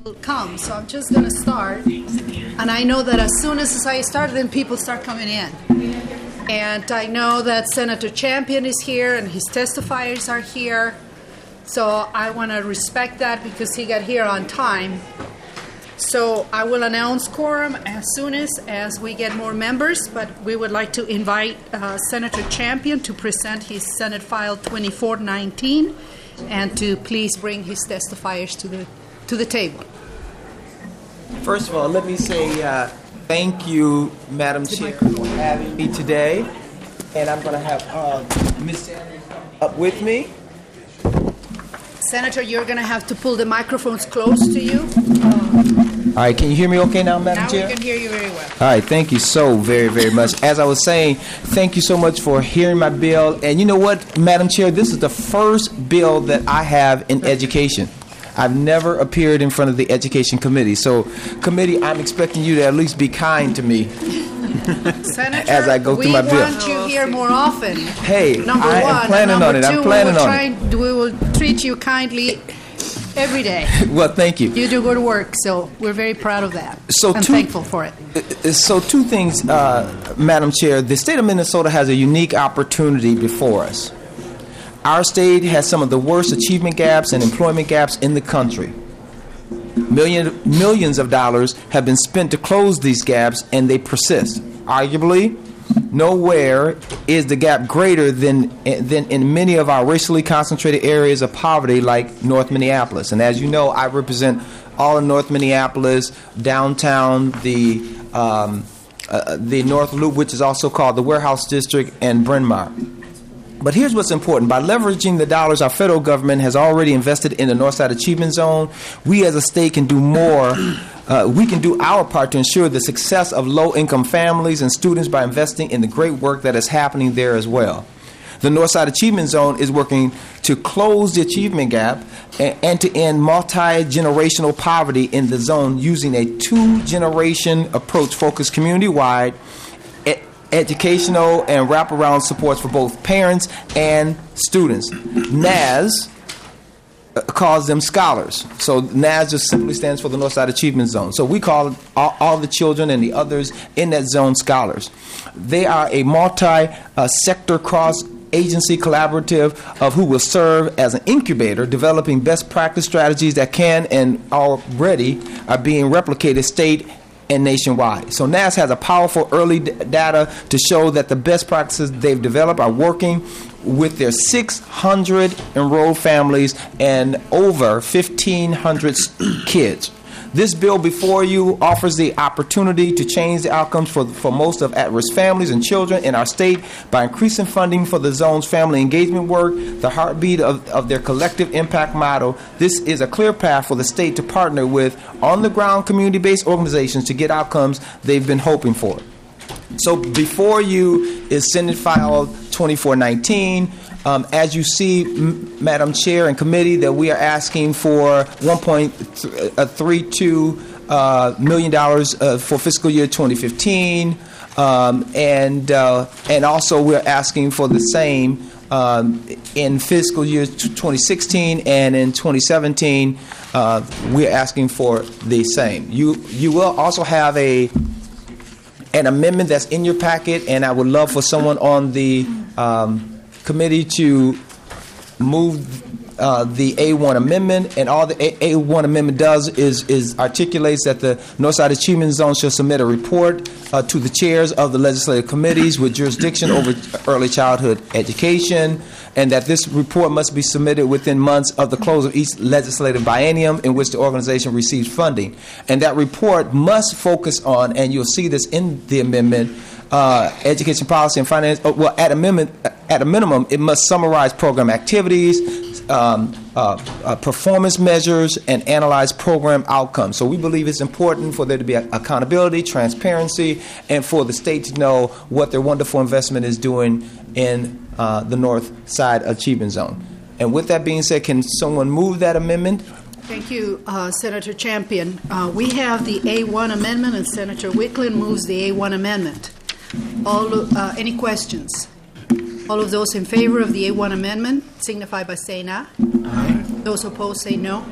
come, so I'm just going to start. And I know that as soon as I start, then people start coming in. And I know that Senator Champion is here and his testifiers are here. So I want to respect that because he got here on time. So I will announce quorum as soon as we get more members, but we would like to invite Senator Champion to present his Senate File 2419 and to please bring his testifiers to the table. First of all, let me say thank you, Madam Chair, for having me today. And I'm going to have Ms. Sanders up with me. Senator, you're going to have to pull the microphones close to you. All right, can you hear me okay now, Madam Chair? Now we can hear you very well. All right, thank you so very, very much. As I was saying, thank you so much for hearing my bill. And you know what, Madam Chair, this is the first bill that I have in education. I've never appeared in front of the Education Committee. So, committee, I'm expecting you to at least be kind to me. Senator, as I go through my bill. We want you here more often. Hey, number I one. am planning on it. I'm planning on it. We will treat you kindly every day. Well, thank you. You do good work, so we're very proud of that. I'm thankful for it. So two things, Madam Chair. The state of Minnesota has a unique opportunity before us. Our state has some of the worst achievement gaps and employment gaps in the country. Millions of dollars have been spent to close these gaps, and they persist. Arguably, nowhere is the gap greater than in many of our racially concentrated areas of poverty like North Minneapolis. And as you know, I represent all of North Minneapolis, downtown, the North Loop, which is also called the Warehouse District, and Bryn Mawr. But here's what's important. By leveraging the dollars our federal government has already invested in the Northside Achievement Zone, we as a state can do more. We can do our part to ensure the success of low-income families and students by investing in the great work that is happening there as well. The Northside Achievement Zone is working to close the achievement gap and to end multi-generational poverty in the zone using a two-generation approach focused community-wide educational and wraparound supports for both parents and students. NAS calls them scholars. So NAS just simply stands for the Northside Achievement Zone. So we call all the children and the others in that zone scholars. They are a multi-sector cross-agency collaborative of who will serve as an incubator, developing best practice strategies that can and already are being replicated state and nationwide. So NAS has a powerful early data to show that the best practices they've developed are working with their 600 enrolled families and over 1,500 kids. This bill before you offers the opportunity to change the outcomes for most of at-risk families and children in our state by increasing funding for the zone's family engagement work, the heartbeat of their collective impact model. This is a clear path for the state to partner with on-the-ground community-based organizations to get outcomes they've been hoping for. So before you is Senate File 2419. As you see, Madam Chair and Committee, that we are asking for $1.32 million for fiscal year 2015, and also we're asking for the same in fiscal year 2016, and in 2017 we're asking for the same. You will also have an amendment that's in your packet, and I would love for someone on the committee to move the A1 amendment, and all the A1 amendment does is articulates that the Northside Achievement Zone shall submit a report to the chairs of the legislative committees with jurisdiction over early childhood education, and that this report must be submitted within months of the close of each legislative biennium in which the organization receives funding. And that report must focus on, and you'll see this in the amendment, education policy and finance. Well, at a minimum, it must summarize program activities, performance measures, and analyze program outcomes. So we believe it's important for there to be accountability, transparency, and for the state to know what their wonderful investment is doing in the North Side Achievement Zone. And with that being said, can someone move that amendment? Thank you, Senator Champion. We have the A1 amendment, and Senator Wicklund moves the A1 amendment. Any questions? All of those in favor of the A1 amendment signify by saying aye. Aye. Those opposed say no.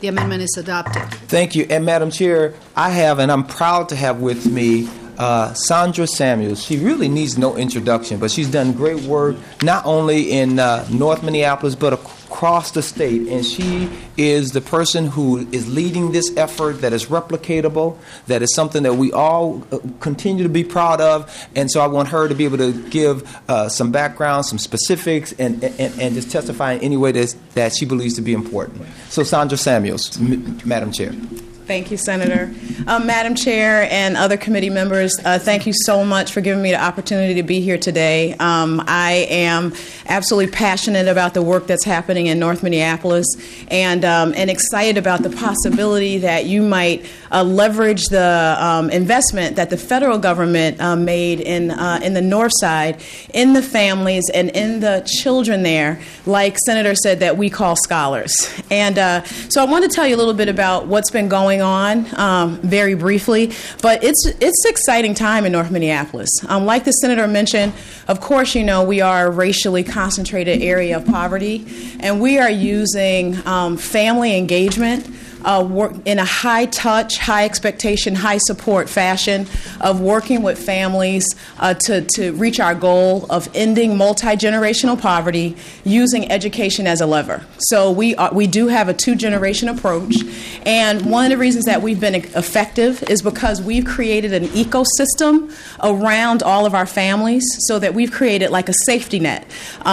The amendment is adopted. Thank you. And Madam Chair, I have, and I'm proud to have with me, Sandra Samuels. She really needs no introduction, but she's done great work not only in North Minneapolis, but across the state. And she is the person who is leading this effort that is replicatable, that is something that we all continue to be proud of. And so I want her to be able to give some background, some specifics, and just testify in any way that she believes to be important. So Sandra Samuels, Madam Chair. Thank you, Senator. Madam Chair and other committee members, thank you so much for giving me the opportunity to be here today. I am absolutely passionate about the work that's happening in North Minneapolis and excited about the possibility that you might leverage the investment that the federal government made in the North Side, in the families and in the children there, like Senator said, that we call scholars. And so I want to tell you a little bit about what's been going on very briefly, but it's an exciting time in North Minneapolis. Like the Senator mentioned, of course, you know, we are a racially concentrated area of poverty, and we are using family engagement work in a high-touch, high-expectation, high-support fashion of working with families to reach our goal of ending multi-generational poverty using education as a lever. So we do have a two-generation approach, and one of the reasons that we've been effective is because we've created an ecosystem around all of our families so that we've created like a safety net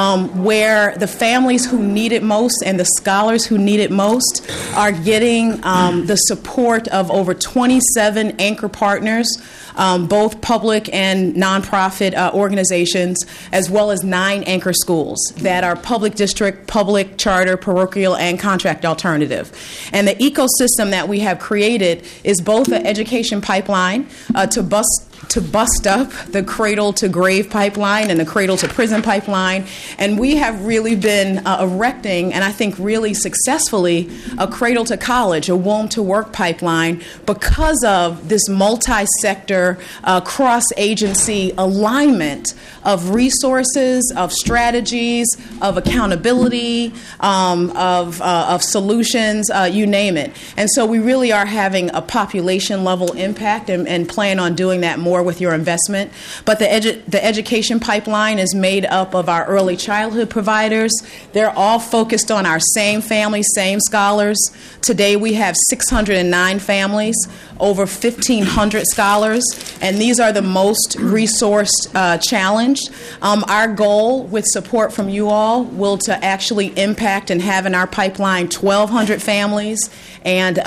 where the families who need it most and the scholars who need it most are getting the support of over 27 anchor partners, both public and nonprofit organizations, as well as 9 anchor schools that are public district, public charter, parochial, and contract alternative. And the ecosystem that we have created is both an education pipeline to bust up the cradle-to-grave pipeline and the cradle-to-prison pipeline. And we have really been erecting, and I think really successfully, a cradle-to-college, a womb-to-work pipeline because of this multi-sector, cross-agency alignment of resources, of strategies, of accountability, of solutions, you name it. And so we really are having a population-level impact and plan on doing that more with your investment. But the education pipeline is made up of our early childhood providers. They're all focused on our same families, same scholars. Today we have 609 families, over 1,500 scholars, and these are the most resourced challenged. Our goal with support from you all will to actually impact and have in our pipeline 1,200 families and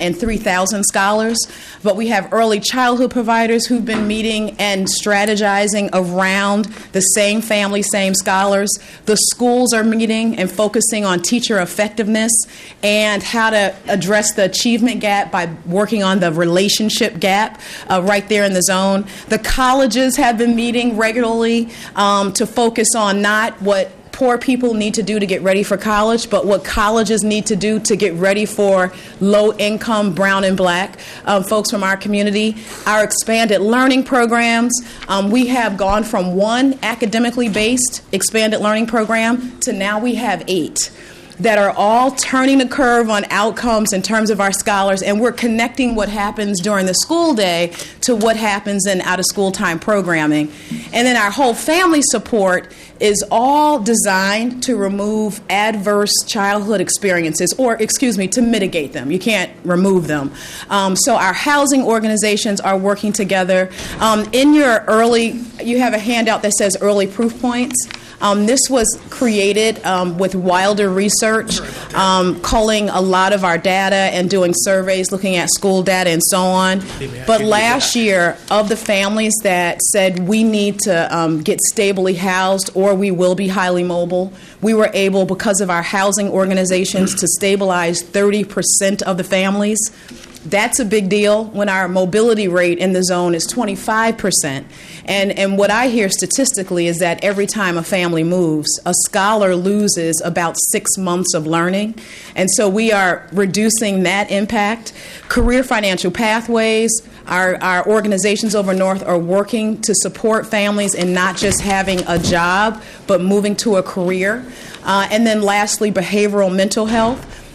3,000 scholars. But we have early childhood providers who've been meeting and strategizing around the same family, same scholars. The schools are meeting and focusing on teacher effectiveness and how to address the achievement gap by working on the relationship gap right there in the zone. The colleges have been meeting regularly to focus on not what poor people need to do to get ready for college, but what colleges need to do to get ready for low-income brown and black folks from our community. Our expanded learning programs, we have gone from one academically based expanded learning program to now we have 8 that are all turning the curve on outcomes in terms of our scholars, and we're connecting what happens during the school day to what happens in out-of-school time programming. And then our whole family support is all designed to remove adverse childhood experiences, or, to mitigate them. You can't remove them. So our housing organizations are working together. In your you have a handout that says early proof points. This was created with Wilder Research, culling a lot of our data and doing surveys looking at school data and so on. But last year, of the families that said we need to get stably housed or we will be highly mobile, we were able, because of our housing organizations, to stabilize 30% of the families. That's a big deal when our mobility rate in the zone is 25%. And what I hear statistically is that every time a family moves, a scholar loses about 6 months of learning. And so we are reducing that impact. Career Financial Pathways, our organizations over North are working to support families in not just having a job, but moving to a career. And then lastly, behavioral mental health.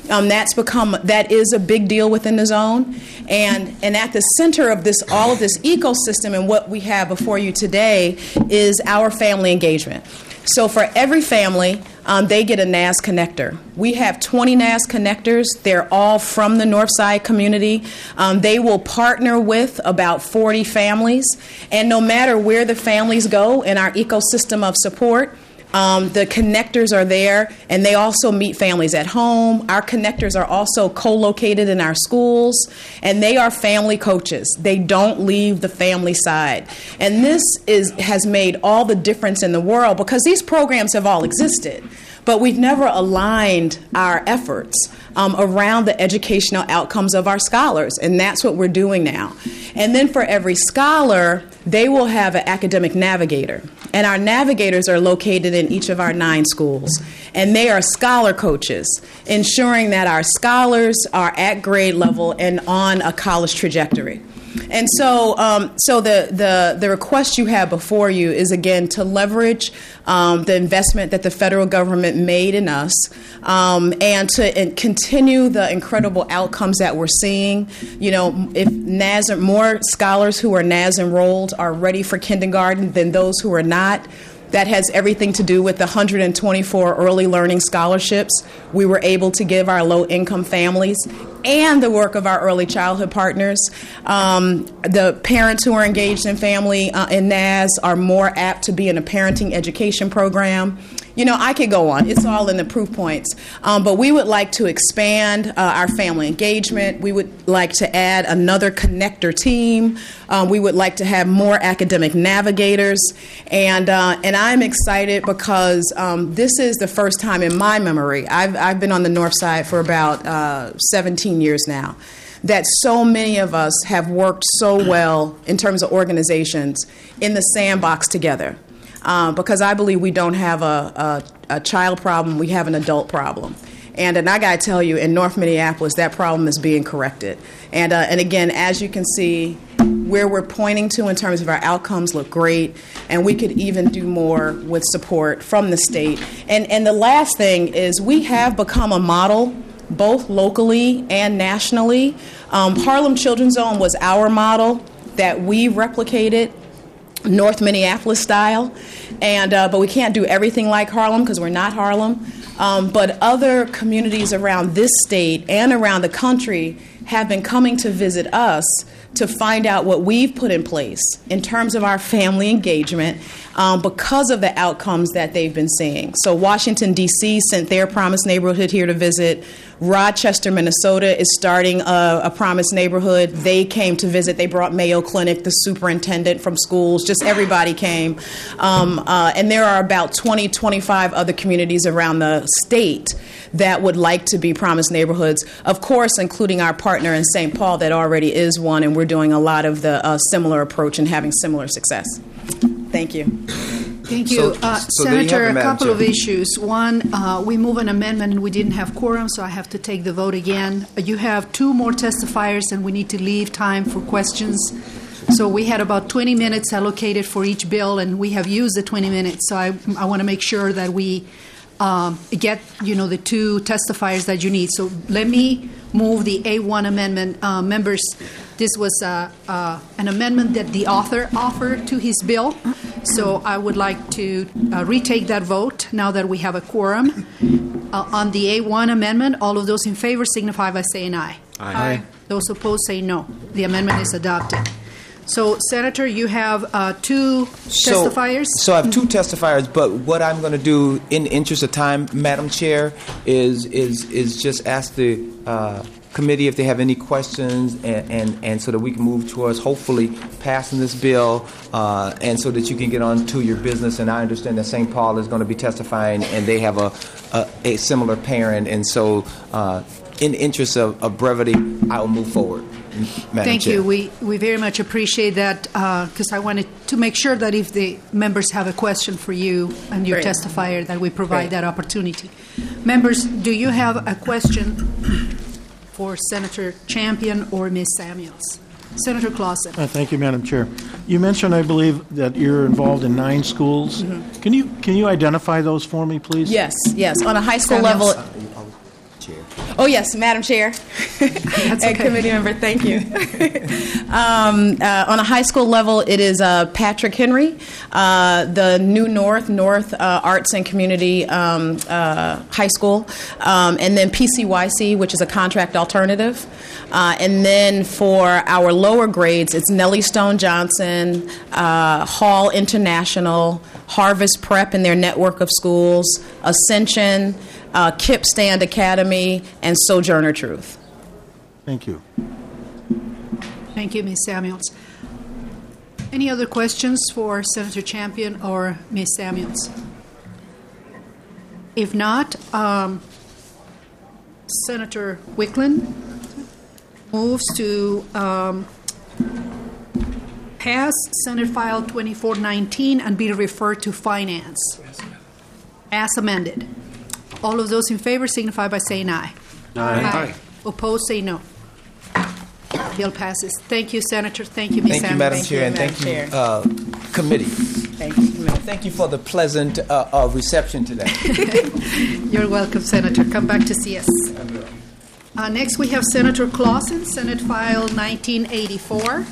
That is a big deal within the zone, and at the center of all of this ecosystem and what we have before you today is our family engagement. So for every family, they get a NAS connector. We have 20 NAS connectors. They're all from the Northside community. They will partner with about 40 families, and no matter where the families go in our ecosystem of support, the connectors are there, and they also meet families at home. Our connectors are also co-located in our schools, and they are family coaches. They don't leave the family side. And this has made all the difference in the world because these programs have all existed, but we've never aligned our efforts around the educational outcomes of our scholars, and that's what we're doing now. And then for every scholar, they will have an academic navigator, and our navigators are located in each of our 9 schools, and they are scholar coaches, ensuring that our scholars are at grade level and on a college trajectory. And so the request you have before you is, again, to leverage the investment that the federal government made in us and to continue the incredible outcomes that we're seeing. You know, if more scholars who are NAS enrolled are ready for kindergarten than those who are not, that has everything to do with the 124 early learning scholarships we were able to give our low-income families and the work of our early childhood partners. The parents who are engaged in family in NAS are more apt to be in a parenting education program. You know, I could go on. It's all in the proof points. But we would like to expand our family engagement. We would like to add another connector team. We would like to have more academic navigators. And I'm excited because this is the first time in my memory, I've been on the North Side for about 17 years now, that so many of us have worked so well in terms of organizations in the sandbox together. Because I believe we don't have a child problem, we have an adult problem. And I got to tell you, in North Minneapolis, that problem is being corrected. And again, as you can see, where we're pointing to in terms of our outcomes look great, and we could even do more with support from the state. And the last thing is we have become a model, both locally and nationally. Harlem Children's Zone was our model that we replicated, North Minneapolis style, but we can't do everything like Harlem because we're not Harlem. But other communities around this state and around the country have been coming to visit us to find out what we've put in place in terms of our family engagement because of the outcomes that they've been seeing. So Washington, D.C. sent their Promise Neighborhood here to visit. Rochester, Minnesota is starting a Promise Neighborhood. They came to visit. They brought Mayo Clinic, the superintendent from schools. Just everybody came. And there are about 20, 25 other communities around the state that would like to be Promise Neighborhoods, of course, including our partner in St. Paul that already is one, and we're doing a lot of the similar approach and having similar success. Thank you. Thank you. So Senator, a couple Chair. of issues. One, we move an amendment and we didn't have quorum, so I have to take the vote again. You have 2 more testifiers and we need to leave time for questions. So we had about 20 minutes allocated for each bill, and we have used the 20 minutes. So I want to make sure that we get, the 2 testifiers that you need. So let me move the A1 amendment. Members, this was an amendment that the author offered to his bill. So I would like to retake that vote now that we have a quorum. On the A1 amendment, all of those in favor signify by saying aye. Aye. Those opposed say no. The amendment is adopted. So, Senator, you have 2 testifiers? So I have 2 testifiers, but what I'm going to do in the interest of time, Madam Chair, is just ask the committee if they have any questions, and so that we can move towards hopefully passing this bill, and so that you can get on to your business. And I understand that St. Paul is going to be testifying, and they have a similar parent, and so in the interest of brevity, I will move forward. Madam Thank Chair. you. We very much appreciate that because I wanted to make sure that if the members have a question for you and your Great. testifier, that we provide Great. that opportunity. Members, do you have a question for Senator Champion or Ms. Samuels? Senator Clausen. Thank you, Madam Chair. You mentioned, I believe, that you're involved in 9 schools. Can you identify those for me, please? Yes. On a high school Samuels. level, Oh, yes, Madam Chair That's and okay. committee member, thank you. On a high school level, it is Patrick Henry, the New North Arts and Community High School, and then PCYC, which is a contract alternative. And then for our lower grades, it's Nellie Stone Johnson, Hall International, Harvest Prep and their network of schools, Ascension, Kip Stand Academy, and Sojourner Truth. Thank you. Thank you, Ms. Samuels. Any other questions for Senator Champion or Ms. Samuels? If not, Senator Wickland moves to pass Senate File 2419 and be referred to Finance as amended. All of those in favor signify by saying aye. Aye. Opposed, say no. Bill passes. Thank you, Senator. Thank you, Ms. Thank you, Madam Chair, and thank you, committee. Thank you, Committee. Thank you for the pleasant reception today. You're welcome, Senator. Come back to see us. Next, we have Senator Clausen, Senate File 1984.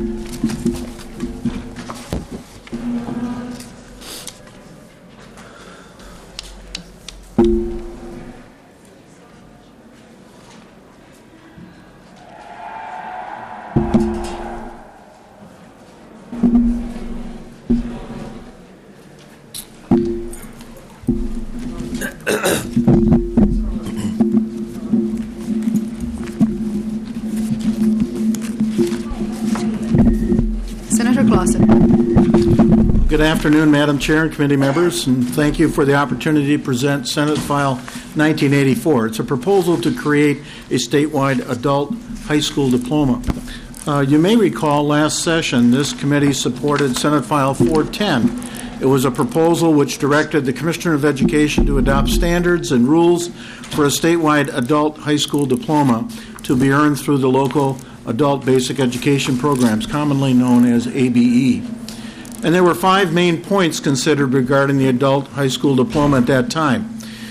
Senator Clausen. Good afternoon, Madam Chair and committee members, and thank you for the opportunity to present Senate File 1984. It's a proposal to create a statewide adult high school diploma. You may recall last session this committee supported Senate File 410. It was a proposal which directed the Commissioner of Education to adopt standards and rules for a statewide adult high school diploma to be earned through the local adult basic education programs, commonly known as ABE. And there were 5 main points considered regarding the adult high school diploma at that time.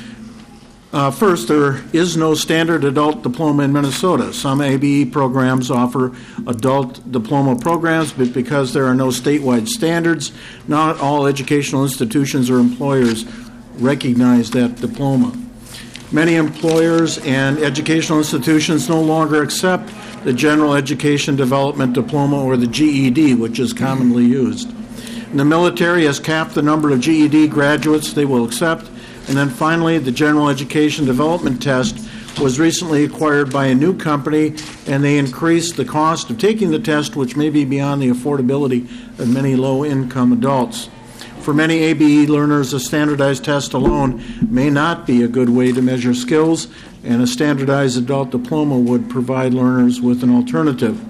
First, there is no standard adult diploma in Minnesota. Some ABE programs offer adult diploma programs, but because there are no statewide standards, not all educational institutions or employers recognize that diploma. Many employers and educational institutions no longer accept the General Education Development Diploma, or the GED, which is commonly used. And the military has capped the number of GED graduates they will accept. And then finally, the General Education Development Test was recently acquired by a new company, and they increased the cost of taking the test, which may be beyond the affordability of many low-income adults. For many ABE learners, a standardized test alone may not be a good way to measure skills, and a standardized adult diploma would provide learners with an alternative.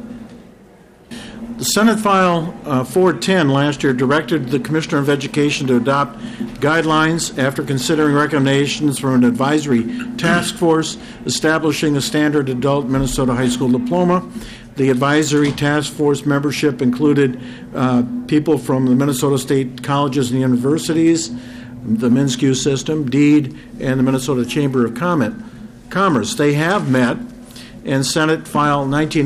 The Senate File 410 last year directed the Commissioner of Education to adopt guidelines after considering recommendations from an advisory task force establishing a standard adult Minnesota high school diploma. The advisory task force membership included people from the Minnesota State Colleges and Universities, the MnSCU system, DEED, and the Minnesota Chamber of Commerce. They have met, and Senate File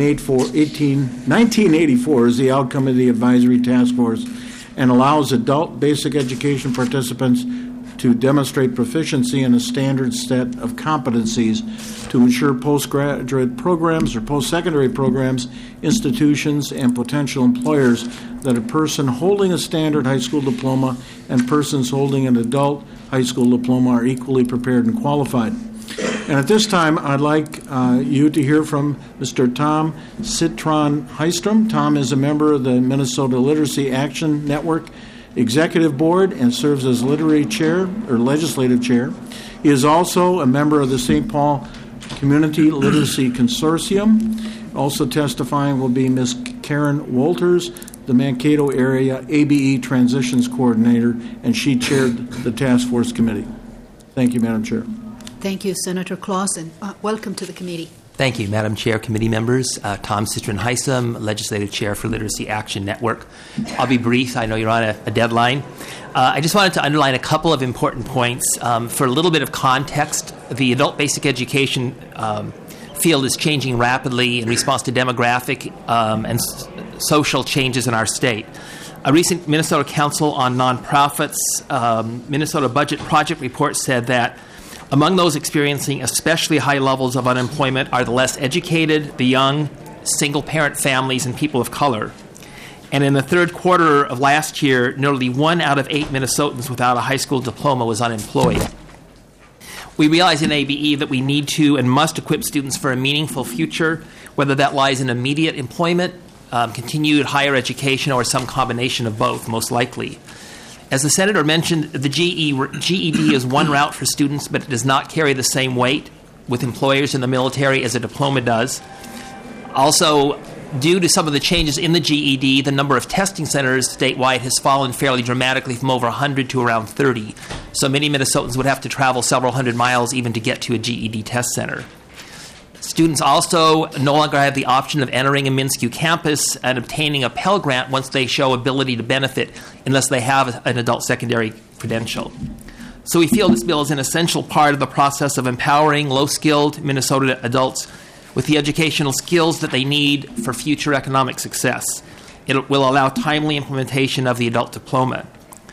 1984 is the outcome of the advisory task force and allows adult basic education participants to demonstrate proficiency in a standard set of competencies to ensure postgraduate programs or post-secondary programs, institutions, and potential employers that a person holding a standard high school diploma and persons holding an adult high school diploma are equally prepared and qualified. And at this time, I'd like you to hear from Mr. Tom Citron-Hystrom. Tom is a member of the Minnesota Literacy Action Network Executive Board and serves as legislative chair. He is also a member of the St. Paul Community Literacy Consortium. Also testifying will be Ms. Karen Walters, the Mankato Area ABE Transitions Coordinator, and she chaired the task force committee. Thank you, Madam Chair. Thank you, Senator Clausen. Welcome to the committee. Thank you, Madam Chair, committee members. Tom Citron-Heisem, Legislative Chair for Literacy Action Network. I'll be brief. I know you're on a deadline. I just wanted to underline a couple of important points. For a little bit of context, the adult basic education field is changing rapidly in response to demographic and social changes in our state. A recent Minnesota Council on Nonprofits Minnesota Budget Project report said that among those experiencing especially high levels of unemployment are the less educated, the young, single-parent families, and people of color. And in the third quarter of last year, nearly 1 out of 8 Minnesotans without a high school diploma was unemployed. We realize in ABE that we need to and must equip students for a meaningful future, whether that lies in immediate employment, continued higher education, or some combination of both, most likely. As the Senator mentioned, the GED is one route for students, but it does not carry the same weight with employers in the military as a diploma does. Also, due to some of the changes in the GED, the number of testing centers statewide has fallen fairly dramatically from over 100 to around 30. So many Minnesotans would have to travel several hundred miles even to get to a GED test center. Students also no longer have the option of entering a MnSCU campus and obtaining a Pell Grant once they show ability to benefit unless they have an adult secondary credential. So we feel this bill is an essential part of the process of empowering low-skilled Minnesota adults with the educational skills that they need for future economic success. It will allow timely implementation of the adult diploma.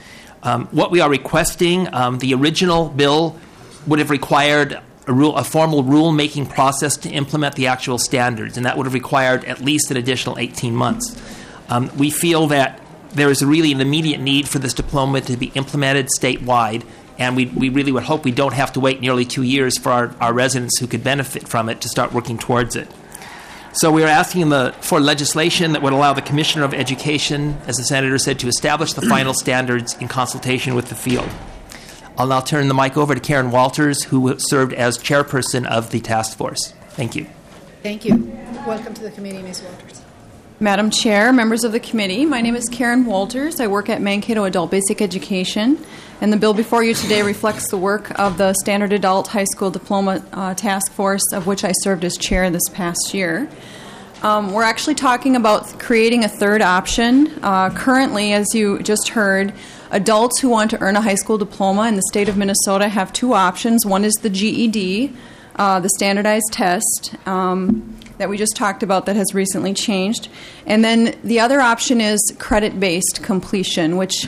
What we are requesting, the original bill would have required a formal rule-making process to implement the actual standards, and that would have required at least an additional 18 months. We feel that there is really an immediate need for this diploma to be implemented statewide, and we really would hope we don't have to wait nearly 2 years for our residents who could benefit from it to start working towards it. So we are asking for legislation that would allow the Commissioner of Education, as the Senator said, to establish the final standards in consultation with the field. I'll now turn the mic over to Karen Walters, who served as chairperson of the task force. Thank you. Thank you. Welcome to the committee, Ms. Walters. Madam Chair, members of the committee, my name is Karen Walters. I work at Mankato Adult Basic Education, and the bill before you today reflects the work of the Standard Adult High School Diploma Task Force, of which I served as chair this past year. We're actually talking about creating a third option. Currently, as you just heard, adults who want to earn a high school diploma in the state of Minnesota have two options. One is the GED, the standardized test that we just talked about that has recently changed. And then the other option is credit-based completion, which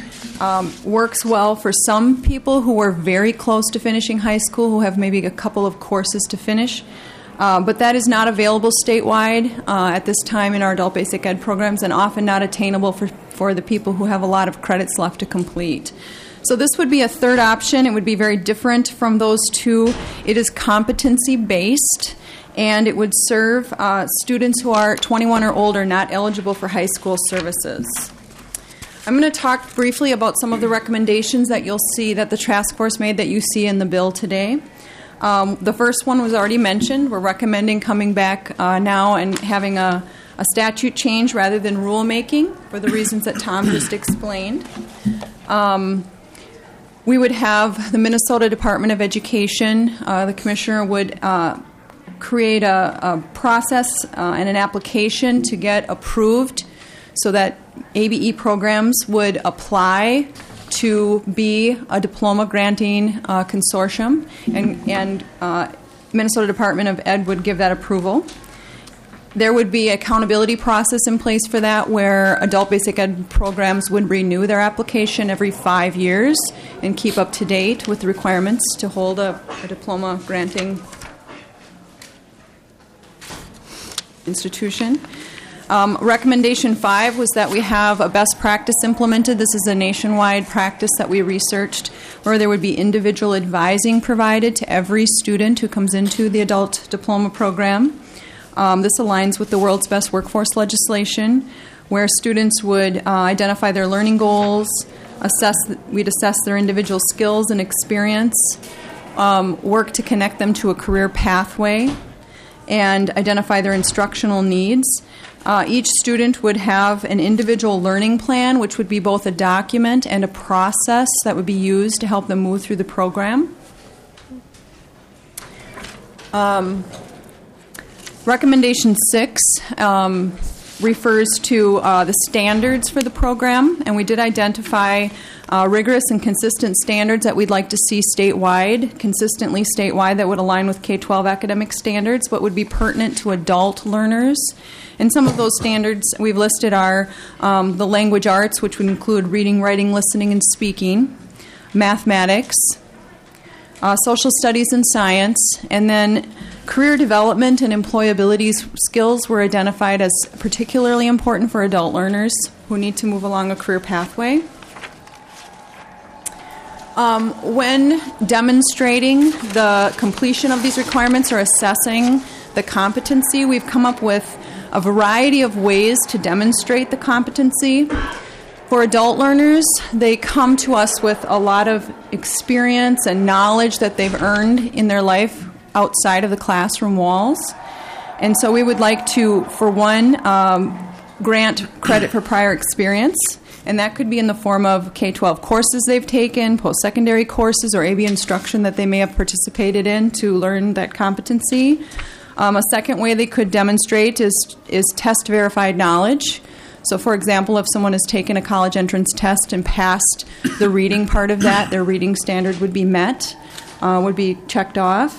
works well for some people who are very close to finishing high school, who have maybe a couple of courses to finish. But that is not available statewide at this time in our adult basic ed programs, and often not attainable for the people who have a lot of credits left to complete. So this would be a third option. It would be very different from those two. It is competency-based, and it would serve students who are 21 or older not eligible for high school services. I'm going to talk briefly about some of the recommendations that you'll see that the task force made that you see in the bill today. The first one was already mentioned. We're recommending coming back now and having a statute change rather than rulemaking for the reasons that Tom just explained. We would have the Minnesota Department of Education, the commissioner would create a process and an application to get approved so that ABE programs would apply to be a diploma granting consortium, and Minnesota Department of Ed would give that approval. There would be an accountability process in place for that, where adult basic ed programs would renew their application every 5 years and keep up to date with the requirements to hold a diploma granting institution. Recommendation 5 was that we have a best practice implemented. This is a nationwide practice that we researched, where there would be individual advising provided to every student who comes into the adult diploma program. This aligns with the world's best workforce legislation, where students would identify their learning goals, we'd assess their individual skills and experience, work to connect them to a career pathway, and identify their instructional needs. Each student would have an individual learning plan, which would be both a document and a process that would be used to help them move through the program. Recommendation 6 refers to the standards for the program, and we did identify rigorous and consistent standards that we'd like to see consistently statewide, that would align with K-12 academic standards, but would be pertinent to adult learners. And some of those standards we've listed are the language arts, which would include reading, writing, listening, and speaking, mathematics, social studies and science, and then career development and employability skills were identified as particularly important for adult learners who need to move along a career pathway. When demonstrating the completion of these requirements or assessing the competency, we've come up with a variety of ways to demonstrate the competency. For adult learners, they come to us with a lot of experience and knowledge that they've earned in their life outside of the classroom walls. And so we would like to, for one, grant credit for prior experience. And that could be in the form of K-12 courses they've taken, post-secondary courses, or AB instruction that they may have participated in to learn that competency. A second way they could demonstrate is test-verified knowledge. So, for example, if someone has taken a college entrance test and passed the reading part of that, their reading standard would be met, would be checked off.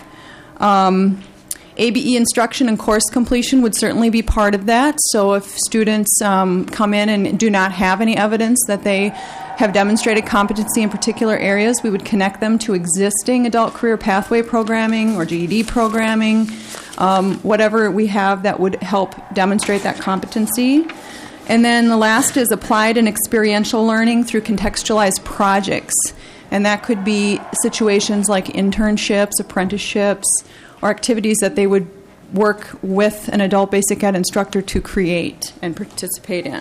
ABE instruction and course completion would certainly be part of that. So if students come in and do not have any evidence that they have demonstrated competency in particular areas, we would connect them to existing adult career pathway programming or GED programming, whatever we have that would help demonstrate that competency. And then the last is applied and experiential learning through contextualized projects. And that could be situations like internships, apprenticeships, or activities that they would work with an adult basic ed instructor to create and participate in.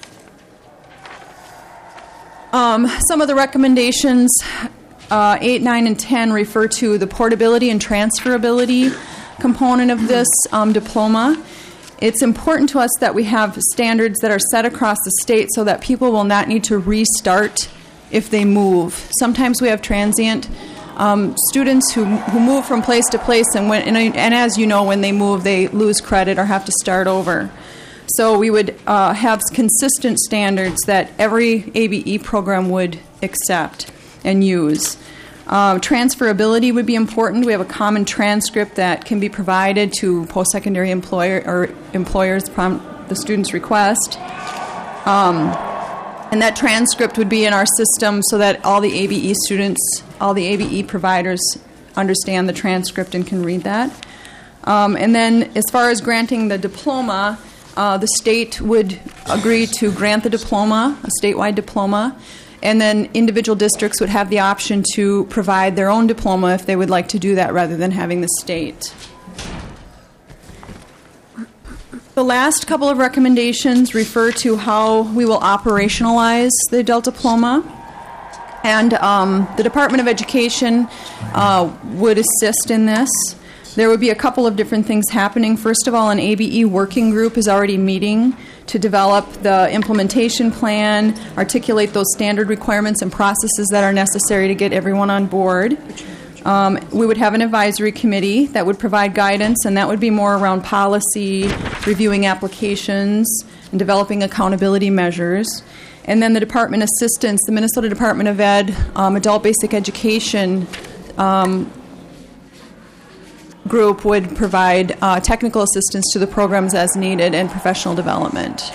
Some of the recommendations, 8, 9, and 10, refer to the portability and transferability component of this diploma. It's important to us that we have standards that are set across the state so that people will not need to restart if they move. Sometimes we have transient students who move from place to place, and as you know, when they move, they lose credit or have to start over. So we would have consistent standards that every ABE program would accept and use. Transferability would be important. We have a common transcript that can be provided to post-secondary employers upon the student's request. And that transcript would be in our system so that all the ABE students, all the ABE providers understand the transcript and can read that. And then as far as granting the diploma, the state would agree to grant the diploma, a statewide diploma, and then individual districts would have the option to provide their own diploma if they would like to do that rather than having the state. The last couple of recommendations refer to how we will operationalize the adult diploma. And the Department of Education would assist in this. There would be a couple of different things happening. First of all, an ABE working group is already meeting to develop the implementation plan, articulate those standard requirements and processes that are necessary to get everyone on board. We would have an advisory committee that would provide guidance, and that would be more around policy, reviewing applications, and developing accountability measures. And then the department assistants, the Minnesota Department of Ed, Adult Basic Education group would provide technical assistance to the programs as needed and professional development.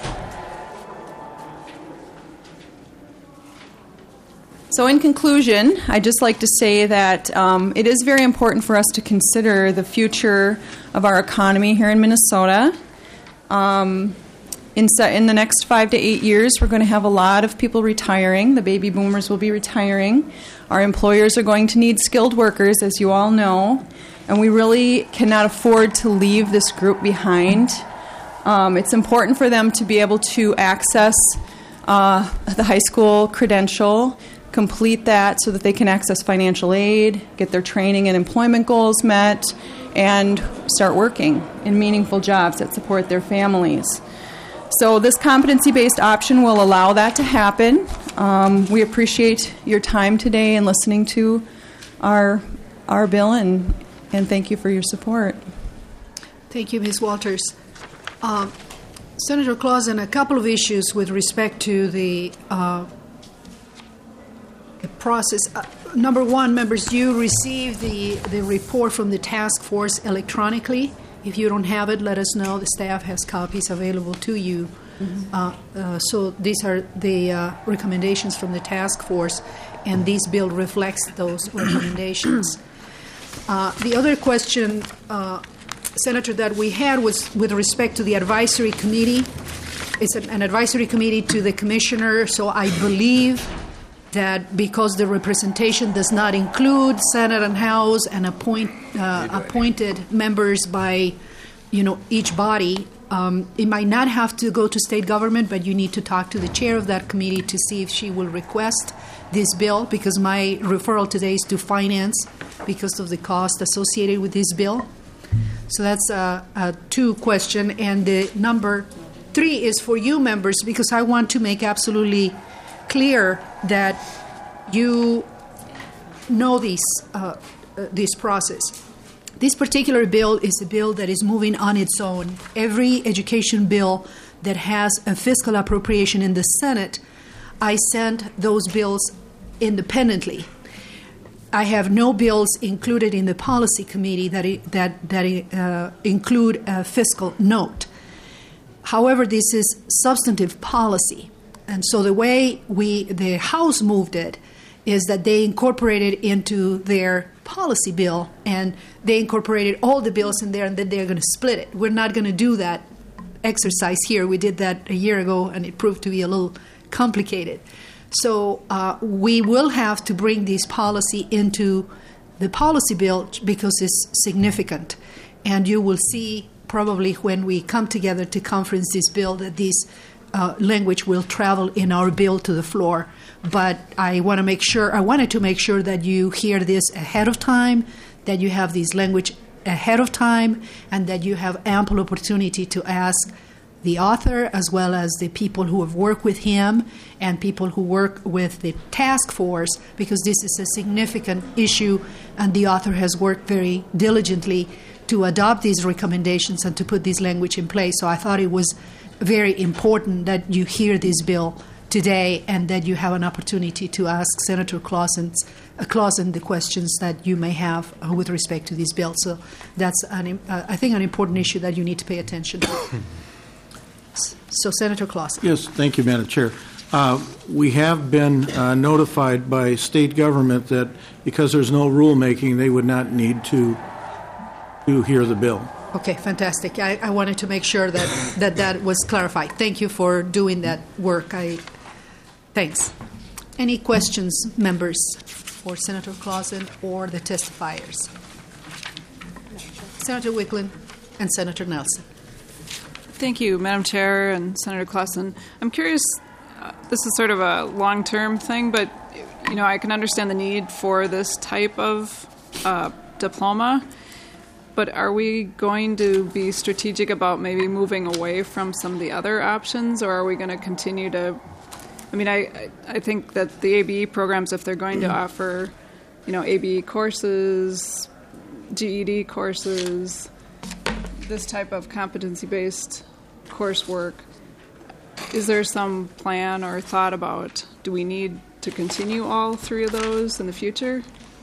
So in conclusion, I'd just like to say that it is very important for us to consider the future of our economy here in Minnesota. In the next 5 to 8 years, we're going to have a lot of people retiring. The baby boomers will be retiring. Our employers are going to need skilled workers, as you all know, and we really cannot afford to leave this group behind. It's important for them to be able to access the high school credential, complete that so that they can access financial aid, get their training and employment goals met, and start working in meaningful jobs that support their families. So this competency-based option will allow that to happen. We appreciate your time today and listening to our bill, and thank you for your support. Thank you, Ms. Walters. Senator Clausen, a couple of issues with respect to the process. Number one, members, you received the report from the task force electronically. If you don't have it, let us know. The staff has copies available to you. So these are the recommendations from the task force, and this bill reflects those recommendations. The other question, Senator, that we had was with respect to the advisory committee. It's an advisory committee to the commissioner, so I believe that because the representation does not include Senate and House and appointed members by, each body, it might not have to go to state government, but you need to talk to the chair of that committee to see if she will request this bill, because my referral today is to finance because of the cost associated with this bill. So that's a two question. And the number three is for you members, because I want to make absolutely clear that you know this process. This particular bill is a bill that is moving on its own. Every education bill that has a fiscal appropriation in the Senate, I send those bills independently. I have no bills included in the policy committee that include a fiscal note. However, this is substantive policy. And so the way the House moved it is that they incorporated into their policy bill, and they incorporated all the bills in there, and then they're going to split it. We're not going to do that exercise here. We did that a year ago, and it proved to be a little complicated. So we will have to bring this policy into the policy bill because it's significant. And you will see probably when we come together to conference this bill that this language will travel in our bill to the floor. But I wanted to make sure that you hear this ahead of time, that you have this language ahead of time, and that you have ample opportunity to ask the author as well as the people who have worked with him and people who work with the task force, because this is a significant issue and the author has worked very diligently to adopt these recommendations and to put this language in place. So I thought it was very important that you hear this bill today and that you have an opportunity to ask Senator Clausen the questions that you may have with respect to this bill. So that's, I think, an important issue that you need to pay attention to. So, Senator Clausen. Yes, thank you, Madam Chair. We have been notified by state government that because there's no rulemaking, they would not need to hear the bill. Okay, fantastic. I wanted to make sure that was clarified. Thank you for doing that work. Thanks. Any questions, members, for Senator Clausen or the testifiers? Senator Wicklund and Senator Nelson. Thank you, Madam Chair and Senator Clausen. I'm curious, this is sort of a long-term thing, but I can understand the need for this type of diploma. But are we going to be strategic about maybe moving away from some of the other options, or are we going to continue to? I mean, I think that the ABE programs, if they're going to offer, ABE courses, GED courses, this type of competency-based coursework, is there some plan or thought about, do we need to continue all three of those in the future?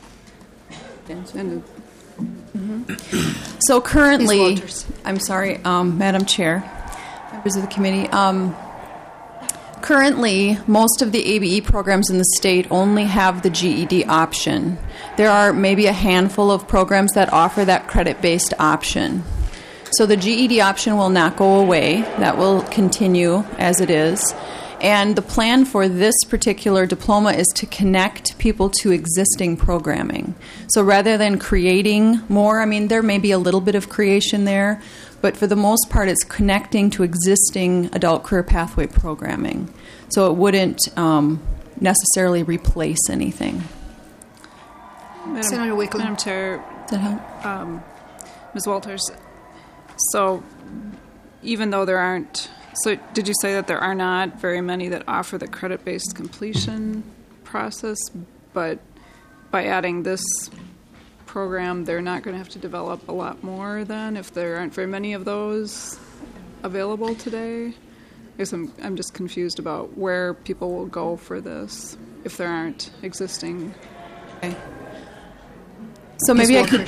So currently, I'm sorry, Madam Chair, members of the committee, currently most of the ABE programs in the state only have the GED option. There are maybe a handful of programs that offer that credit-based option. So the GED option will not go away. That will continue as it is. And the plan for this particular diploma is to connect people to existing programming. So rather than creating more, there may be a little bit of creation there, but for the most part it's connecting to existing adult career pathway programming. So it wouldn't necessarily replace anything. Senator Wicklund. Madam Chair, Does that help? Ms. Walters, so even though there aren't, so did you say that there are not very many that offer the credit-based completion process, but by adding this program, they're not going to have to develop a lot more then if there aren't very many of those available today? I guess I'm just confused about where people will go for this if there aren't existing. Okay. So maybe I could,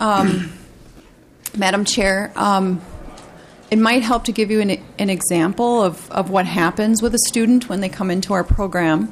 Madam Chair, it might help to give you an example of what happens with a student when they come into our program.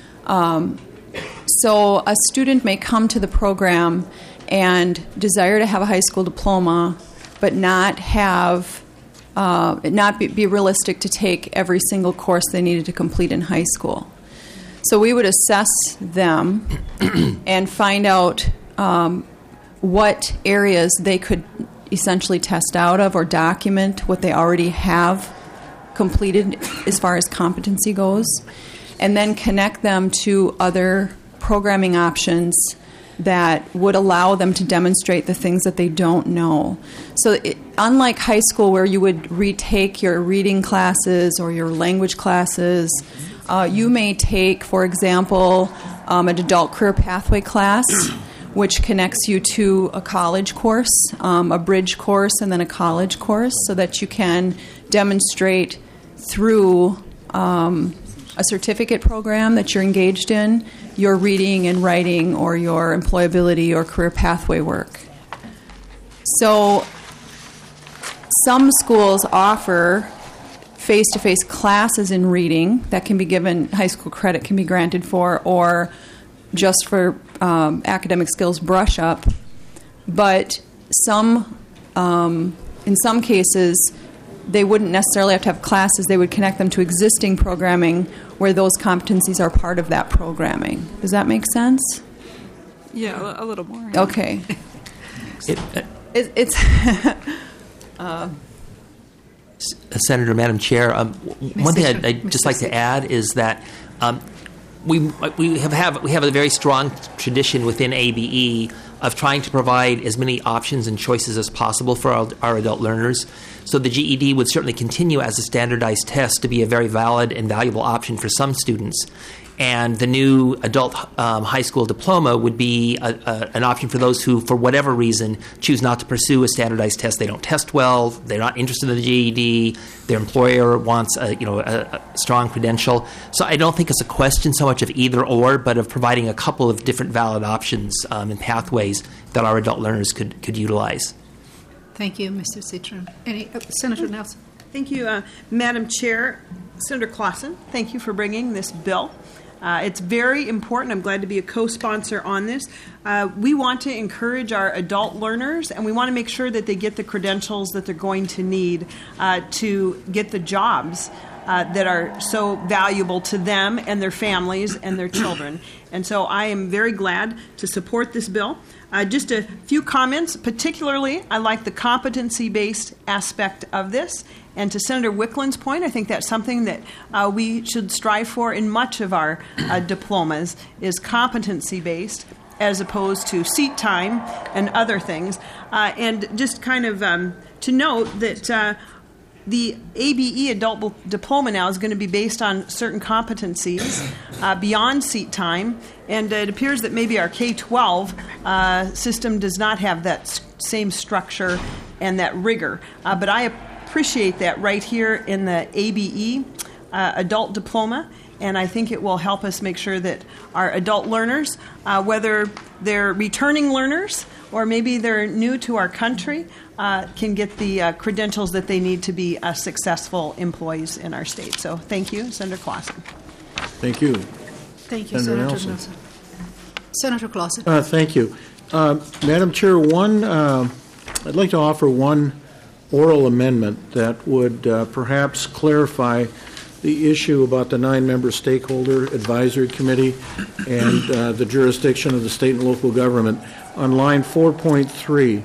So a student may come to the program and desire to have a high school diploma, but not have be realistic to take every single course they needed to complete in high school. So we would assess them and find out what areas they could essentially test out of or document what they already have completed as far as competency goes, and then connect them to other programming options that would allow them to demonstrate the things that they don't know. So unlike high school where you would retake your reading classes or your language classes, you may take, for example, an adult career pathway class, which connects you to a college course, a bridge course, and then a college course, so that you can demonstrate through a certificate program that you're engaged in your reading and writing or your employability or career pathway work. So some schools offer face-to-face classes in reading that can be given, high school credit can be granted for, or just for academic skills brush up. But in some cases, they wouldn't necessarily have to have classes. They would connect them to existing programming where those competencies are part of that programming. Does that make sense? Yeah, a little more. Yeah. Okay. It's Senator, Madam Chair, one thing I'd just like to add is that we have a very strong tradition within ABE of trying to provide as many options and choices as possible for our adult learners. So the GED would certainly continue as a standardized test to be a very valid and valuable option for some students. And the new adult high school diploma would be an option for those who, for whatever reason, choose not to pursue a standardized test. They don't test well. They're not interested in the GED. Their employer wants a strong credential. So I don't think it's a question so much of either or, but of providing a couple of different valid options and pathways that our adult learners could utilize. Thank you, Mr. Citron. Senator Nelson. Thank you, Madam Chair. Senator Clausen, thank you for bringing this bill. It's very important. I'm glad to be a co-sponsor on this. We want to encourage our adult learners, and we want to make sure that they get the credentials that they're going to need to get the jobs that are so valuable to them and their families and their children. And so I am very glad to support this bill. Just a few comments. Particularly, I like the competency-based aspect of this. And to Senator Wickland's point, I think that's something that we should strive for in much of our diplomas is competency-based as opposed to seat time and other things. And just kind of to note that the ABE adult diploma now is going to be based on certain competencies beyond seat time, and it appears that maybe our K-12 system does not have that same structure and that rigor. But I appreciate that right here in the ABE adult diploma, and I think it will help us make sure that our adult learners, whether they're returning learners or maybe they're new to our country, can get the credentials that they need to be successful employees in our state. So thank you, Senator Clausen. Thank you. Thank you, Senator Nelson. Senator Clausen. Thank you. Madam Chair, I'd like to offer one oral amendment that would perhaps clarify the issue about the 9-member stakeholder advisory committee and the jurisdiction of the state and local government. On line 4.3,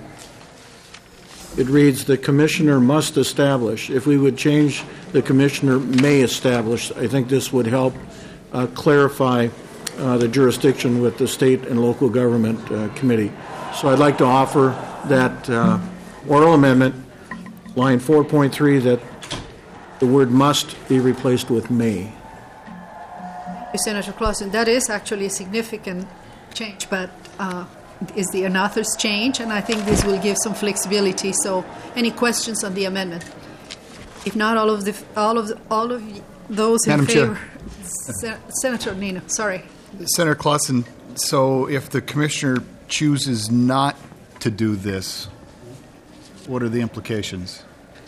it reads, the commissioner must establish. If we would change the commissioner may establish, I think this would help clarify the jurisdiction with the state and local government committee. So I'd like to offer that oral amendment, line 4.3, that the word must be replaced with may. Senator Clausen, that is actually a significant change, but is the another's change, and I think this will give some flexibility. So, any questions on the amendment? If not, all of those in Madam favor. Chair. Senator Nino, sorry. Senator Clausen, so if the commissioner chooses not to do this, what are the implications?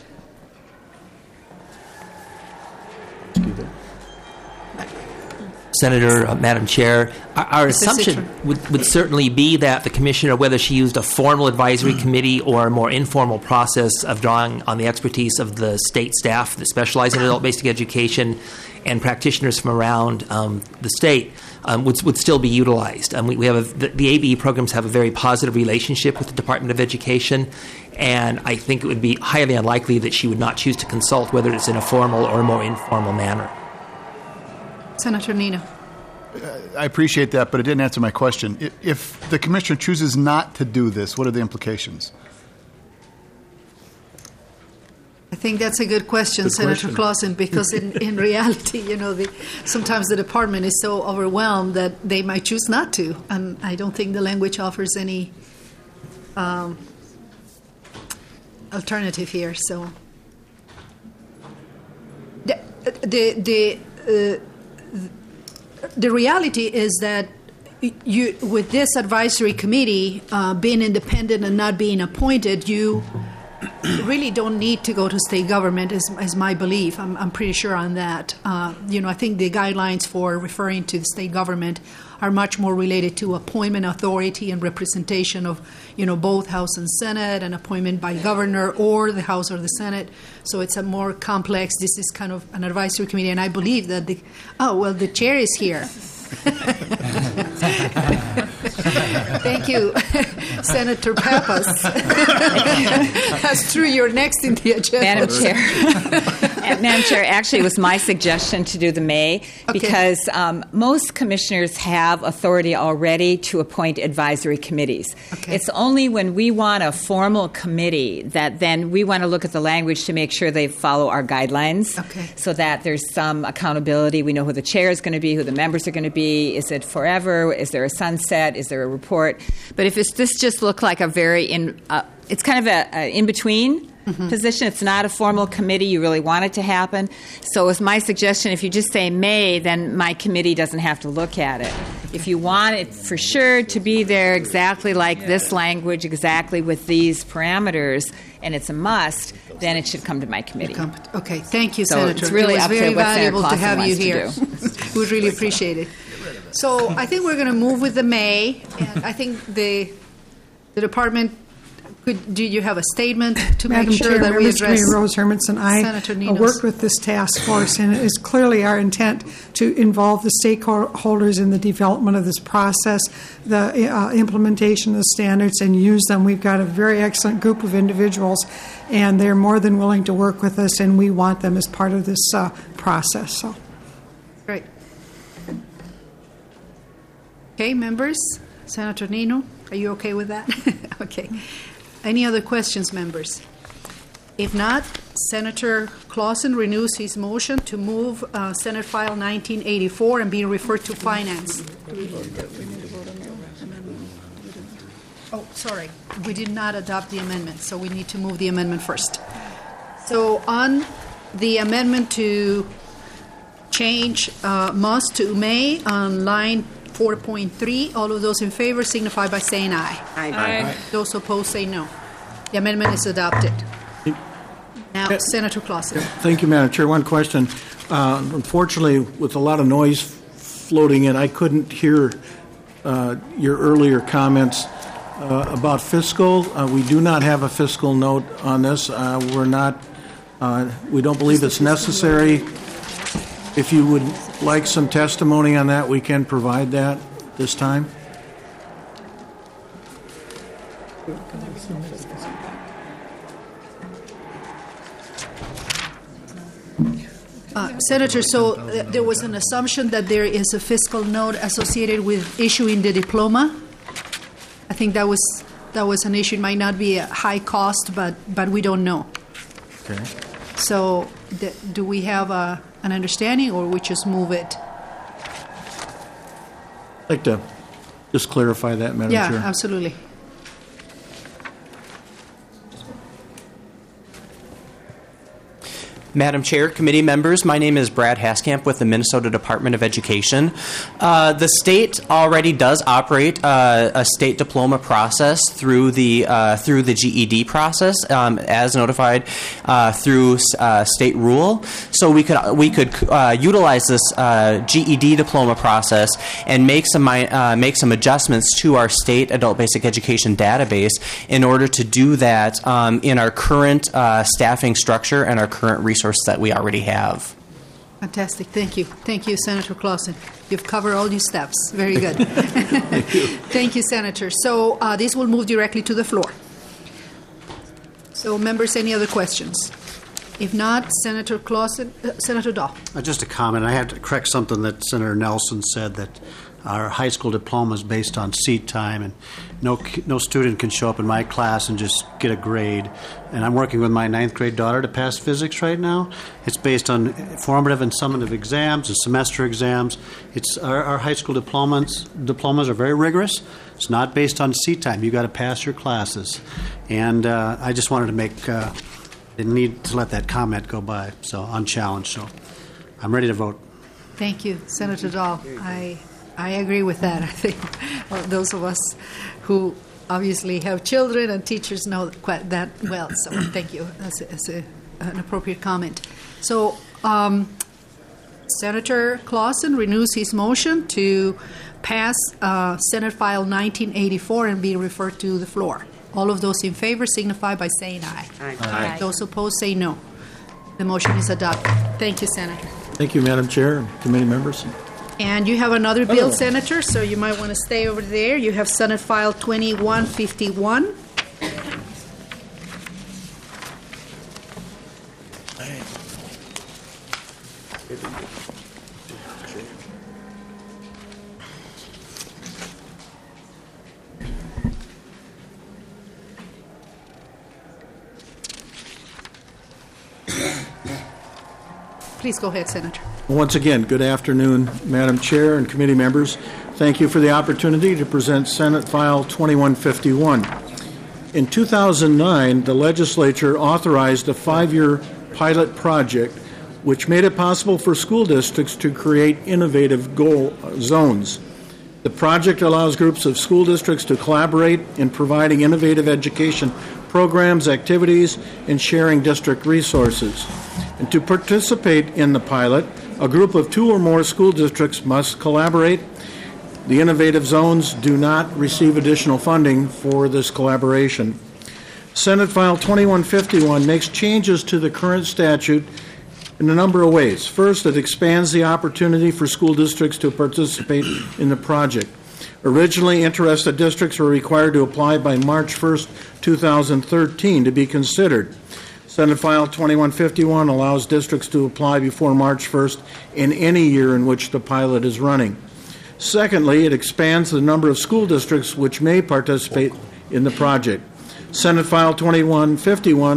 Senator, Madam Chair, our assumption would certainly be that the commissioner, whether she used a formal advisory committee or a more informal process of drawing on the expertise of the state staff that specialize in adult basic education and practitioners from around the state, would still be utilized. We have the ABE programs have a very positive relationship with the Department of Education, and I think it would be highly unlikely that she would not choose to consult, whether it's in a formal or a more informal manner. Senator Nino. I appreciate that, but it didn't answer my question. If the commissioner chooses not to do this, what are the implications? I think that's a good question, Senator Clausen, because in reality, sometimes the department is so overwhelmed that they might choose not to, and I don't think the language offers any alternative here. So the reality is that you, with this advisory committee being independent and not being appointed, you really don't need to go to state government, is my belief. I'm pretty sure on that. I think the guidelines for referring to the state government are much more related to appointment authority and representation of, both House and Senate, and appointment by governor or the House or the Senate. So it's a more complex. This is kind of an advisory committee, and I believe that the chair is here. Thank you, Senator Pappas. That's true. You're next in the agenda. Madam Chair, actually, it was my suggestion to do the May because most commissioners have authority already to appoint advisory committees. Okay. It's only when we want a formal committee that then we want to look at the language to make sure they follow our guidelines so that there's some accountability. We know who the chair is going to be, who the members are going to be. Is it forever? Is there a sunset? Is there a report? But if this just looked like a very it's kind of an in-between position. It's not a formal committee. You really want it to happen. So it's my suggestion, if you just say May, then my committee doesn't have to look at it. If you want it for sure to be there exactly like this language, exactly with these parameters, and it's a must, then it should come to my committee. Okay, thank you, so Senator. It's really it was up very to what valuable Senator to have Clausen you wants here. to do. We would really appreciate it. So I think we're going to move with the May, and I think the department. Do you have a statement to Madam make sure Chair, that we address? Rose Hermanson, I worked with this task force, and it is clearly our intent to involve the stakeholders in the development of this process, the implementation of the standards, and use them. We've got a very excellent group of individuals, and they're more than willing to work with us, and we want them as part of this process. So, great. Okay, members. Senator Nino, are you okay with that? Okay. Any other questions, members? If not, Senator Clausen renews his motion to move Senate File 1984 and be referred to Finance. Oh, sorry. We did not adopt the amendment, so we need to move the amendment first. So on the amendment to change must to may on line 4.3, all of those in favor signify by saying aye. Aye. Those opposed say no. The amendment is adopted. Now, Senator Clausen. Thank you, Madam Chair. One question. Unfortunately, with a lot of noise floating in, I couldn't hear your earlier comments about fiscal. We do not have a fiscal note on this. We don't believe it's necessary. If you would like some testimony on that, we can provide that this time. Senator, so there was an assumption that there is a fiscal note associated with issuing the diploma. I think that was an issue. It might not be a high cost, but we don't know. Okay. So do we have an understanding, or we just move it? I'd like to just clarify that, Madam Chair. Yeah, absolutely. Madam Chair, committee members, my name is Brad Haskamp with the Minnesota Department of Education. The state already does operate a state diploma process through the GED process, as notified through state rule. So we could utilize this GED diploma process and make some adjustments to our state adult basic education database in order to do that in our current staffing structure and our current resources that we already have. Fantastic. Thank you. Thank you, Senator Clausen. You've covered all these steps. Very good. Thank you. Thank you, Senator. So this will move directly to the floor. So, members, any other questions? If not, Senator Clausen, Senator Dahl. Just a comment. I had to correct something that Senator Nelson said, that our high school diploma is based on seat time, and no student can show up in my class and just get a grade. And I'm working with my 9th grade daughter to pass physics right now. It's based on formative and summative exams and semester exams. It's our high school diplomas are very rigorous. It's not based on seat time. You've got to pass your classes. And I just wanted to didn't need to let that comment go by, so unchallenged. So I'm ready to vote. Thank you, Senator Dahl. I agree with that. I think those of us who obviously have children and teachers know that well. So thank you. That's an appropriate comment. So Senator Clausen renews his motion to pass Senate File 1984 and be referred to the floor. All of those in favor signify by saying aye. Aye. Those opposed say no. The motion is adopted. Thank you, Senator. Thank you, Madam Chair and committee members. And you have another bill, Senator, so you might want to stay over there. You have Senate File 2151. Please go ahead, Senator. Once again, good afternoon, Madam Chair and committee members. Thank you for the opportunity to present Senate File 2151. In 2009, the legislature authorized a 5-year pilot project which made it possible for school districts to create innovative goal zones. The project allows groups of school districts to collaborate in providing innovative education programs, activities, and sharing district resources. And to participate in the pilot, a group of 2 or more school districts must collaborate. The innovative zones do not receive additional funding for this collaboration. Senate File 2151 makes changes to the current statute in a number of ways. First, it expands the opportunity for school districts to participate in the project. Originally, interested districts were required to apply by March 1st, 2013 to be considered. Senate File 2151 allows districts to apply before March 1st in any year in which the pilot is running. Secondly, it expands the number of school districts which may participate in the project. Senate File 2151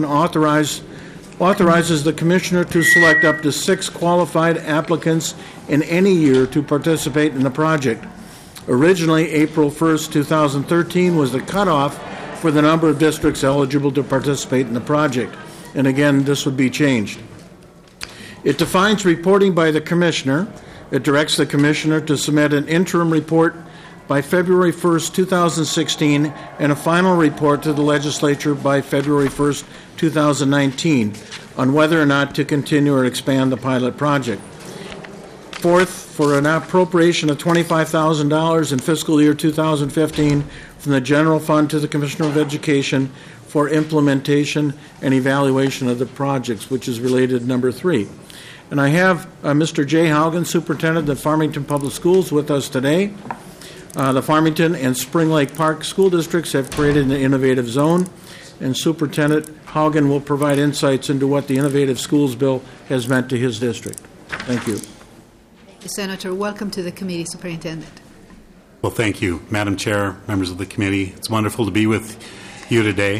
authorizes the Commissioner to select up to 6 qualified applicants in any year to participate in the project. Originally, April 1st, 2013 was the cutoff for the number of districts eligible to participate in the project. And again, this would be changed. It defines reporting by the Commissioner. It directs the Commissioner to submit an interim report by February 1st, 2016, and a final report to the Legislature by February 1st, 2019, on whether or not to continue or expand the pilot project. Fourth, for an appropriation of $25,000 in fiscal year 2015 from the General Fund to the Commissioner of Education for implementation and evaluation of the projects, which is related to number 3. And I have Mr. Jay Haugen, Superintendent of Farmington Public Schools, with us today. The Farmington and Spring Lake Park school districts have created an innovative zone, and Superintendent Haugen will provide insights into what the Innovative Schools Bill has meant to his district. Thank you. Thank you, Senator. Welcome to the committee, Superintendent. Well, thank you, Madam Chair, members of the committee. It's wonderful to be with you today.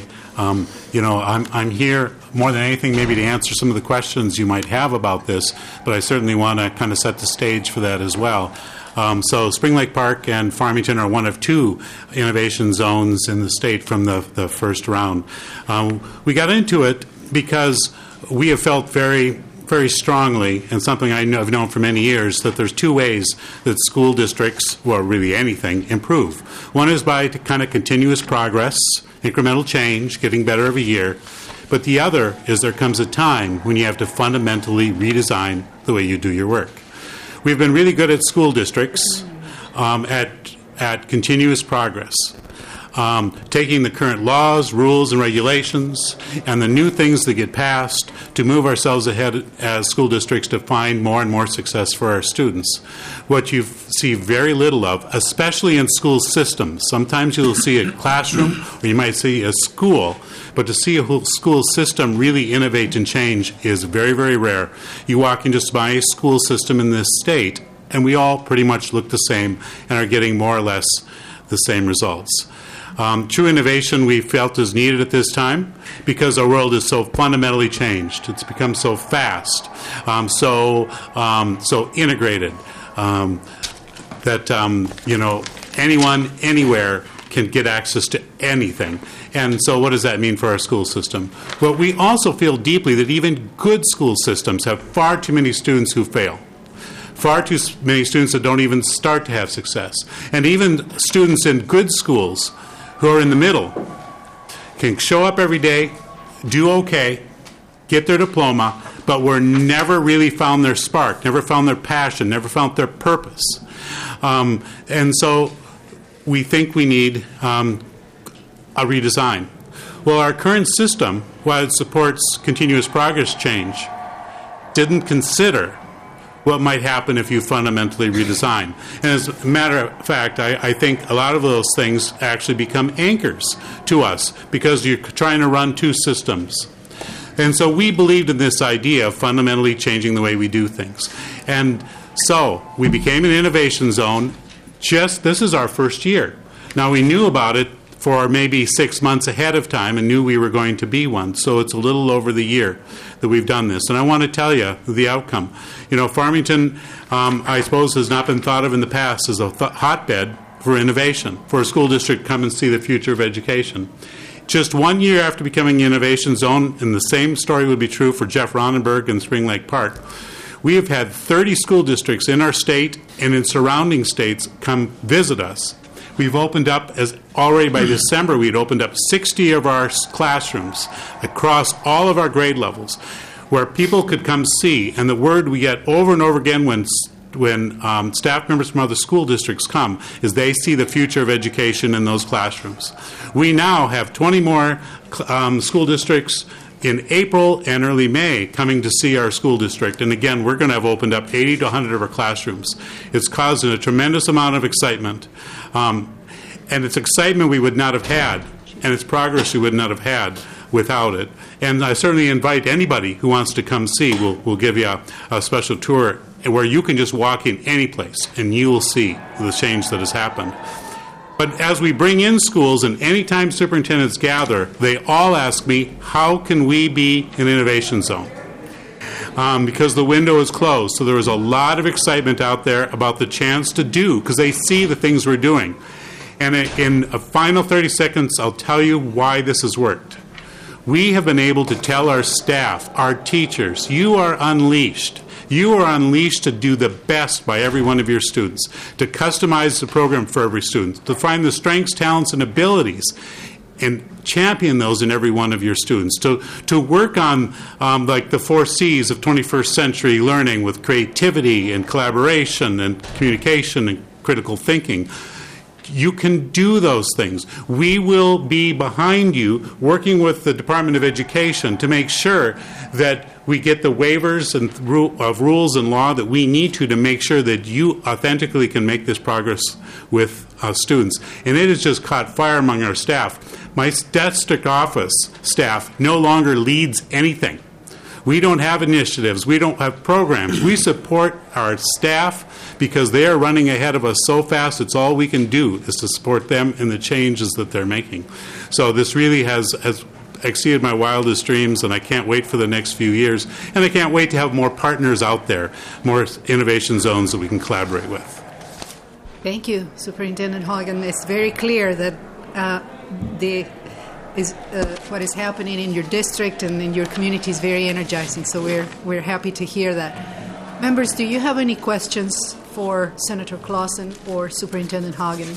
I'm here more than anything maybe to answer some of the questions you might have about this, but I certainly want to kind of set the stage for that as well. So Spring Lake Park and Farmington are one of 2 innovation zones in the state from the first round. We got into it because we have felt very strongly, and something I've known for many years, that there's 2 ways that school districts, or really anything, improve. One is by kind of continuous progress, incremental change, getting better every year. But the other is there comes a time when you have to fundamentally redesign the way you do your work. We've been really good at school districts at continuous progress. Taking the current laws, rules, and regulations and the new things that get passed to move ourselves ahead as school districts to find more and more success for our students. What you see very little of, especially in school systems, sometimes you'll see a classroom or you might see a school, but to see a whole school system really innovate and change is very, very rare. You walk into my school system in this state, and we all pretty much look the same and are getting more or less the same results. True innovation we felt is needed at this time because our world is so fundamentally changed. It's become so fast, so integrated that anyone, anywhere can get access to anything. And so what does that mean for our school system? Well, we also feel deeply that even good school systems have far too many students who fail. Far too many students that don't even start to have success. And even students in good schools who are in the middle can show up every day, do okay, get their diploma, but were never really found their spark, never found their passion, never found their purpose. And so we think we need a redesign. Well, our current system, while it supports continuous progress change, didn't consider what might happen if you fundamentally redesign. And as a matter of fact, I think a lot of those things actually become anchors to us because you're trying to run 2 systems. And so we believed in this idea of fundamentally changing the way we do things. And so we became an innovation zone. This is our first year. Now, we knew about it for maybe 6 months ahead of time and knew we were going to be one. So it's a little over the year that we've done this. And I want to tell you the outcome. Farmington, I suppose, has not been thought of in the past as a hotbed for innovation, for a school district to come and see the future of education. Just 1 year after becoming an innovation zone, and the same story would be true for Jeff Ronenberg and Spring Lake Park, we have had 30 school districts in our state and in surrounding states come visit us. We've opened up, already by December, we'd opened up 60 of our classrooms across all of our grade levels where people could come see. And the word we get over and over again when staff members from other school districts come is they see the future of education in those classrooms. We now have 20 more school districts in April and early May coming to see our school district. And again, we're going to have opened up 80 to 100 of our classrooms. It's caused a tremendous amount of excitement. And it's excitement we would not have had, and it's progress we would not have had without it. And I certainly invite anybody who wants to come see. We'll give you a special tour where you can just walk in any place, and you will see the change that has happened. But as we bring in schools, and anytime superintendents gather, they all ask me, how can we be an innovation zone? Because the window is closed. So there is a lot of excitement out there about the chance to do, because they see the things we're doing. And in a final 30 seconds, I'll tell you why this has worked. We have been able to tell our staff, our teachers, you are unleashed. You are unleashed to do the best by every one of your students, to customize the program for every student, to find the strengths, talents, and abilities, and champion those in every one of your students, to work on like the 4 C's of 21st century learning with creativity and collaboration and communication and critical thinking. You can do those things. We will be behind you working with the Department of Education to make sure that we get the waivers of rules and law that we need to make sure that you authentically can make this progress with students. And it has just caught fire among our staff. My district office staff no longer leads anything. We don't have initiatives. We don't have programs. We support our staff because they are running ahead of us so fast, it's all we can do is to support them in the changes that they're making. So this really has exceeded my wildest dreams, and I can't wait for the next few years. And I can't wait to have more partners out there, more innovation zones that we can collaborate with. Thank you, Superintendent Hogan. It's very clear that what is happening in your district and in your community is very energizing, so we're happy to hear that. Members, do you have any questions for Senator Clausen or Superintendent Hogan?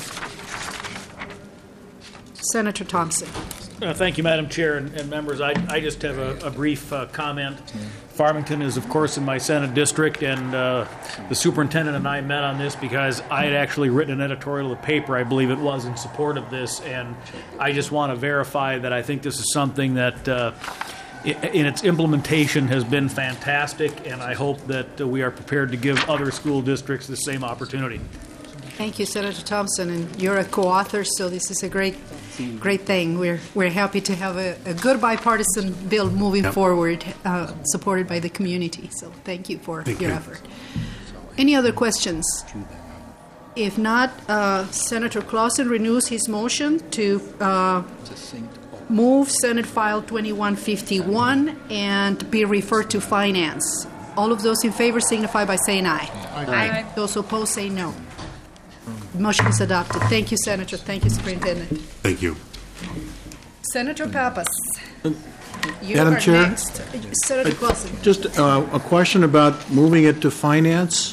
Senator Thompson. Thank you, Madam Chair and members. I just have a brief comment. Farmington is, of course, in my Senate district, and the superintendent and I met on this because I had actually written an editorial in the paper, I believe it was, in support of this, and I just want to verify that I think this is something that in its implementation has been fantastic, and I hope that we are prepared to give other school districts the same opportunity. Thank you, Senator Thompson, and you're a co-author, so this is a great thing. We're happy to have a good bipartisan bill moving forward, supported by the community. So thank you for your effort. Any other questions? If not, Senator Clausen renews his motion to move Senate File 2151 and be referred to Finance. All of those in favor signify by saying aye. Aye. Those opposed say no. The motion is adopted. Thank you, Senator. Thank you, Superintendent. Thank you. Senator Pappas. You Madam are Chair, next. Senator Clausen. Just a question about moving it to Finance.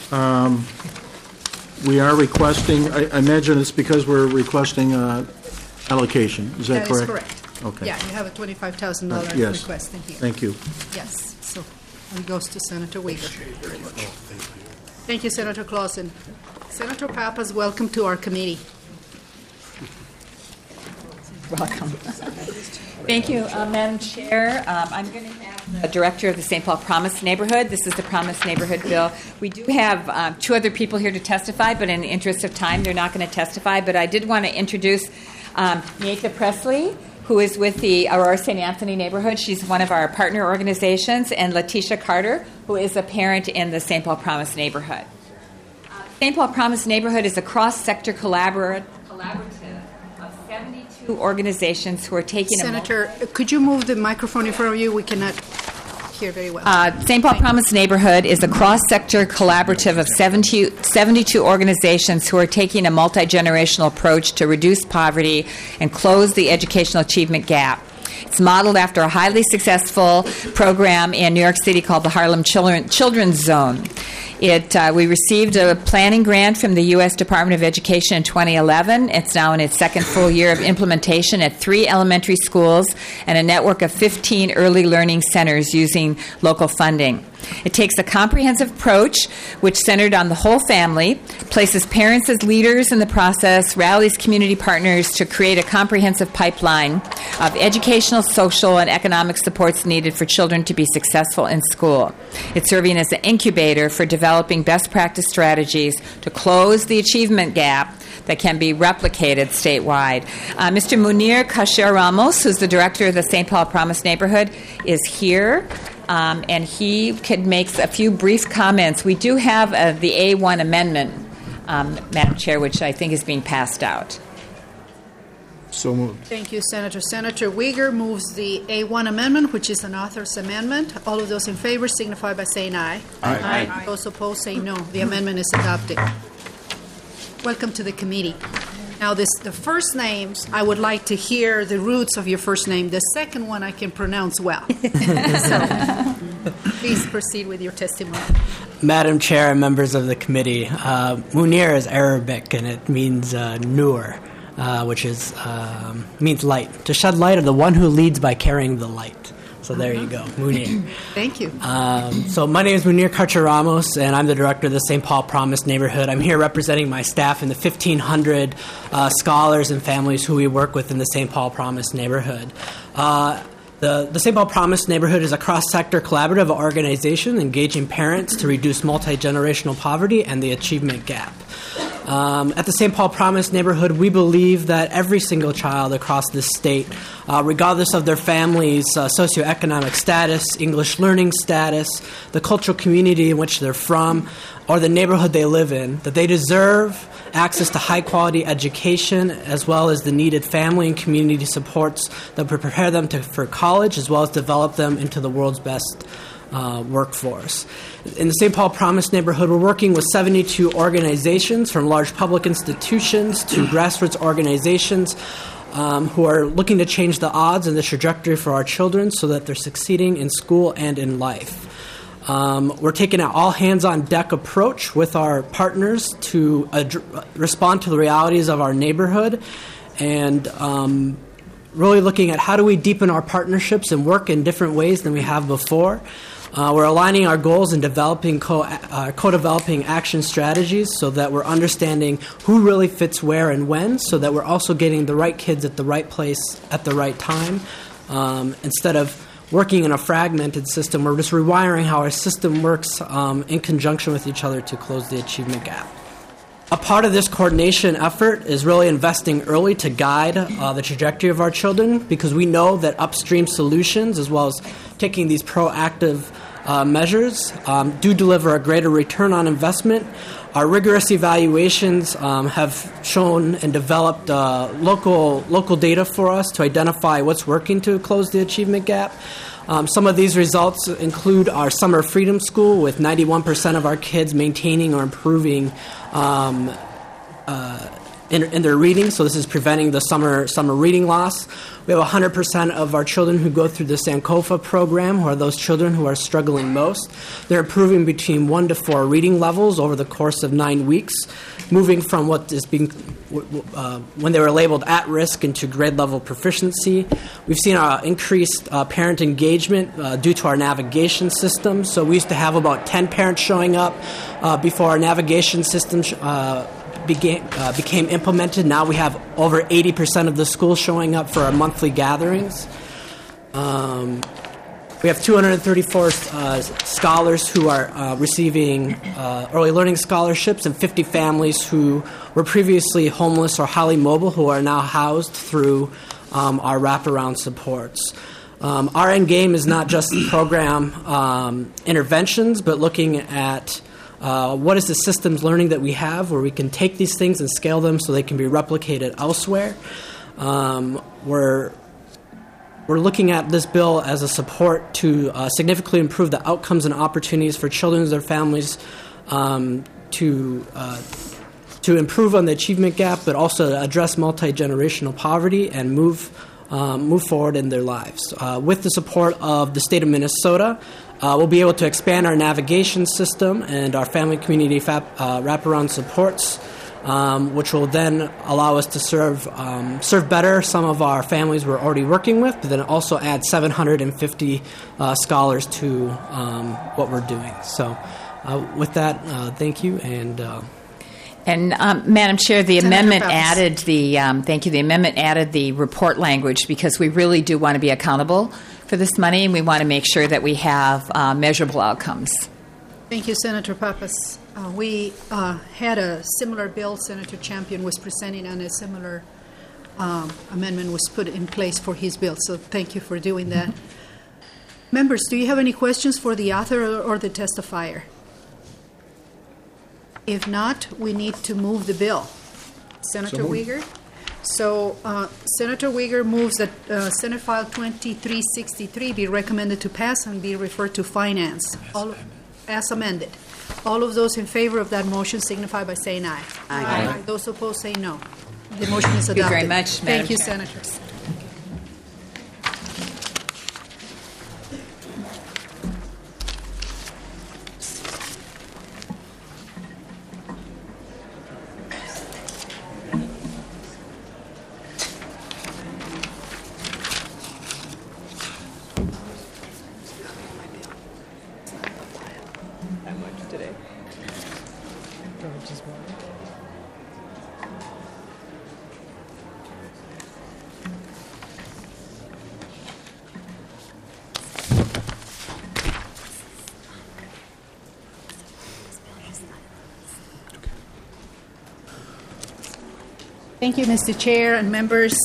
We are requesting, I imagine it's because we're requesting allocation. Is that correct? That is correct. Okay. Yeah, you have a $25,000 yes. request. Thank you. Thank you. Yes. So it goes to Senator Uyghur. Thank you, Senator Clausen. Senator Pappas, welcome to our committee. Welcome. Thank you, Madam Chair. I'm going to have the director of the St. Paul Promise Neighborhood. This is the Promise Neighborhood bill. We do have two other people here to testify, but in the interest of time, they're not going to testify. But I did want to introduce Natha Presley, who is with the Aurora St. Anthony neighborhood. She's one of our partner organizations, and Letitia Carter, who is a parent in the St. Paul Promise neighborhood. St. Paul Promise neighborhood is a cross-sector collaborative of 72 organizations who are taking Senator, could you move the microphone in front of you? We cannot hear very well. St. Paul Promise neighborhood is a cross-sector collaborative of 72 organizations who are taking a multi-generational approach to reduce poverty and close the educational achievement gap. It's modeled after a highly successful program in New York City called the Harlem Children's Zone. We received a planning grant from the U.S. Department of Education in 2011. It's now in its second full year of implementation at 3 elementary schools and a network of 15 early learning centers using local funding. It takes a comprehensive approach which centered on the whole family, places parents as leaders in the process, rallies community partners to create a comprehensive pipeline of educational, social, and economic supports needed for children to be successful in school. It's serving as an incubator for developing best practice strategies to close the achievement gap that can be replicated statewide. Mr. Munir Kasher Ramos, who's the director of the St. Paul Promise neighborhood, is here. And he could make a few brief comments. We do have the A1 amendment, Madam Chair, which I think is being passed out. So moved. Thank you, Senator. Senator Uyghur moves the A1 amendment, which is an author's amendment. All of those in favor signify by saying aye. Aye. Aye. Those opposed say no. The amendment is adopted. Welcome to the committee. Now, the first names, I would like to hear the roots of your first name. The second one I can pronounce well. So, please proceed with your testimony. Madam Chair and members of the committee, Munir is Arabic and it means nur, which is means light. To shed light on the one who leads by carrying the light. So there you go, Munir. Thank you. So my name is Munir Karcher Ramos, and I'm the director of the St. Paul Promise neighborhood. I'm here representing my staff and the 1,500 scholars and families who we work with in the St. Paul Promise neighborhood. The St. Paul Promise neighborhood is a cross-sector collaborative organization engaging parents to reduce multi-generational poverty and the achievement gap. At the St. Paul Promise neighborhood, we believe that every single child across the state, regardless of their family's socioeconomic status, English learning status, the cultural community in which they're from, or the neighborhood they live in, that they deserve access to high-quality education as well as the needed family and community supports that would prepare them for college as well as develop them into the world's best workforce. In the St. Paul Promise neighborhood, we're working with 72 organizations, from large public institutions to grassroots organizations, who are looking to change the odds and the trajectory for our children so that they're succeeding in school and in life. We're taking an all-hands-on-deck approach with our partners to respond to the realities of our neighborhood, and really looking at how do we deepen our partnerships and work in different ways than we have before. We're aligning our goals and developing co-developing action strategies so that we're understanding who really fits where and when, so that we're also getting the right kids at the right place at the right time. Instead of working in a fragmented system, we're just rewiring how our system works in conjunction with each other to close the achievement gap. A part of this coordination effort is really investing early to guide the trajectory of our children, because we know that upstream solutions, as well as taking these proactive measures, do deliver a greater return on investment. Our rigorous evaluations have shown and developed local data for us to identify what's working to close the achievement gap. Some of these results include our Summer Freedom School, with 91% of our kids maintaining or improving in their reading, so this is preventing the summer reading loss. We have 100% of our children who go through the Sankofa program, who are those children who are struggling most. They're improving between 1 to 4 reading levels over the course of 9 weeks, moving from what is being when they were labeled at risk into grade level proficiency. We've seen increased parent engagement due to our navigation system. So we used to have about 10 parents showing up before our navigation system became implemented. Now we have over 80% of the schools showing up for our monthly gatherings. We have 234 scholars who are receiving early learning scholarships, and 50 families who were previously homeless or highly mobile who are now housed through our wraparound supports. Our end game is not just program interventions, but looking at what is the systems learning that we have, where we can take these things and scale them so they can be replicated elsewhere. We're looking at this bill as a support to significantly improve the outcomes and opportunities for children and their families to improve on the achievement gap, but also to address multi-generational poverty and move forward in their lives. With the support of the state of Minnesota, we'll be able to expand our navigation system and our family community wraparound supports, which will then allow us to serve better some of our families we're already working with, but then also add 750 scholars to what we're doing. So with that, thank you. And Madam Chair, the amendment added the the amendment added the report language, because we really do want to be accountable for this money, and we want to make sure that we have measurable outcomes. Thank you, Senator Pappas. We had a similar bill. Senator Champion was presenting, and a similar amendment was put in place for his bill. So thank you for doing that. Members, do you have any questions for the author or the testifier? If not, we need to move the bill. Senator Uyghur? So Senator Uyghur moves that Senate File 2363 be recommended to pass and be referred to Finance. As amended. All of those in favor of that motion signify by saying aye. Aye. Those opposed say no. The motion is adopted. Thank you very much, Madam Thank you, Chair. Senators. Thank you, Mr. Chair and members.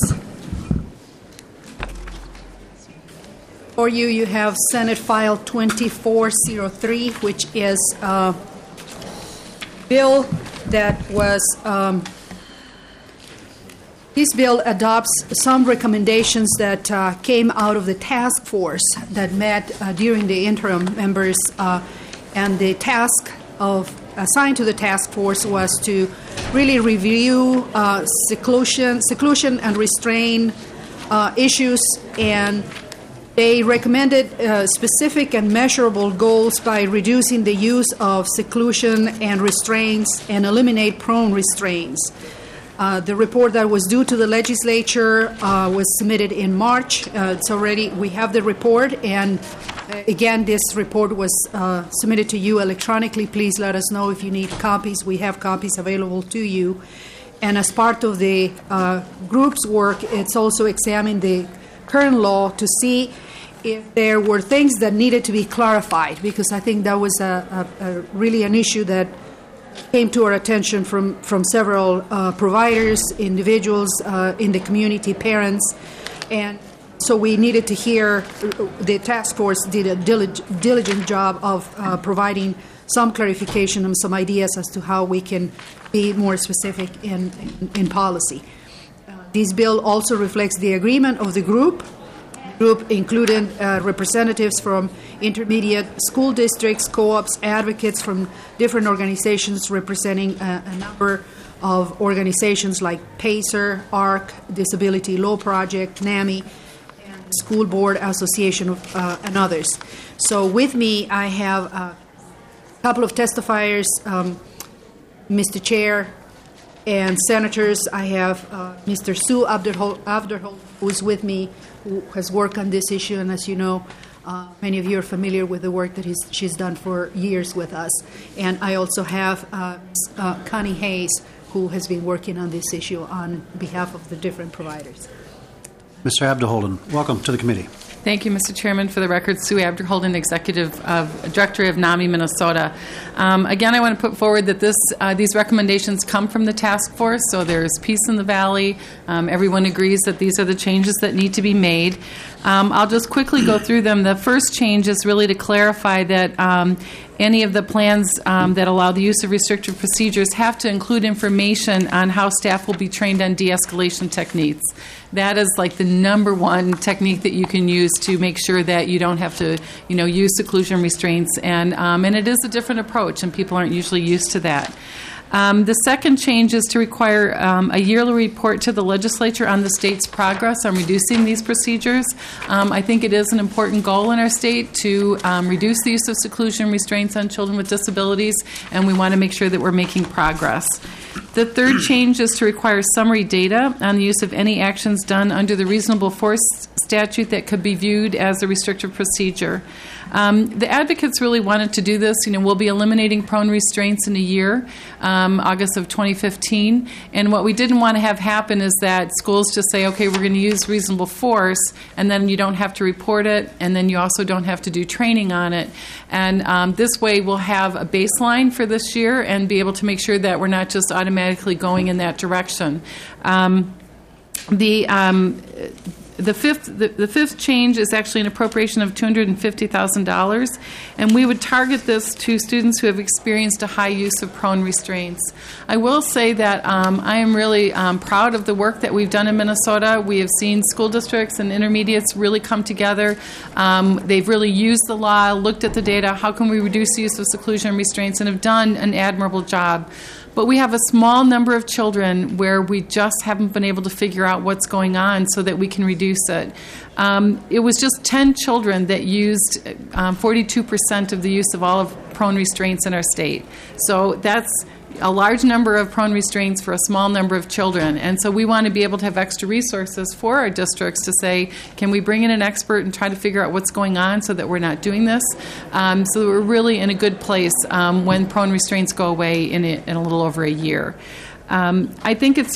For you have Senate File 2403, which is a bill that was This bill adopts some recommendations that came out of the task force that met during the interim members, and the task assigned to the task force was to really review seclusion and restraint issues, and they recommended specific and measurable goals by reducing the use of seclusion and restraints and eliminate prone restraints. The report that was due to the legislature was submitted in March. We have the report, and again, this report was submitted to you electronically. Please let us know if you need copies. We have copies available to you. And as part of the group's work, it's also examined the current law to see if there were things that needed to be clarified, because I think that was really an issue that came to our attention from several providers, individuals in the community, parents, and so we needed to hear. The task force did a diligent job of providing some clarification and some ideas as to how we can be more specific in policy. This bill also reflects the agreement of the group. The group included representatives from intermediate school districts, co-ops, advocates from different organizations representing a number of organizations like PACER, ARC, Disability Law Project, NAMI, and School Board Association, and others. So with me, I have a couple of testifiers, Mr. Chair and Senators. I have Mr. Sue Abderhold, who is with me, who has worked on this issue, and as you know, many of you are familiar with the work that she's done for years with us. And I also have Connie Hayes, who has been working on this issue on behalf of the different providers. Mr. Abderholden, welcome to the committee. Thank you, Mr. Chairman. For the record, Sue Abderholden, Director of NAMI, Minnesota. Again, I want to put forward that these recommendations come from the task force, so there's peace in the valley. Everyone agrees that these are the changes that need to be made. I'll just quickly go through them. The first change is really to clarify that any of the plans that allow the use of restrictive procedures have to include information on how staff will be trained on de-escalation techniques. That is like the number one technique that you can use to make sure that you don't have to, use seclusion restraints. And it is a different approach, and people aren't usually used to that. The second change is to require a yearly report to the legislature on the state's progress on reducing these procedures. I think it is an important goal in our state to reduce the use of seclusion restraints on children with disabilities, and we want to make sure that we're making progress. The third change is to require summary data on the use of any actions done under the reasonable force statute that could be viewed as a restrictive procedure. The advocates really wanted to do this. We'll be eliminating prone restraints in a year, August of 2015. And what we didn't want to have happen is that schools just say, okay, we're going to use reasonable force, and then you don't have to report it, and then you also don't have to do training on it. And this way we'll have a baseline for this year and be able to make sure that we're not just automatically going in that direction. The fifth change is actually an appropriation of $250,000, and we would target this to students who have experienced a high use of prone restraints. I will say that I am really proud of the work that we've done in Minnesota. We have seen school districts and intermediates really come together. They've really used the law, looked at the data, how can we reduce the use of seclusion restraints, and have done an admirable job. But we have a small number of children where we just haven't been able to figure out what's going on so that we can reduce it. It was just 10 children that used 42% of the use of all of prone restraints in our state. So that's a large number of prone restraints for a small number of children. And so we want to be able to have extra resources for our districts to say, can we bring in an expert and try to figure out what's going on so that we're not doing this? So that we're really in a good place when prone restraints go away in a little over a year. I think these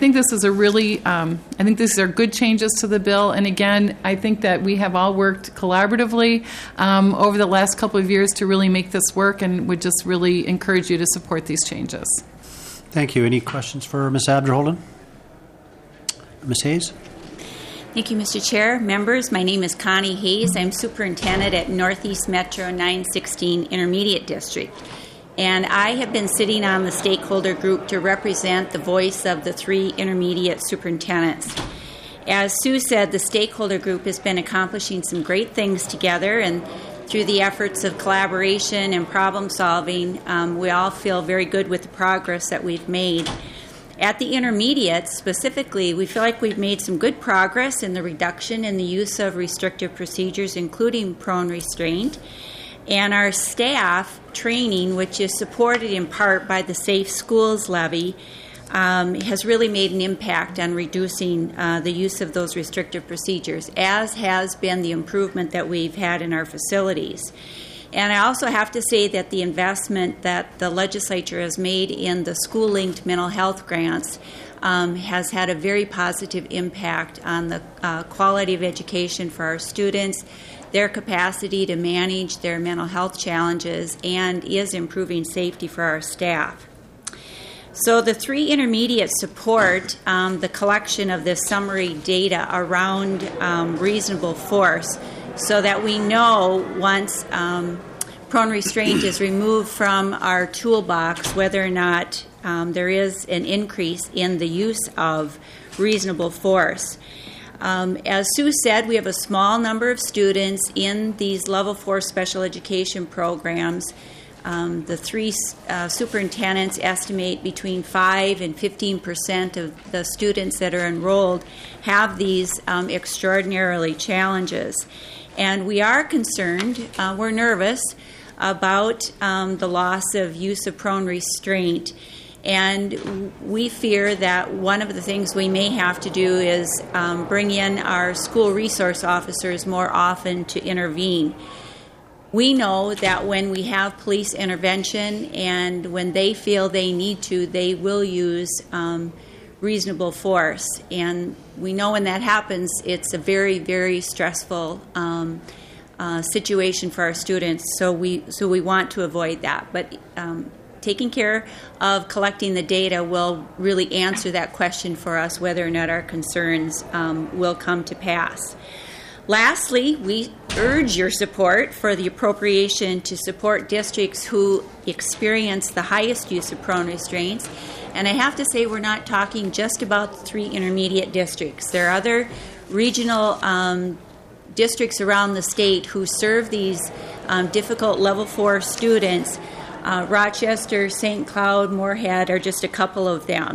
are good changes to the bill, and again, I think that we have all worked collaboratively over the last couple of years to really make this work, and would just really encourage you to support these changes. Thank you. Any questions for Ms. Abderholden? Ms. Hayes? Thank you, Mr. Chair. Members, my name is Connie Hayes. I'm superintendent at Northeast Metro 916 Intermediate District. And I have been sitting on the stakeholder group to represent the voice of the 3 intermediate superintendents. As Sue said, the stakeholder group has been accomplishing some great things together, and through the efforts of collaboration and problem solving, we all feel very good with the progress that we've made. At the intermediates, specifically, we feel like we've made some good progress in the reduction in the use of restrictive procedures, including prone restraint. And our staff training, which is supported in part by the Safe Schools Levy, has really made an impact on reducing the use of those restrictive procedures, as has been the improvement that we've had in our facilities. And I also have to say that the investment that the legislature has made in the school-linked mental health grants has had a very positive impact on the quality of education for our students, their capacity to manage their mental health challenges, and is improving safety for our staff. So the 3 intermediate support the collection of this summary data around reasonable force, so that we know once prone restraint is removed from our toolbox whether or not there is an increase in the use of reasonable force. As Sue said, we have a small number of students in these Level 4 special education programs. The 3 superintendents estimate between 5 and 15% of the students that are enrolled have these extraordinarily challenges. And we are concerned, we're nervous about the loss of use of prone restraint. And we fear that one of the things we may have to do is bring in our school resource officers more often to intervene. We know that when we have police intervention and when they feel they need to, they will use reasonable force. And we know when that happens, it's a very, very stressful situation for our students. So we want to avoid that. But taking care of collecting the data will really answer that question for us, whether or not our concerns will come to pass. Lastly, we urge your support for the appropriation to support districts who experience the highest use of prone restraints. And I have to say, we're not talking just about the 3 intermediate districts. There are other regional districts around the state who serve these difficult Level 4 students. Rochester, St. Cloud, Moorhead are just a couple of them.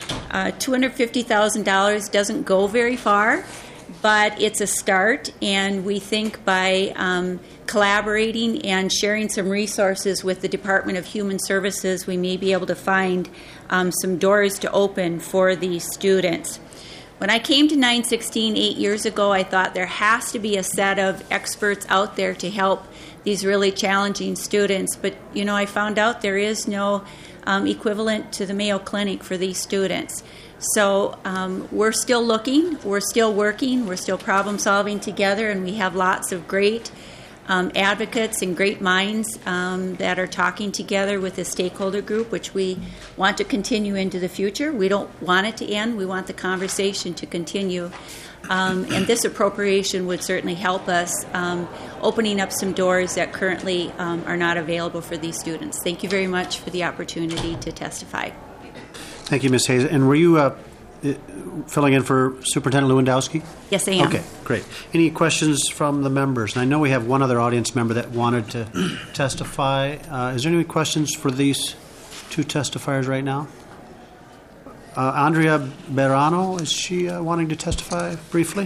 $250,000 doesn't go very far, but it's a start, and we think by collaborating and sharing some resources with the Department of Human Services, we may be able to find some doors to open for these students. When I came to 916 8 years ago, I thought there has to be a set of experts out there to help these really challenging students. But, I found out there is no equivalent to the Mayo Clinic for these students. So we're still looking, we're still working, we're still problem solving together, and we have lots of great advocates and great minds that are talking together with the stakeholder group, which we want to continue into the future. We don't want it to end. We want the conversation to continue. And this appropriation would certainly help us opening up some doors that currently are not available for these students. Thank you very much for the opportunity to testify. Thank you, Ms. Hayes. And were you filling in for Superintendent Lewandowski? Yes, I am. Okay, great. Any questions from the members? And I know we have one other audience member that wanted to testify. Is there any questions for these 2 testifiers right now? Andrea Berano, is she wanting to testify briefly?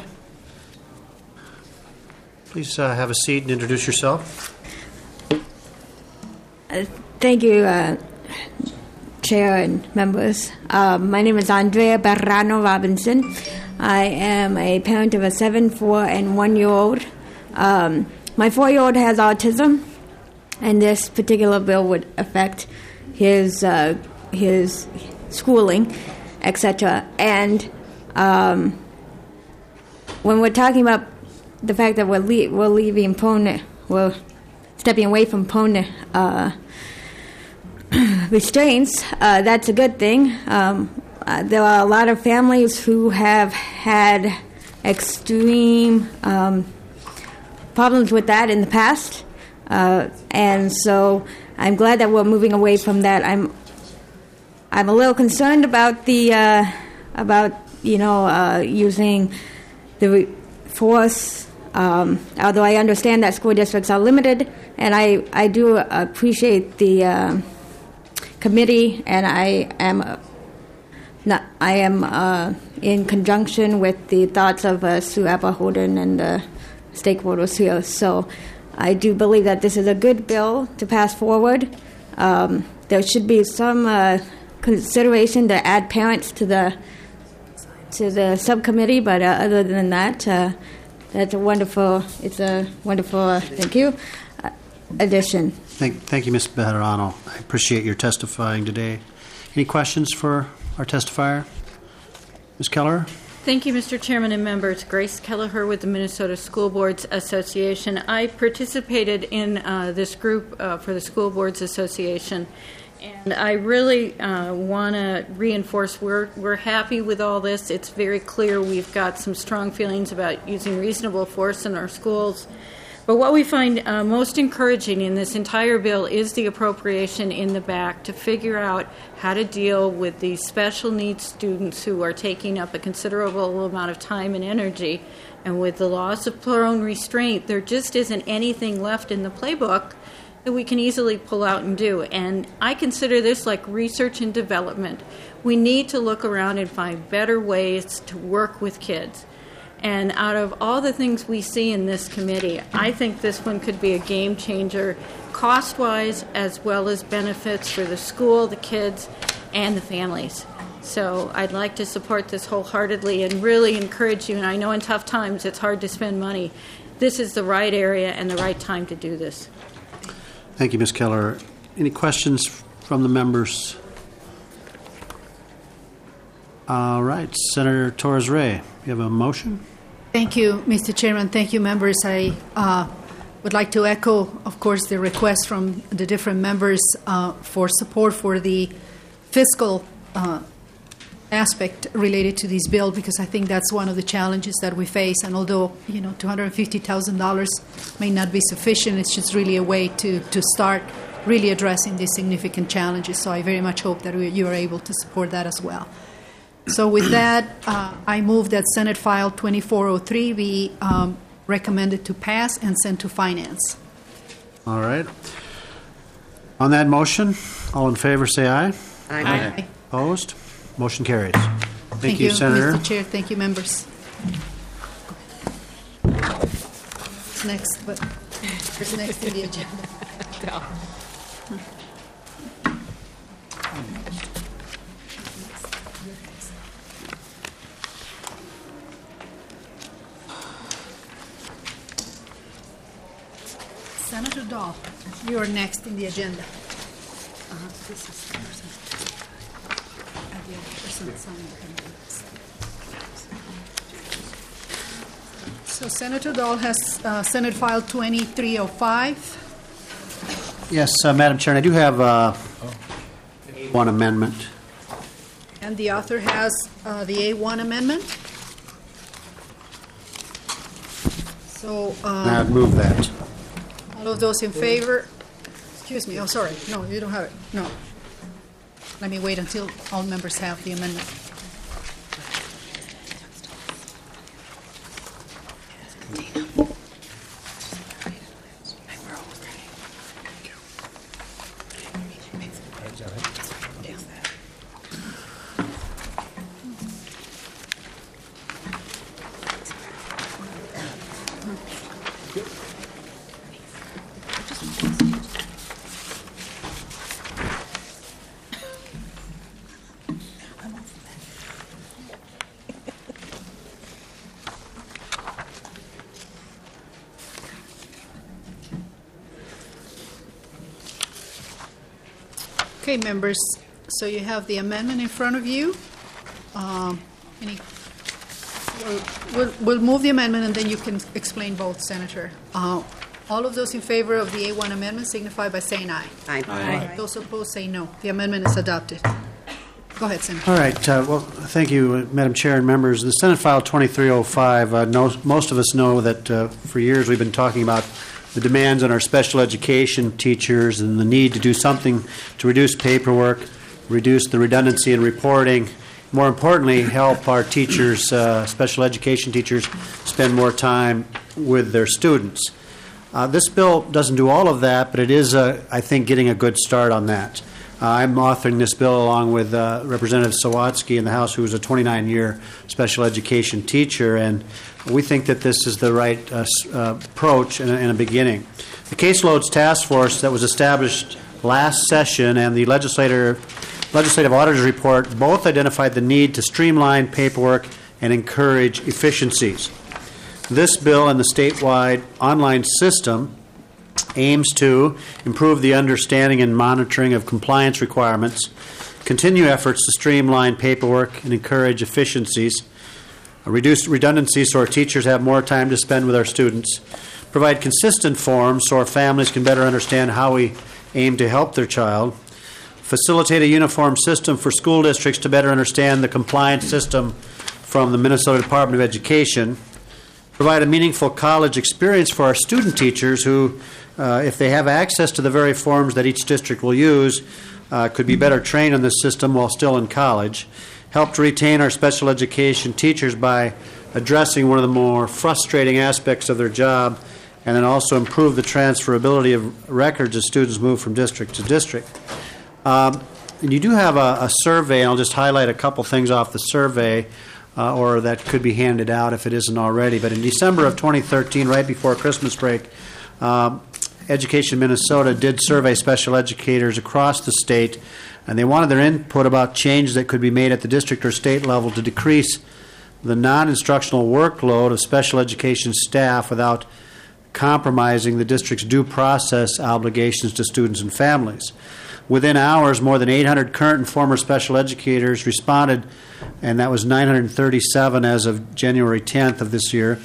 Please have a seat and introduce yourself. Thank you, Chair and members. My name is Andrea Berrano Robinson. I am a parent of a 7, 4, and 1-year-old. My 4-year-old has autism, and this particular bill would affect his schooling, etc. And when we're talking about the fact that we're stepping away from prone restraints, that's a good thing. There are a lot of families who have had extreme problems with that in the past. And so I'm glad that we're moving away from that. I'm a little concerned about the using the force. Although I understand that school districts are limited, and I do appreciate the committee, and I am in conjunction with the thoughts of Sue Appleholden and the stakeholders here. So I do believe that this is a good bill to pass forward. There should be some consideration to add parents to the subcommittee, but other than that, it's a wonderful thank you, addition. Thank you, Ms. Bejarano. I appreciate your testifying today. Any questions for our testifier? Ms. Keller? Thank you, Mr. Chairman and members. Grace Kelleher with the Minnesota School Boards Association. I participated in this group for the School Boards Association, and I really want to reinforce we're happy with all this. It's very clear we've got some strong feelings about using reasonable force in our schools. But what we find most encouraging in this entire bill is the appropriation in the back to figure out how to deal with these special needs students who are taking up a considerable amount of time and energy. And with the loss of prone restraint, there just isn't anything left in the playbook that we can easily pull out and do. And I consider this like research and development. We need to look around and find better ways to work with kids. And out of all the things we see in this committee, I think this one could be a game changer, cost-wise as well as benefits for the school, the kids, and the families. So I'd like to support this wholeheartedly and really encourage you. And I know in tough times it's hard to spend money. This is the right area and the right time to do this. Thank you, Ms. Keller. Any questions from the members? All right, Senator Torres-Ray, you have a motion? Thank you, Mr. Chairman. Thank you, members. I would like to echo, of course, the request from the different members for support for the fiscal aspect related to this bill, because I think that's one of the challenges that we face. And although, $250,000 may not be sufficient, it's just really a way to start really addressing these significant challenges. So I very much hope that you are able to support that as well. So with that, I move that Senate File 2403 be recommended to pass and sent to Finance. All right. On that motion, all in favor say aye. Aye. Opposed? Motion carries. Thank you, Senator. Mr. Chair. Thank you, members. What's next? What's next in the agenda? Senator Dahl, you are next in the agenda. This is the person. The other person signing the So Senator Dahl has Senate File 2305. Yes, Madam Chair, I do have one amendment. And the author has the A1 amendment. So I'd move that. All of those in favor? Excuse me. Oh, sorry. No, you don't have it. No. Let me wait until all members have the amendment. Okay, members, so you have the amendment in front of you. We'll move the amendment and then you can explain both, Senator. All of those in favor of the A1 amendment signify by saying aye. Aye. Those opposed say no. The amendment is adopted. Go ahead, Senator. All right. Well, thank you, Madam Chair and members. The Senate File 2305, most of us know that for years we've been talking about the demands on our special education teachers and the need to do something to reduce paperwork, reduce the redundancy in reporting, more importantly, help our teachers, special education teachers, spend more time with their students. This bill doesn't do all of that, but it is, I think, getting a good start on that. I'm authoring this bill along with Representative Sawatsky in the House, who is a 29-year special education teacher, and we think that this is the right approach and a beginning. The Caseloads Task Force that was established last session and the Legislative Auditor's Report both identified the need to streamline paperwork and encourage efficiencies. This bill and the statewide online system aims to improve the understanding and monitoring of compliance requirements, continue efforts to streamline paperwork and encourage efficiencies, reduce redundancies so our teachers have more time to spend with our students, provide consistent forms so our families can better understand how we aim to help their child, facilitate a uniform system for school districts to better understand the compliance system from the Minnesota Department of Education, provide a meaningful college experience for our student teachers who, if they have access to the very forms that each district will use, could be better trained on this system while still in college, help to retain our special education teachers by addressing one of the more frustrating aspects of their job, and then also improve the transferability of records as students move from district to district. And you do have a survey, and I'll just highlight a couple things off the survey, or that could be handed out if it isn't already. But in December of 2013, right before Christmas break, Education Minnesota did survey special educators across the state, and they wanted their input about changes that could be made at the district or state level to decrease the non-instructional workload of special education staff without compromising the district's due process obligations to students and families. Within hours, more than 800 current and former special educators responded, and that was 937 as of January 10th of this year.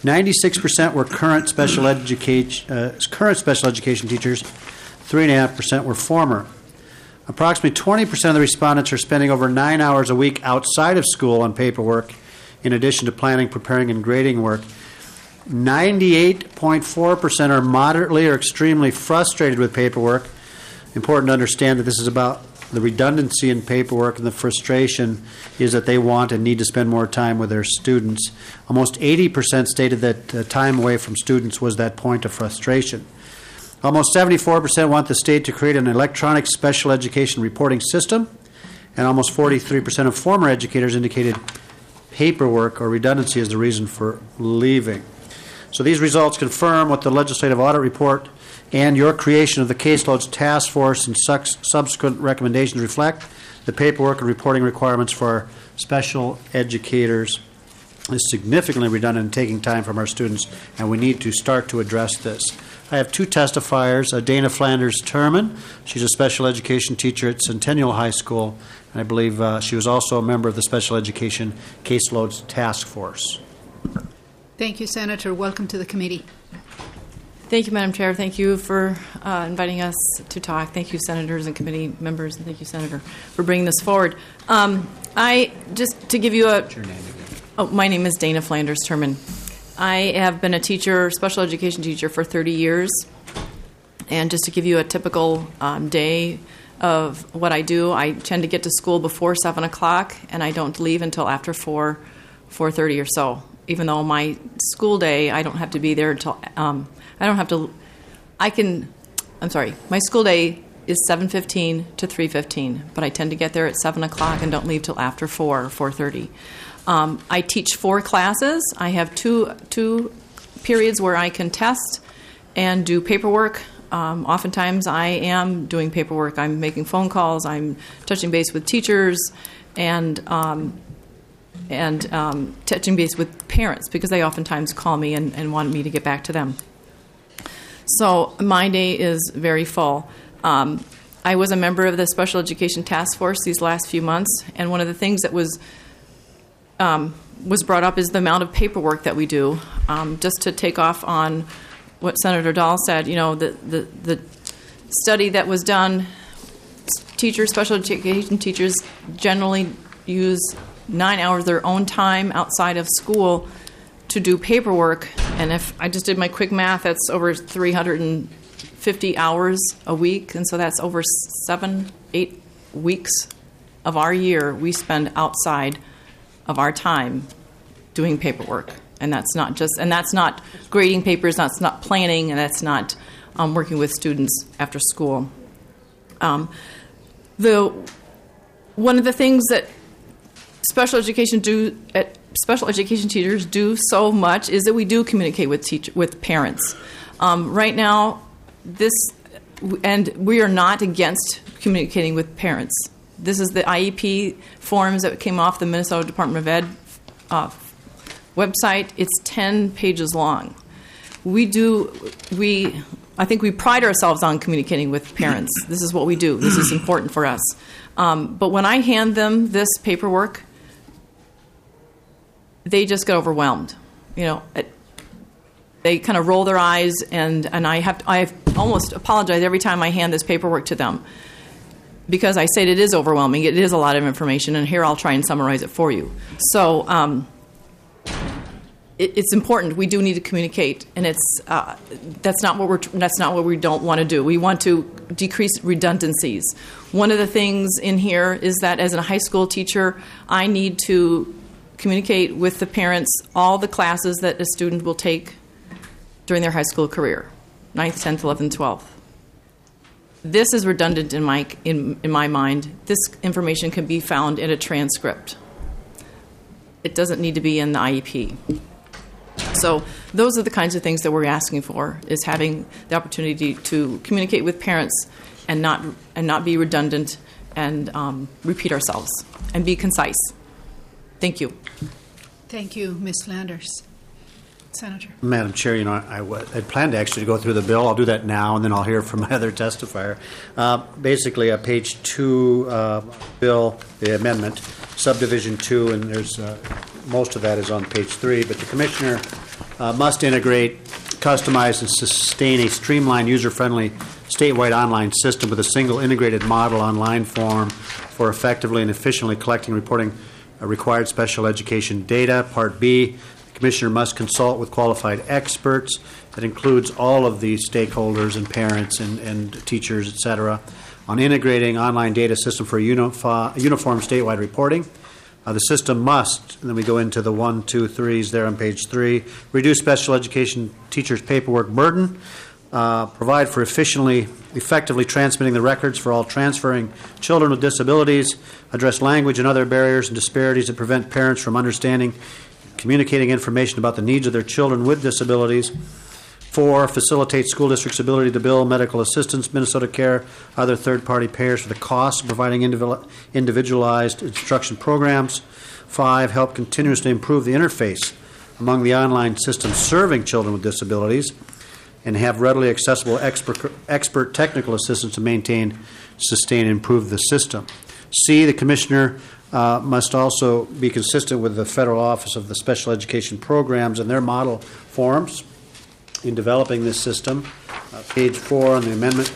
96% were current special education teachers. 3.5% were former. Approximately 20% of the respondents are spending over 9 hours a week outside of school on paperwork, in addition to planning, preparing, and grading work. 98.4% are moderately or extremely frustrated with paperwork. Important to understand that this is about the redundancy in paperwork, and the frustration is that they want and need to spend more time with their students. Almost 80% stated that time away from students was that point of frustration. Almost 74% want the state to create an electronic special education reporting system, and almost 43% of former educators indicated paperwork or redundancy is the reason for leaving. So these results confirm what the Legislative Audit Report and your creation of the Caseloads Task Force and subsequent recommendations reflect. The paperwork and reporting requirements for our special educators is significantly redundant and taking time from our students, and we need to start to address this. I have two testifiers, Dana Flanders Turman. She's a special education teacher at Centennial High School, and I believe she was also a member of the Special Education Caseloads Task Force. Thank you, Senator. Welcome to the committee. Thank you, Madam Chair. Thank you for inviting us to talk. Thank you, Senators and committee members, and thank you, Senator, for bringing this forward. I just to give you a. What's your name again? Oh, my name is Dana Flanders Turman. I have been a teacher, special education teacher, for 30 years. And just to give you a typical day of what I do, I tend to get to school before 7 o'clock, and I don't leave until after 4:30 or so. Even though my school day, I don't have to be there until. My school day is 7:15 to 3:15, but I tend to get there at 7 o'clock and don't leave till after 4:30. I teach 4 classes. I have two periods where I can test and do paperwork. Oftentimes I am doing paperwork. I'm making phone calls. I'm touching base with teachers and touching base with parents because they oftentimes call me and want me to get back to them. So my day is very full. I was a member of the Special Education Task Force these last few months, and one of the things that was brought up is the amount of paperwork that we do. Just to take off on what Senator Dahl said, the study that was done, special education teachers generally use 9 hours of their own time outside of school to do paperwork And if I just did my quick math, that's over 350 hours a week, and so that's over 7-8 weeks of our year we spend outside of our time doing paperwork. And that's not grading papers, that's not planning, and that's not working with students after school. One of the things that special education teachers do so much is that we do communicate with parents. Right now, and we are not against communicating with parents. This is the IEP forms that came off the Minnesota Department of Ed website. It's 10 pages long. I think we pride ourselves on communicating with parents. This is what we do. This is important for us. But when I hand them this paperwork, they just get overwhelmed. They kind of roll their eyes, and I almost apologize every time I hand this paperwork to them, because I say it is overwhelming. It is a lot of information, and here I'll try and summarize it for you. So it's important. We do need to communicate, and that's not what we don't want to do. We want to decrease redundancies. One of the things in here is that as a high school teacher, I need to communicate with the parents all the classes that a student will take during their high school career, 9th, 10th, 11th, 12th. This is redundant in my mind. This information can be found in a transcript. It doesn't need to be in the IEP. So those are the kinds of things that we're asking for, is having the opportunity to communicate with parents and not be redundant and repeat ourselves and be concise. Thank you. Thank you, Ms. Flanders. Senator. Madam Chair, I planned to actually go through the bill. I'll do that now, and then I'll hear from my other testifier. Basically, page 2 bill, the amendment, subdivision 2, and there's most of that is on page 3. But the commissioner must integrate, customize, and sustain a streamlined, user-friendly statewide online system with a single integrated model online form for effectively and efficiently collecting and reporting required special education data. Part B, the commissioner must consult with qualified experts. That includes all of the stakeholders and parents and teachers, et cetera, on integrating online data system for uniform statewide reporting. The system must, and then we go into the 1, 2, 3s there on page 3, reduce special education teachers' paperwork burden, provide for effectively transmitting the records for all transferring children with disabilities, address language and other barriers and disparities that prevent parents from understanding, communicating information about the needs of their children with disabilities. 4, facilitate school districts' ability to bill medical assistance, Minnesota Care, other third-party payers for the costs of providing individualized instruction programs. 5, help continuously improve the interface among the online systems serving children with disabilities, and have readily accessible expert technical assistance to maintain, sustain, and improve the system. C, the commissioner must also be consistent with the Federal Office of the Special Education Programs and their model forms in developing this system. Page 4 on the amendment.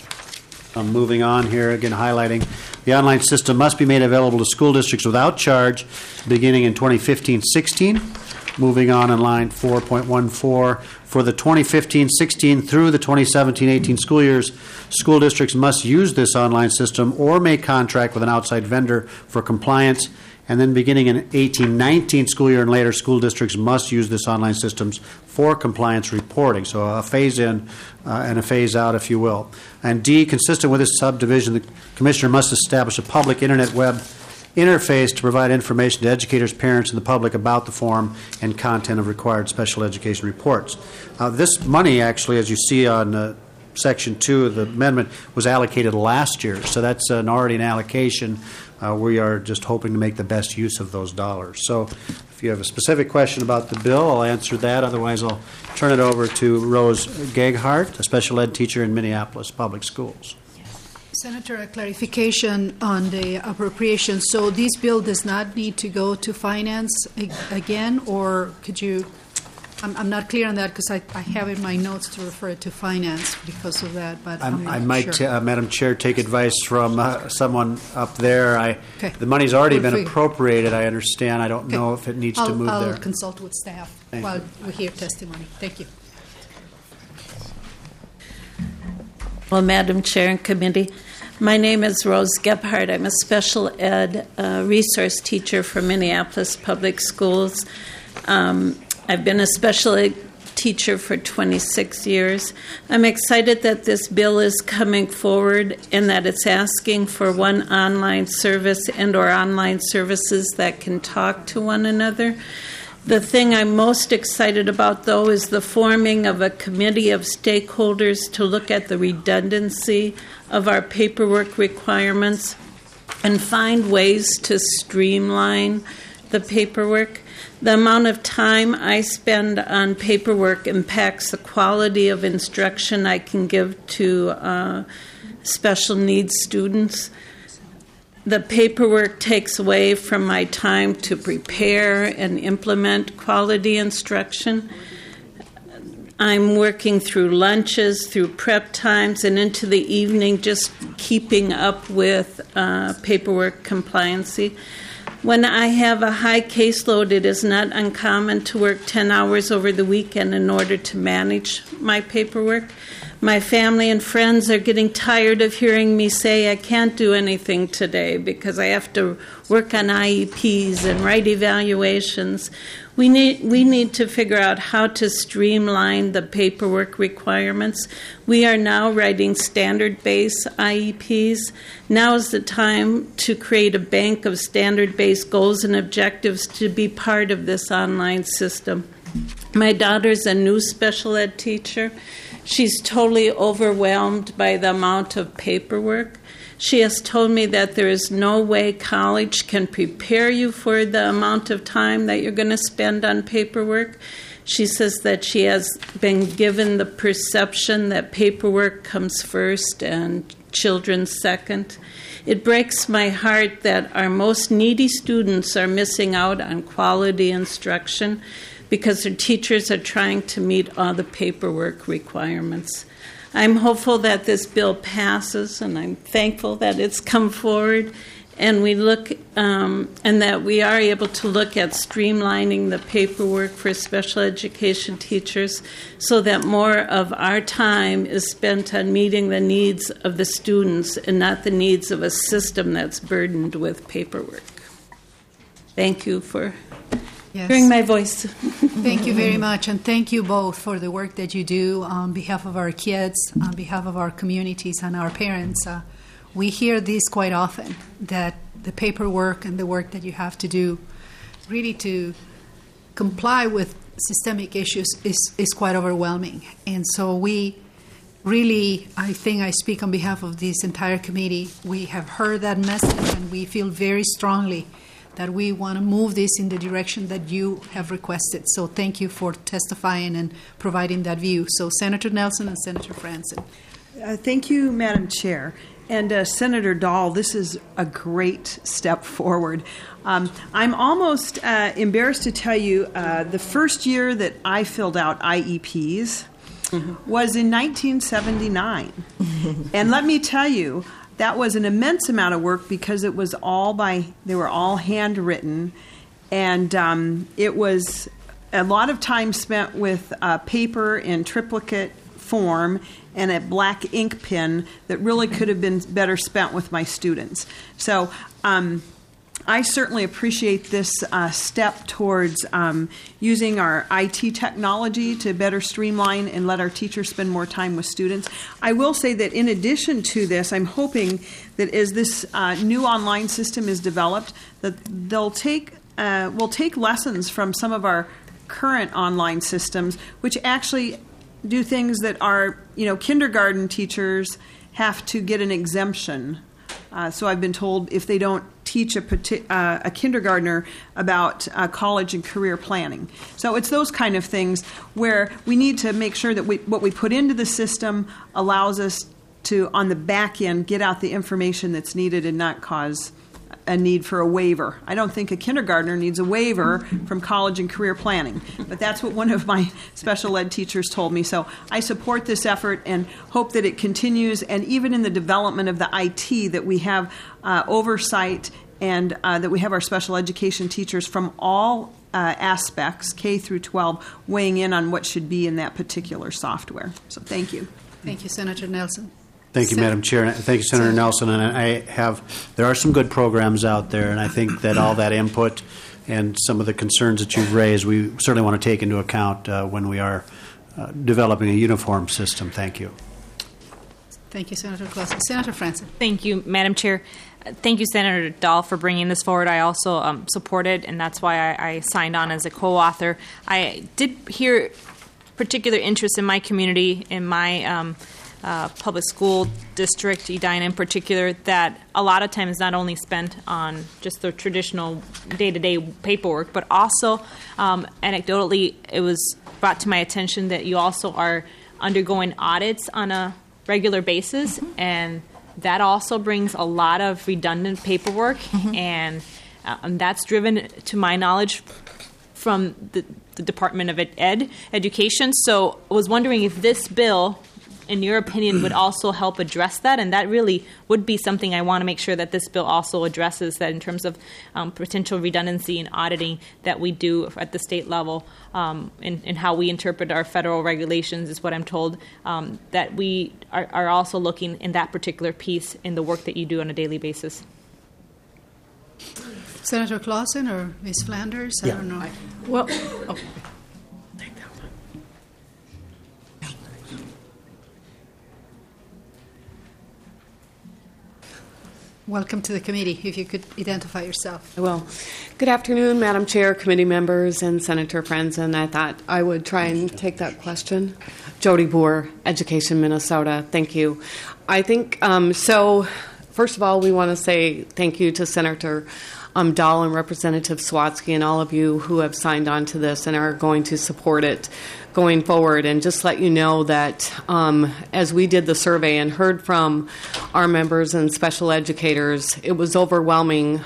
I'm moving on here, again highlighting the online system must be made available to school districts without charge beginning in 2015-16. Moving on in line 4.14, for the 2015-16 through the 2017-18 school years, school districts must use this online system or may contract with an outside vendor for compliance. And then beginning in 18-19 school year and later, school districts must use this online systems for compliance reporting. So a phase-in and a phase-out, if you will. And D, consistent with this subdivision, the commissioner must establish a public internet web interface to provide information to educators, parents, and the public about the form and content of required special education reports. This money, actually, as you see on Section 2 of the amendment, was allocated last year, so that's already an allocation. We are just hoping to make the best use of those dollars. So if you have a specific question about the bill, I'll answer that. Otherwise, I'll turn it over to Rose Geghart, a special ed teacher in Minneapolis Public Schools. Senator, a clarification on the appropriation. So this bill does not need to go to finance again, or could you I'm not clear on that because I have in my notes to refer it to finance because of that, but I'm not I might, sure. Madam Chair, take advice from someone up there. Okay. The money's already been Feel free. appropriated, I understand. I don't know if it needs to move I'll there. consult with staff Thank while you. we hear testimony. Thank you. Well, Madam Chair and Committee, my name is Rose Gebhardt. I'm a special ed resource teacher for Minneapolis Public Schools. I've been a special ed teacher for 26 years. I'm excited that this bill is coming forward and that it's asking for one online service and/or online services that can talk to one another. The thing I'm most excited about, though, is the forming of a committee of stakeholders to look at the redundancy of our paperwork requirements and find ways to streamline the paperwork. The amount of time I spend on paperwork impacts the quality of instruction I can give to special needs students. The paperwork takes away from my time to prepare and implement quality instruction. I'm working through lunches, through prep times, and into the evening just keeping up with paperwork compliancy. When I have a high caseload, it is not uncommon to work 10 hours over the weekend in order to manage my paperwork. My family and friends are getting tired of hearing me say I can't do anything today because I have to work on IEPs and write evaluations. We need to figure out how to streamline the paperwork requirements. We are now writing standard-based IEPs. Now is the time to create a bank of standard-based goals and objectives to be part of this online system. My daughter's a new special ed teacher. She's totally overwhelmed by the amount of paperwork. She has told me that there is no way college can prepare you for the amount of time that you're going to spend on paperwork. She says that she has been given the perception that paperwork comes first and children second. It breaks my heart that our most needy students are missing out on quality instruction because their teachers are trying to meet all the paperwork requirements. I'm hopeful that this bill passes, and I'm thankful that it's come forward, and we look and that we are able to look at streamlining the paperwork for special education teachers so that more of our time is spent on meeting the needs of the students and not the needs of a system that's burdened with paperwork. Thank you for hearing my voice. Thank you very much, and thank you both for the work that you do on behalf of our kids, on behalf of our communities and our parents. We hear this quite often, that the paperwork and the work that you have to do really to comply with systemic issues is quite overwhelming. And so we really, I think I speak on behalf of this entire committee, we have heard that message and we feel very strongly that we want to move this in the direction that you have requested. So thank you for testifying and providing that view. So Senator Nelson and Senator Franson. Thank you, Madam Chair. And Senator Dahl, this is a great step forward. I'm almost embarrassed to tell you the first year that I filled out IEPs was in 1979. And let me tell you, that was an immense amount of work because it was they were all handwritten, and it was a lot of time spent with paper in triplicate form and a black ink pen that really could have been better spent with my students. So I certainly appreciate this step towards using our IT technology to better streamline and let our teachers spend more time with students. I will say that in addition to this, I'm hoping that as this new online system is developed, that we'll take lessons from some of our current online systems, which actually do things that our kindergarten teachers have to get an exemption. So I've been told if they don't teach a kindergartner about college and career planning. So it's those kind of things where we need to make sure that what we put into the system allows us to, on the back end, get out the information that's needed and not cause a need for a waiver. I don't think a kindergartner needs a waiver from college and career planning, but that's what one of my special ed teachers told me. So I support this effort and hope that it continues, and even in the development of the IT, that we have oversight and that we have our special education teachers from all aspects, K through 12, weighing in on what should be in that particular software. So thank you. Thank you, Senator Nelson. Thank you, Madam Chair. Thank you, Senator Nelson. And there are some good programs out there, and I think that all that input and some of the concerns that you've raised, we certainly want to take into account when we are developing a uniform system. Thank you. Thank you, Senator Clausen. Senator Franson. Thank you, Madam Chair. Thank you, Senator Dahl, for bringing this forward. I also support it, and that's why I signed on as a co-author. I did hear particular interest in my community, in my public school district, Edina in particular, that a lot of time is not only spent on just the traditional day-to-day paperwork, but also anecdotally, it was brought to my attention that you also are undergoing audits on a regular basis, and that also brings a lot of redundant paperwork, and that's driven, to my knowledge, from the Department of Education. So I was wondering if this bill, in your opinion, would also help address that, and that really would be something I want to make sure that this bill also addresses, that in terms of potential redundancy in auditing that we do at the state level, in how we interpret our federal regulations, is what I'm told, that we are also looking in that particular piece in the work that you do on a daily basis. Senator Clausen or Ms. Flanders? I don't know. Well, Welcome to the committee. If you could identify yourself. Well, good afternoon, Madam Chair, committee members, and Senator Franson. I thought I would try and take that question. Jody Boer, Education Minnesota. Thank you. I think, so first of all, we want to say thank you to Senator Dahl and Representative Swatsky and all of you who have signed on to this and are going to support it going forward. And just let you know that as we did the survey and heard from our members and special educators, it was overwhelming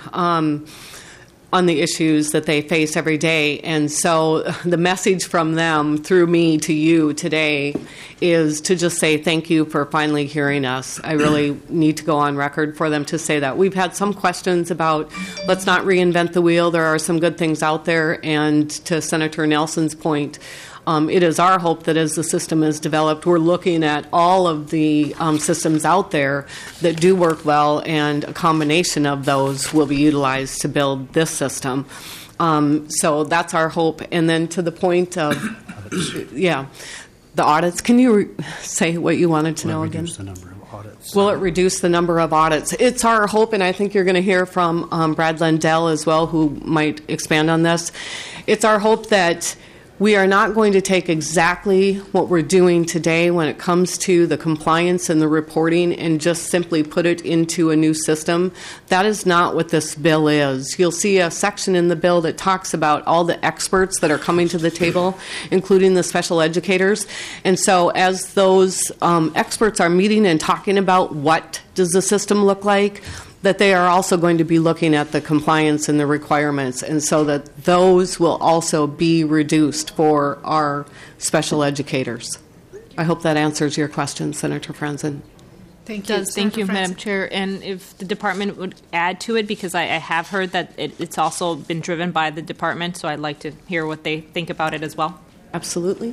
on the issues that they face every day. And so the message from them through me to you today is to just say thank you for finally hearing us. I really need to go on record for them to say that. We've had some questions about let's not reinvent the wheel. There are some good things out there. And to Senator Nelson's point, it is our hope that as the system is developed, we're looking at all of the systems out there that do work well, and a combination of those will be utilized to build this system. So that's our hope. And then to the point of, the audits. Can you say what you wanted to know again? Reduce the number of audits. Will it reduce the number of audits? It's our hope, and I think you're going to hear from Brad Lendell as well, who might expand on this. It's our hope that we are not going to take exactly what we're doing today when it comes to the compliance and the reporting and just simply put it into a new system. That is not what this bill is. You'll see a section in the bill that talks about all the experts that are coming to the table, including the special educators. And so as those experts are meeting and talking about what does the system look like, that they are also going to be looking at the compliance and the requirements, and so that those will also be reduced for our special educators. I hope that answers your question, Senator Franson. Thank you. Thank you, Madam Chair. And if the department would add to it, because I have heard that it's also been driven by the department, so I'd like to hear what they think about it as well. Absolutely.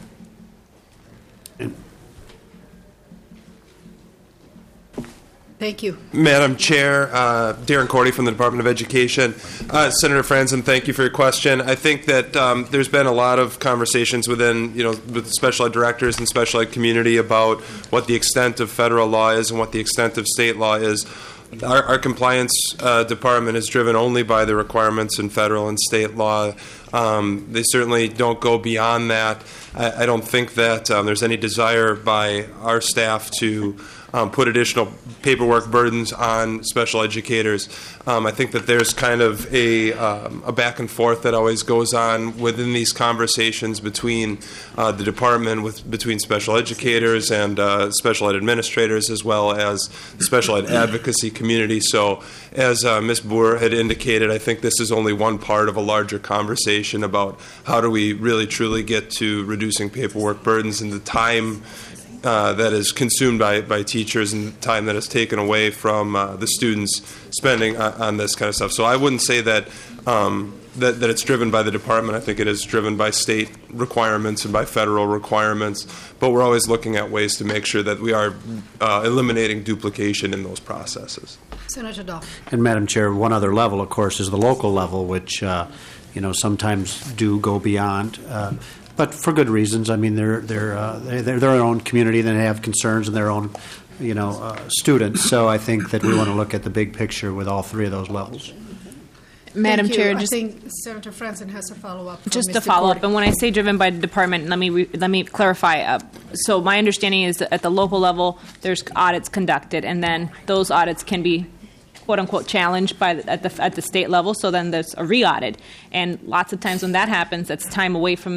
Thank you. Madam Chair, Darren Cordy from the Department of Education. Senator Franson, thank you for your question. I think that there's been a lot of conversations within, with special ed directors and special ed community about what the extent of federal law is and what the extent of state law is. Our compliance department is driven only by the requirements in federal and state law. They certainly don't go beyond that. I don't think that there's any desire by our staff to put additional paperwork burdens on special educators. I think that there's kind of a back and forth that always goes on within these conversations between the department, between special educators and special ed administrators, as well as the special ed advocacy community. So as Ms. Boer had indicated, I think this is only one part of a larger conversation about how do we really truly get to reducing paperwork burdens and the time that is consumed by teachers and the time that is taken away from the students spending on this kind of stuff. So I wouldn't say that that it's driven by the department. I think it is driven by state requirements and by federal requirements. But we're always looking at ways to make sure that we are eliminating duplication in those processes. Senator Dahl. And Madam Chair, one other level, of course, is the local level, which sometimes do go beyond. But for good reasons. I mean, they're their own community, and they have concerns in their own, students. So I think that we want to look at the big picture with all three of those levels. Madam Thank you. Chair, I think Senator Franzen has a follow-up. Just to follow up, and when I say driven by the department, let me clarify. So my understanding is that at the local level, there's audits conducted, and then those audits can be "quote unquote" challenged at the state level. So then there's a re-audit, and lots of times when that happens, that's time away from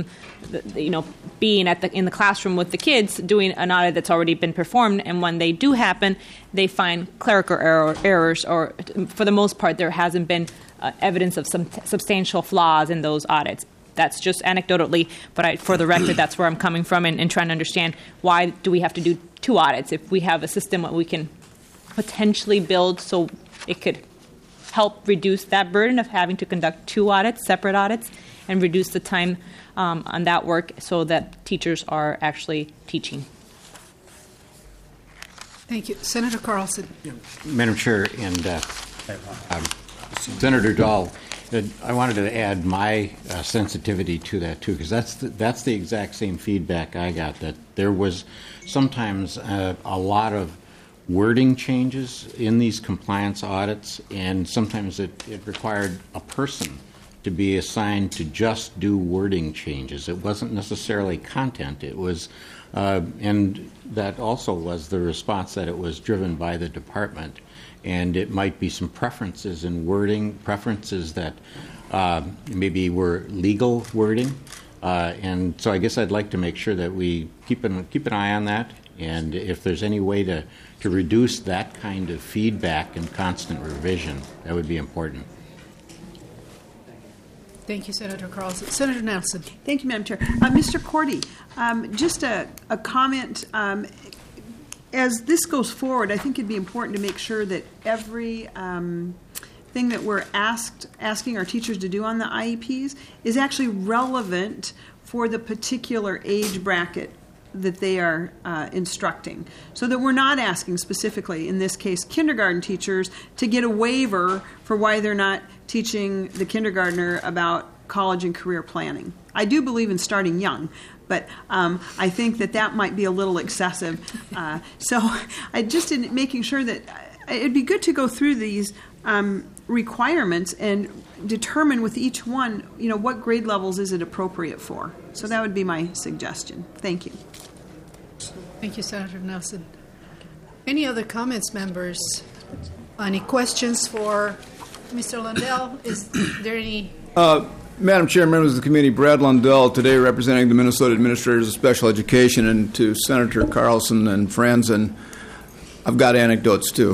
being in the classroom with the kids doing an audit that's already been performed. And when they do happen, they find clerical errors, or for the most part, there hasn't been evidence of some substantial flaws in those audits. That's just anecdotally, but for the record, that's where I'm coming from and trying to understand why do we have to do two audits if we have a system that we can potentially build so it could help reduce that burden of having to conduct two audits, separate audits, and reduce the time on that work so that teachers are actually teaching. Thank you. Senator Carlson. Madam Chair and Senator Dahl, I wanted to add my sensitivity to that, too, because that's the exact same feedback I got, that there was sometimes a lot of wording changes in these compliance audits, and sometimes it required a person to be assigned to just do wording changes. It wasn't necessarily content. It was, and that also was the response that it was driven by the department. And it might be some preferences in wording, preferences that maybe were legal wording. And so I guess I'd like to make sure that we keep an eye on that. And if there's any way to reduce that kind of feedback and constant revision, that would be important. Thank you, Senator Carlson. Senator Nelson. Thank you, Madam Chair. Mr. Cordy, just a comment. As this goes forward, I think it'd be important to make sure that every thing that we're asking our teachers to do on the IEPs is actually relevant for the particular age bracket that they are instructing, so that we're not asking specifically, in this case, kindergarten teachers to get a waiver for why they're not teaching the kindergartner about college and career planning. I do believe in starting young, but I think that might be a little excessive. So I just in making sure that it'd be good to go through these requirements and determine with each one, what grade levels is it appropriate for. So that would be my suggestion. Thank you. Thank you, Senator Nelson. Any other comments, members? Any questions for Mr. Lundell? Is there any? Madam Chair, members of the committee, Brad Lundell, today representing the Minnesota Administrators of Special Education, and to Senator Carlson and Franzen, I've got anecdotes too.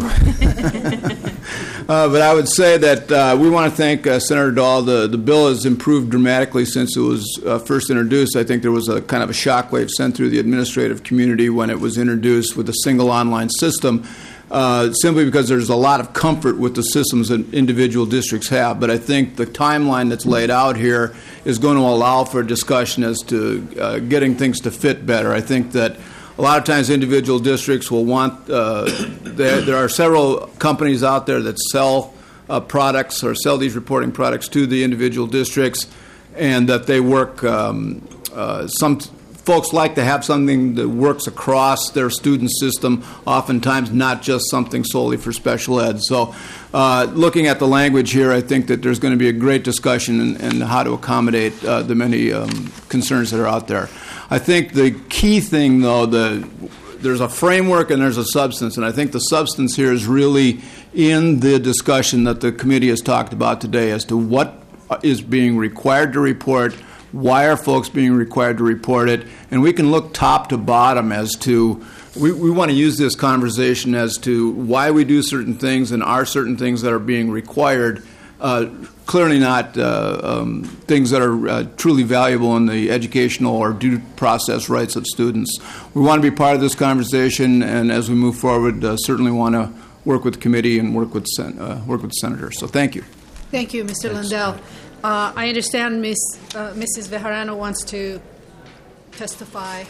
But I would say that we want to thank Senator Dahl. The bill has improved dramatically since it was first introduced. I think there was a kind of a shockwave sent through the administrative community when it was introduced with a single online system. Simply because there's a lot of comfort with the systems that individual districts have. But I think the timeline that's laid out here is going to allow for discussion as to getting things to fit better. I think that a lot of times individual districts will want, there are several companies out there that sell products or sell these reporting products to the individual districts, and that they work folks like to have something that works across their student system, oftentimes not just something solely for special ed. So looking at the language here, I think that there's going to be a great discussion in how to accommodate the many concerns that are out there. I think the key thing, though, there's a framework and there's a substance, and I think the substance here is really in the discussion that the committee has talked about today as to what is being required to report, why are folks being required to report it, and we can look top to bottom as to, we want to use this conversation as to why we do certain things and are certain things that are being required, clearly not things that are truly valuable in the educational or due process rights of students. We want to be part of this conversation, and as we move forward, certainly want to work with the committee and work with the senators. So thank you. Thank you, Mr. Lundell. I understand Mrs. Bejarano wants to testify.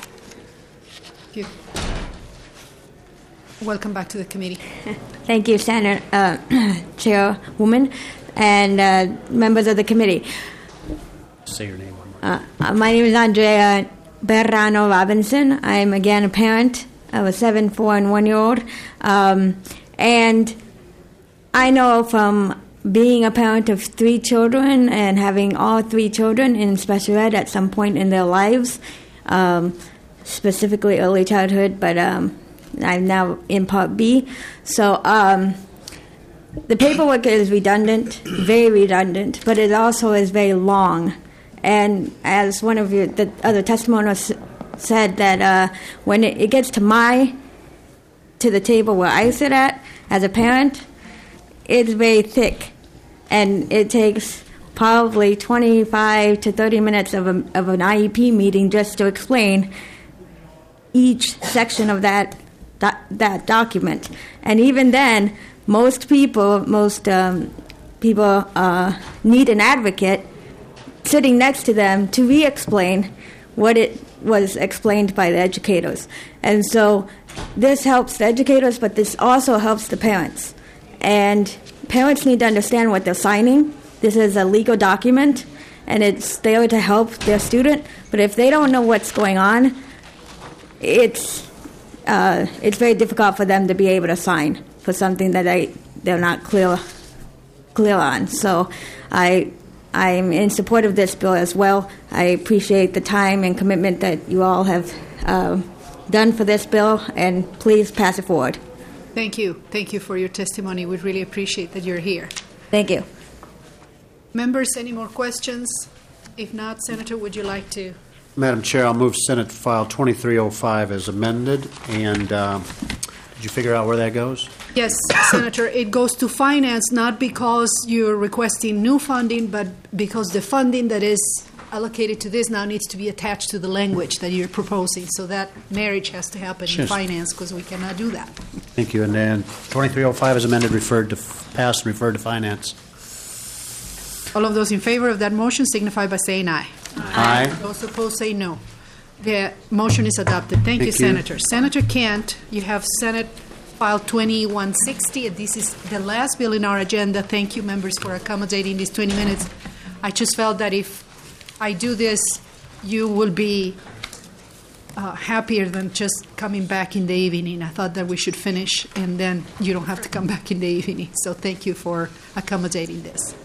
Welcome back to the committee. Thank you, Senator, Chairwoman, and members of the committee. Say your name one more. My name is Andrea Bejarano Robinson. I'm again a parent of a 7, 4, and 1-year-old. And I know from being a parent of 3 children and having all 3 children in special ed at some point in their lives, specifically early childhood, but I'm now in Part B. So the paperwork is redundant, very redundant, but it also is very long. And as one of the other testimonials said, that when it gets to the table where I sit at as a parent, it's very thick. And it takes probably 25 to 30 minutes of an IEP meeting just to explain each section of that document. And even then, most people need an advocate sitting next to them to re-explain what it was explained by the educators. And so this helps the educators, but this also helps the parents. And parents need to understand what they're signing. This is a legal document, and it's there to help their student. But if they don't know what's going on, it's very difficult for them to be able to sign for something that they're not clear on. So I'm in support of this bill as well. I appreciate the time and commitment that you all have done for this bill, and please pass it forward. Thank you. Thank you for your testimony. We really appreciate that you're here. Thank you. Members, any more questions? If not, Senator, would you like to? Madam Chair, I'll move Senate File 2305 as amended. And did you figure out where that goes? Yes, Senator. It goes to finance, not because you're requesting new funding, but because the funding that is allocated to this now needs to be attached to the language that you're proposing. So that marriage has to happen in finance, because we cannot do that. Thank you. And then 2305 is amended, passed and referred to finance. All of those in favor of that motion signify by saying aye. Aye. Those opposed say no. The motion is adopted. Thank you, Senator. Senator Kent, you have Senate File 2160. This is the last bill in our agenda. Thank you, members, for accommodating these 20 minutes. I just felt that if I do this, you will be happier than just coming back in the evening. I thought that we should finish, and then you don't have to come back in the evening. So thank you for accommodating this.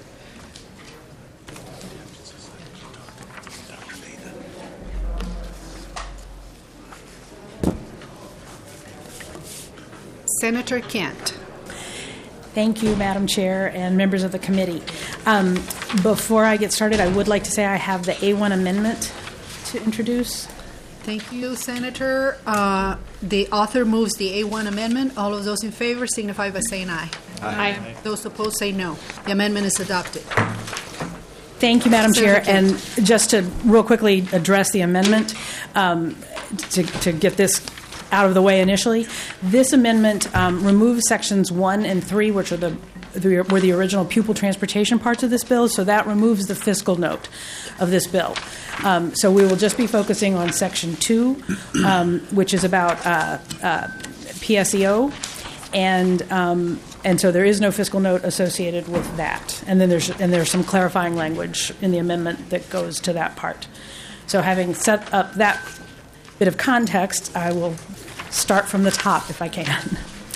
Senator Kent. Thank you, Madam Chair and members of the committee. Before I get started, I would like to say I have the A1 amendment to introduce. Thank you, Senator. The author moves the A1 amendment. All of those in favor signify by saying aye. Aye. Those opposed say no. The amendment is adopted. Thank you, Madam Chair. And just to real quickly address the amendment, to get this out of the way initially, this amendment removes sections 1 and 3, which are were the original pupil transportation parts of this bill. So that removes the fiscal note of this bill. So we will just be focusing on section 2, which is about PSEO, and so there is no fiscal note associated with that. And then there's some clarifying language in the amendment that goes to that part. So having set up that bit of context, I will start from the top if I can.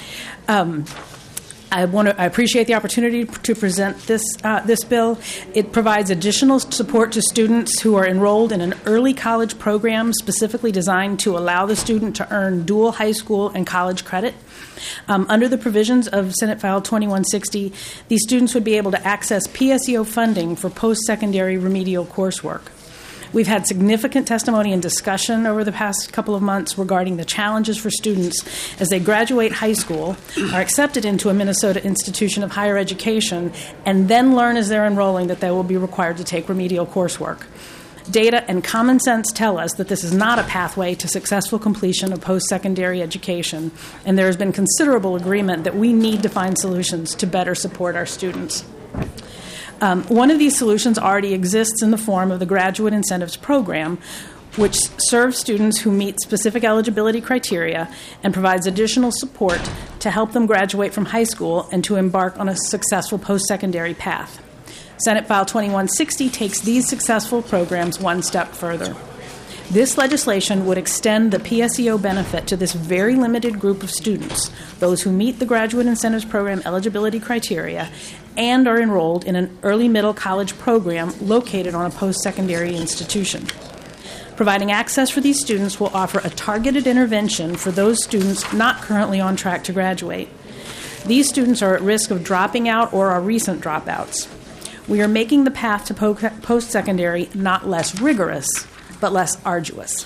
I appreciate the opportunity to present this bill. It provides additional support to students who are enrolled in an early college program specifically designed to allow the student to earn dual high school and college credit. Under the provisions of Senate File 2160, these students would be able to access PSEO funding for post-secondary remedial coursework. We've had significant testimony and discussion over the past couple of months regarding the challenges for students as they graduate high school, are accepted into a Minnesota institution of higher education, and then learn as they're enrolling that they will be required to take remedial coursework. Data and common sense tell us that this is not a pathway to successful completion of post-secondary education, and there has been considerable agreement that we need to find solutions to better support our students. One of these solutions already exists in the form of the Graduate Incentives Program, which serves students who meet specific eligibility criteria and provides additional support to help them graduate from high school and to embark on a successful post-secondary path. Senate File 2160 takes these successful programs one step further. This legislation would extend the PSEO benefit to this very limited group of students, those who meet the Graduate Incentives Program eligibility criteria and are enrolled in an early middle college program located on a post-secondary institution. Providing access for these students will offer a targeted intervention for those students not currently on track to graduate. These students are at risk of dropping out or are recent dropouts. We are making the path to post-secondary not less rigorous, but less arduous.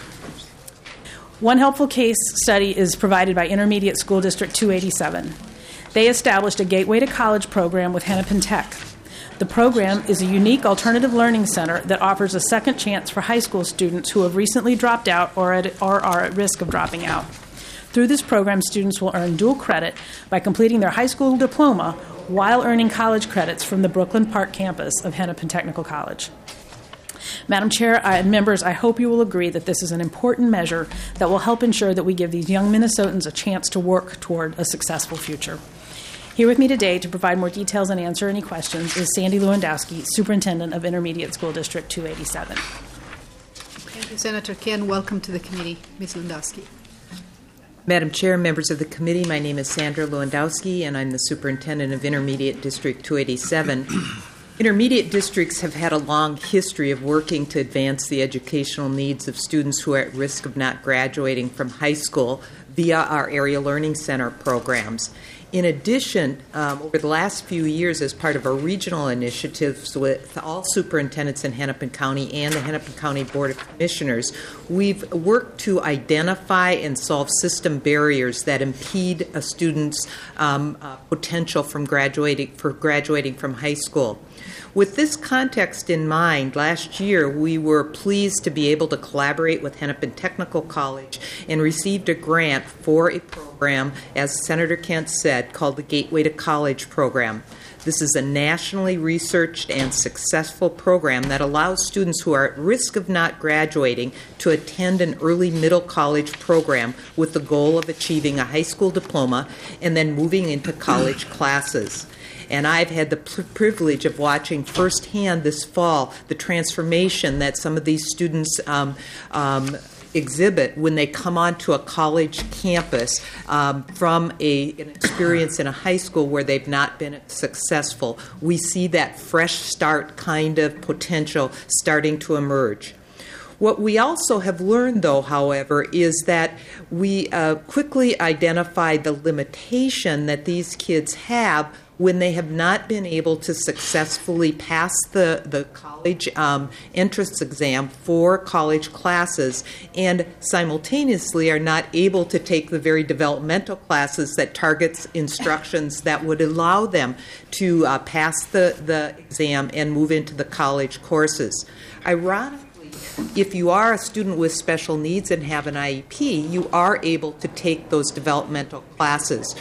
One helpful case study is provided by Intermediate School District 287. They established a Gateway to College program with Hennepin Tech. The program is a unique alternative learning center that offers a second chance for high school students who have recently dropped out or are at risk of dropping out. Through this program, students will earn dual credit by completing their high school diploma while earning college credits from the Brooklyn Park campus of Hennepin Technical College. Madam Chair and members, I hope you will agree that this is an important measure that will help ensure that we give these young Minnesotans a chance to work toward a successful future. Here with me today to provide more details and answer any questions is Sandy Lewandowski, Superintendent of Intermediate School District 287. Thank you, Senator Ken. Welcome to the committee, Ms. Lewandowski. Madam Chair, members of the committee, my name is Sandra Lewandowski, and I'm the Superintendent of Intermediate District 287. Intermediate districts have had a long history of working to advance the educational needs of students who are at risk of not graduating from high school via our Area Learning Center programs. In addition, over the last few years, as part of our regional initiatives with all superintendents in Hennepin County and the Hennepin County Board of Commissioners, we've worked to identify and solve system barriers that impede a student's potential from graduating from high school. With this context in mind, last year we were pleased to be able to collaborate with Hennepin Technical College and received a grant for a program, as Senator Kent said, called the Gateway to College program. This is a nationally researched and successful program that allows students who are at risk of not graduating to attend an early middle college program with the goal of achieving a high school diploma and then moving into college classes. And I've had the privilege of watching firsthand this fall the transformation that some of these students exhibit when they come onto a college campus from an experience in a high school where they've not been successful. We see that fresh start kind of potential starting to emerge. What we also have learned, though, however, is that we quickly identified the limitation that these kids have when they have not been able to successfully pass the college entrance exam for college classes and simultaneously are not able to take the very developmental classes that targets instructions that would allow them to pass the exam and move into the college courses. Ironically, if you are a student with special needs and have an IEP, you are able to take those developmental classes.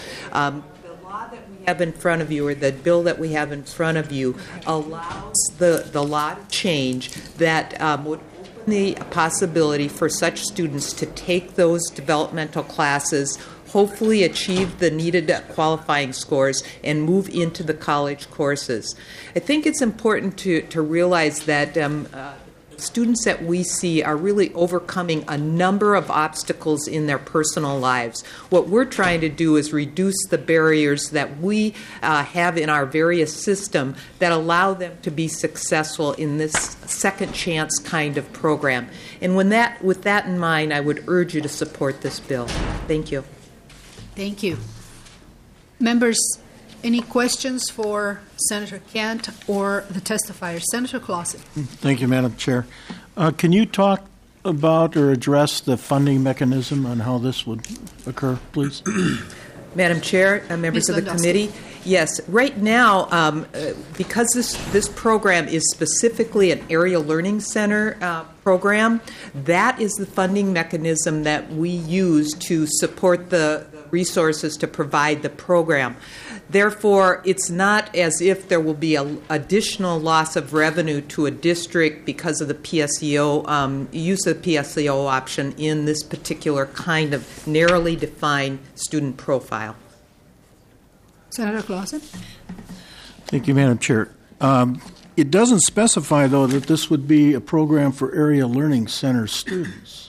Have in front of you, or the bill that we have in front of you, allows the law to change that would open the possibility for such students to take those developmental classes, hopefully achieve the needed qualifying scores, and move into the college courses. I think it's important to realize that students that we see are really overcoming a number of obstacles in their personal lives. What we're trying to do is reduce the barriers that we have in our various system that allow them to be successful in this second chance kind of program. And with that in mind, I would urge you to support this bill. Thank you. Thank you. Members, any questions for Senator Kent or the testifier? Senator Clausen. Thank you, Madam Chair. Can you talk about or address the funding mechanism on how this would occur, please? Madam Chair, members of the committee, yes, right now, because this program is specifically an Area Learning Center program, that is the funding mechanism that we use to support the resources to provide the program. Therefore, it's not as if there will be an additional loss of revenue to a district because of the PSEO, use of the PSEO option in this particular kind of narrowly defined student profile. Senator Clausen. Thank you, Madam Chair. It doesn't specify, though, that this would be a program for Area Learning Center students.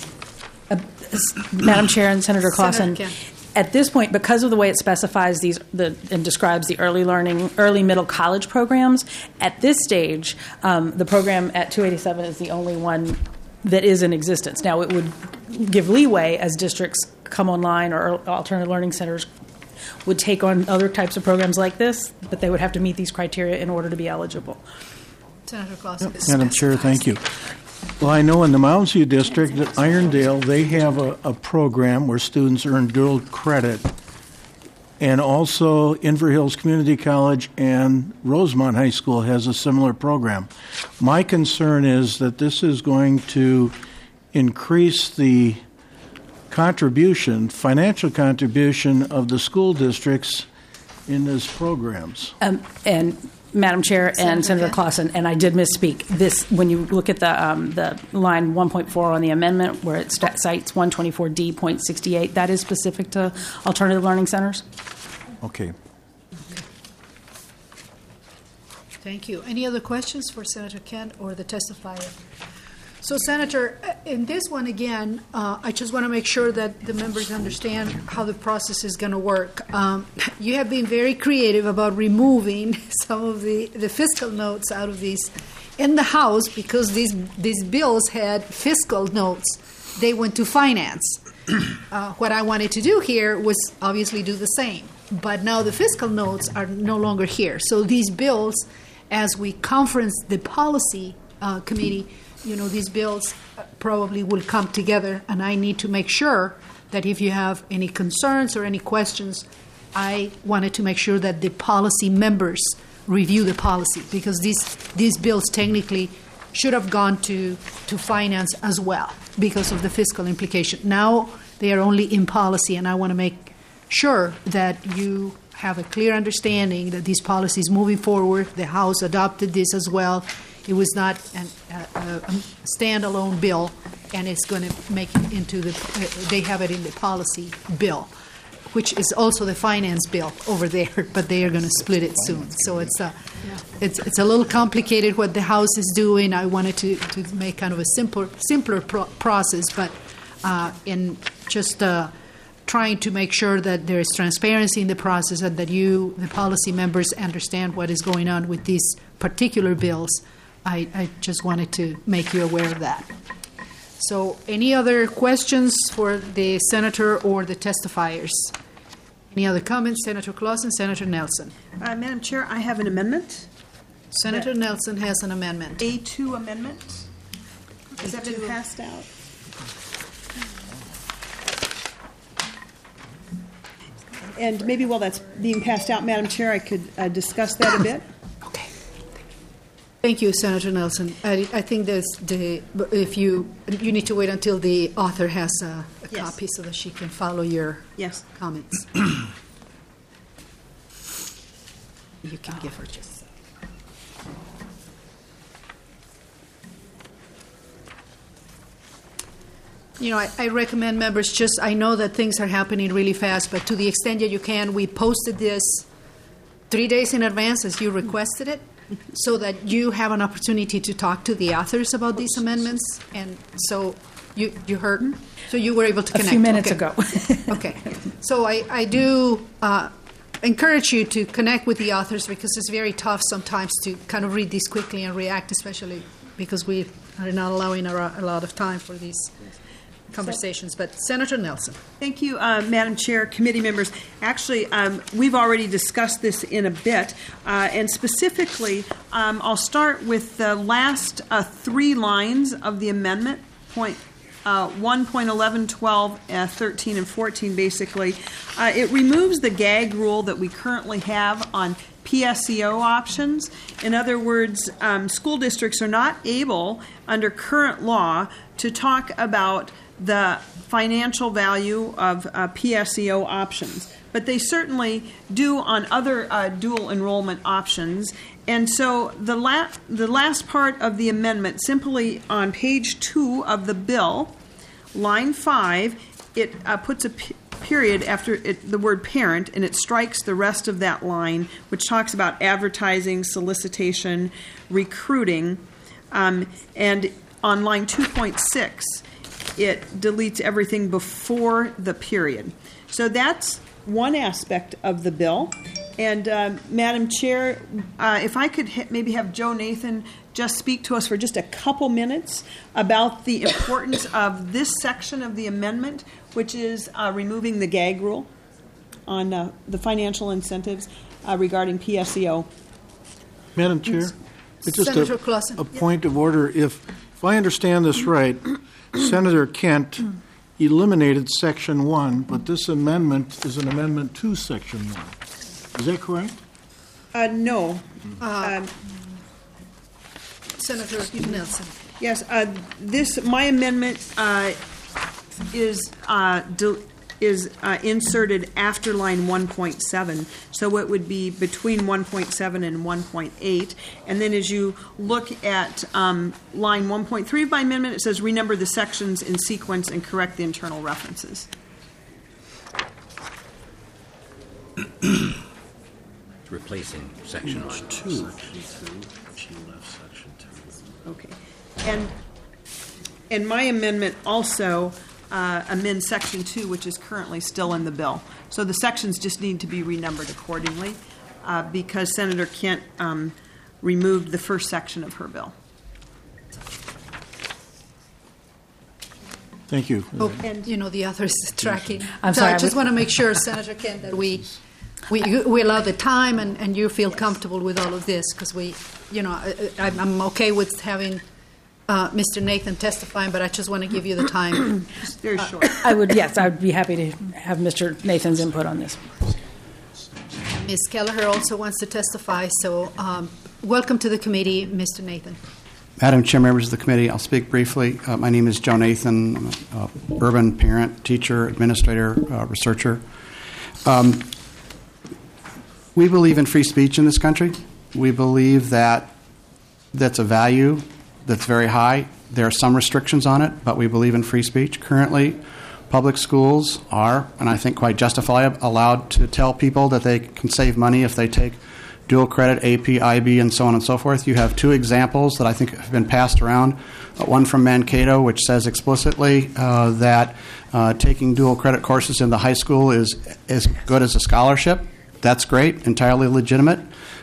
Madam Chair and Senator Clausen, at this point, because of the way it specifies and describes the early middle college programs, at this stage, the program at 287 is the only one that is in existence. Now, it would give leeway as districts come online or alternative learning centers would take on other types of programs like this, but they would have to meet these criteria in order to be eligible. Senator Clausen. Madam Chair, thank you. Well, I know in the Mounds View District at Irondale, they have a program where students earn dual credit, and also Inver Hills Community College and Rosemont High School has a similar program. My concern is that this is going to increase the financial contribution of the school districts in these programs. And Madam Chair and Senator Clausen, and I did misspeak. This, when you look at the line 1.4 on the amendment, where it cites 124D.68, that is specific to alternative learning centers. Okay. Thank you. Any other questions for Senator Kent or the testifier? So, Senator, in this one again, I just want to make sure that the members understand how the process is going to work. You have been very creative about removing some of the fiscal notes out of these in the House because these bills had fiscal notes. They went to finance. What I wanted to do here was obviously do the same. But now the fiscal notes are no longer here. So these bills, as we conference the policy committee, these bills probably will come together, and I need to make sure that if you have any concerns or any questions, I wanted to make sure that the policy members review the policy because these bills technically should have gone to finance as well because of the fiscal implication. Now they are only in policy, and I want to make sure that you have a clear understanding that these policies moving forward, the House adopted this as well. It was not a standalone bill, and it's going to make it into they have it in the policy bill, which is also the finance bill over there, but they are going to split it soon. So it's a little complicated what the House is doing. I wanted to make kind of a simpler process, but in just trying to make sure that there is transparency in the process and that you, the policy members, understand what is going on with these particular bills. I just wanted to make you aware of that. So any other questions for the senator or the testifiers? Any other comments? Senator Clausen, Senator Nelson. Madam Chair, I have an amendment. Senator Nelson has an amendment. A2 amendment. Has that been passed out? And maybe while that's being passed out, Madam Chair, I could discuss that a bit. Thank you, Senator Nelson. I think if you need to wait until the author has a copy so that she can follow your comments. You can give her just. I recommend members I know that things are happening really fast, but to the extent that you can, we posted this 3 days in advance as you requested it. so that you have an opportunity to talk to the authors about these amendments. And so you heard, so you were able to connect. A few minutes okay. ago. Okay. So I do encourage you to connect with the authors, because it's very tough sometimes to kind of read these quickly and react, especially because we are not allowing a lot of time for these conversations. But Senator Nelson. Thank you, Madam Chair, committee members. Actually, we've already discussed this in a bit, and specifically, I'll start with the last 3 lines of the amendment, point 1.11, 12, 13, and 14, basically. It removes the gag rule that we currently have on PSEO options. In other words, school districts are not able, under current law, to talk about the financial value of PSEO options. But they certainly do on other dual enrollment options. And so the last part of the amendment, simply on page 2 of the bill, line 5, it puts a period after the word parent, and it strikes the rest of that line, which talks about advertising, solicitation, recruiting. And on line 2.6, it deletes everything before the period. So that's one aspect of the bill. And Madam Chair, if I could maybe have Joe Nathan just speak to us for just a couple minutes about the importance of this section of the amendment, which is removing the gag rule on the financial incentives regarding PSEO. Madam Chair, it's just Senator Clausen. a point of order. If I understand this right, Senator Kent eliminated Section 1, but this amendment is an amendment to Section 1. Is that correct? No. Senator Nelson. Yes, my amendment is inserted after line 1.7, so it would be between 1.7 and 1.8. And then as you look at line 1.3 of my amendment, it says renumber the sections in sequence and correct the internal references. Replacing Section 2. Okay. And my amendment also amends Section 2, which is currently still in the bill. So the sections just need to be renumbered accordingly because Senator Kent removed the first section of her bill. Thank you. Oh, and the others tracking. I'm so sorry, I just want to make sure, Senator Kent, that we allow the time and you feel comfortable with all of this, because I'm okay with having Mr. Nathan testifying, but I just want to give you the time. Very short. I would be happy to have Mr. Nathan's input on this. Ms. Kelleher also wants to testify, so welcome to the committee, Mr. Nathan. Madam Chair, members of the committee, I'll speak briefly. My name is Joe Nathan. I'm an urban parent, teacher, administrator, researcher. We believe in free speech in this country. We believe that that's a value that's very high. There are some restrictions on it, but we believe in free speech. Currently, public schools are, and I think quite justifiably, allowed to tell people that they can save money if they take dual credit, AP, IB, and so on and so forth. You have 2 examples that I think have been passed around. One from Mankato, which says explicitly that taking dual credit courses in the high school is as good as a scholarship. That's great, entirely legitimate.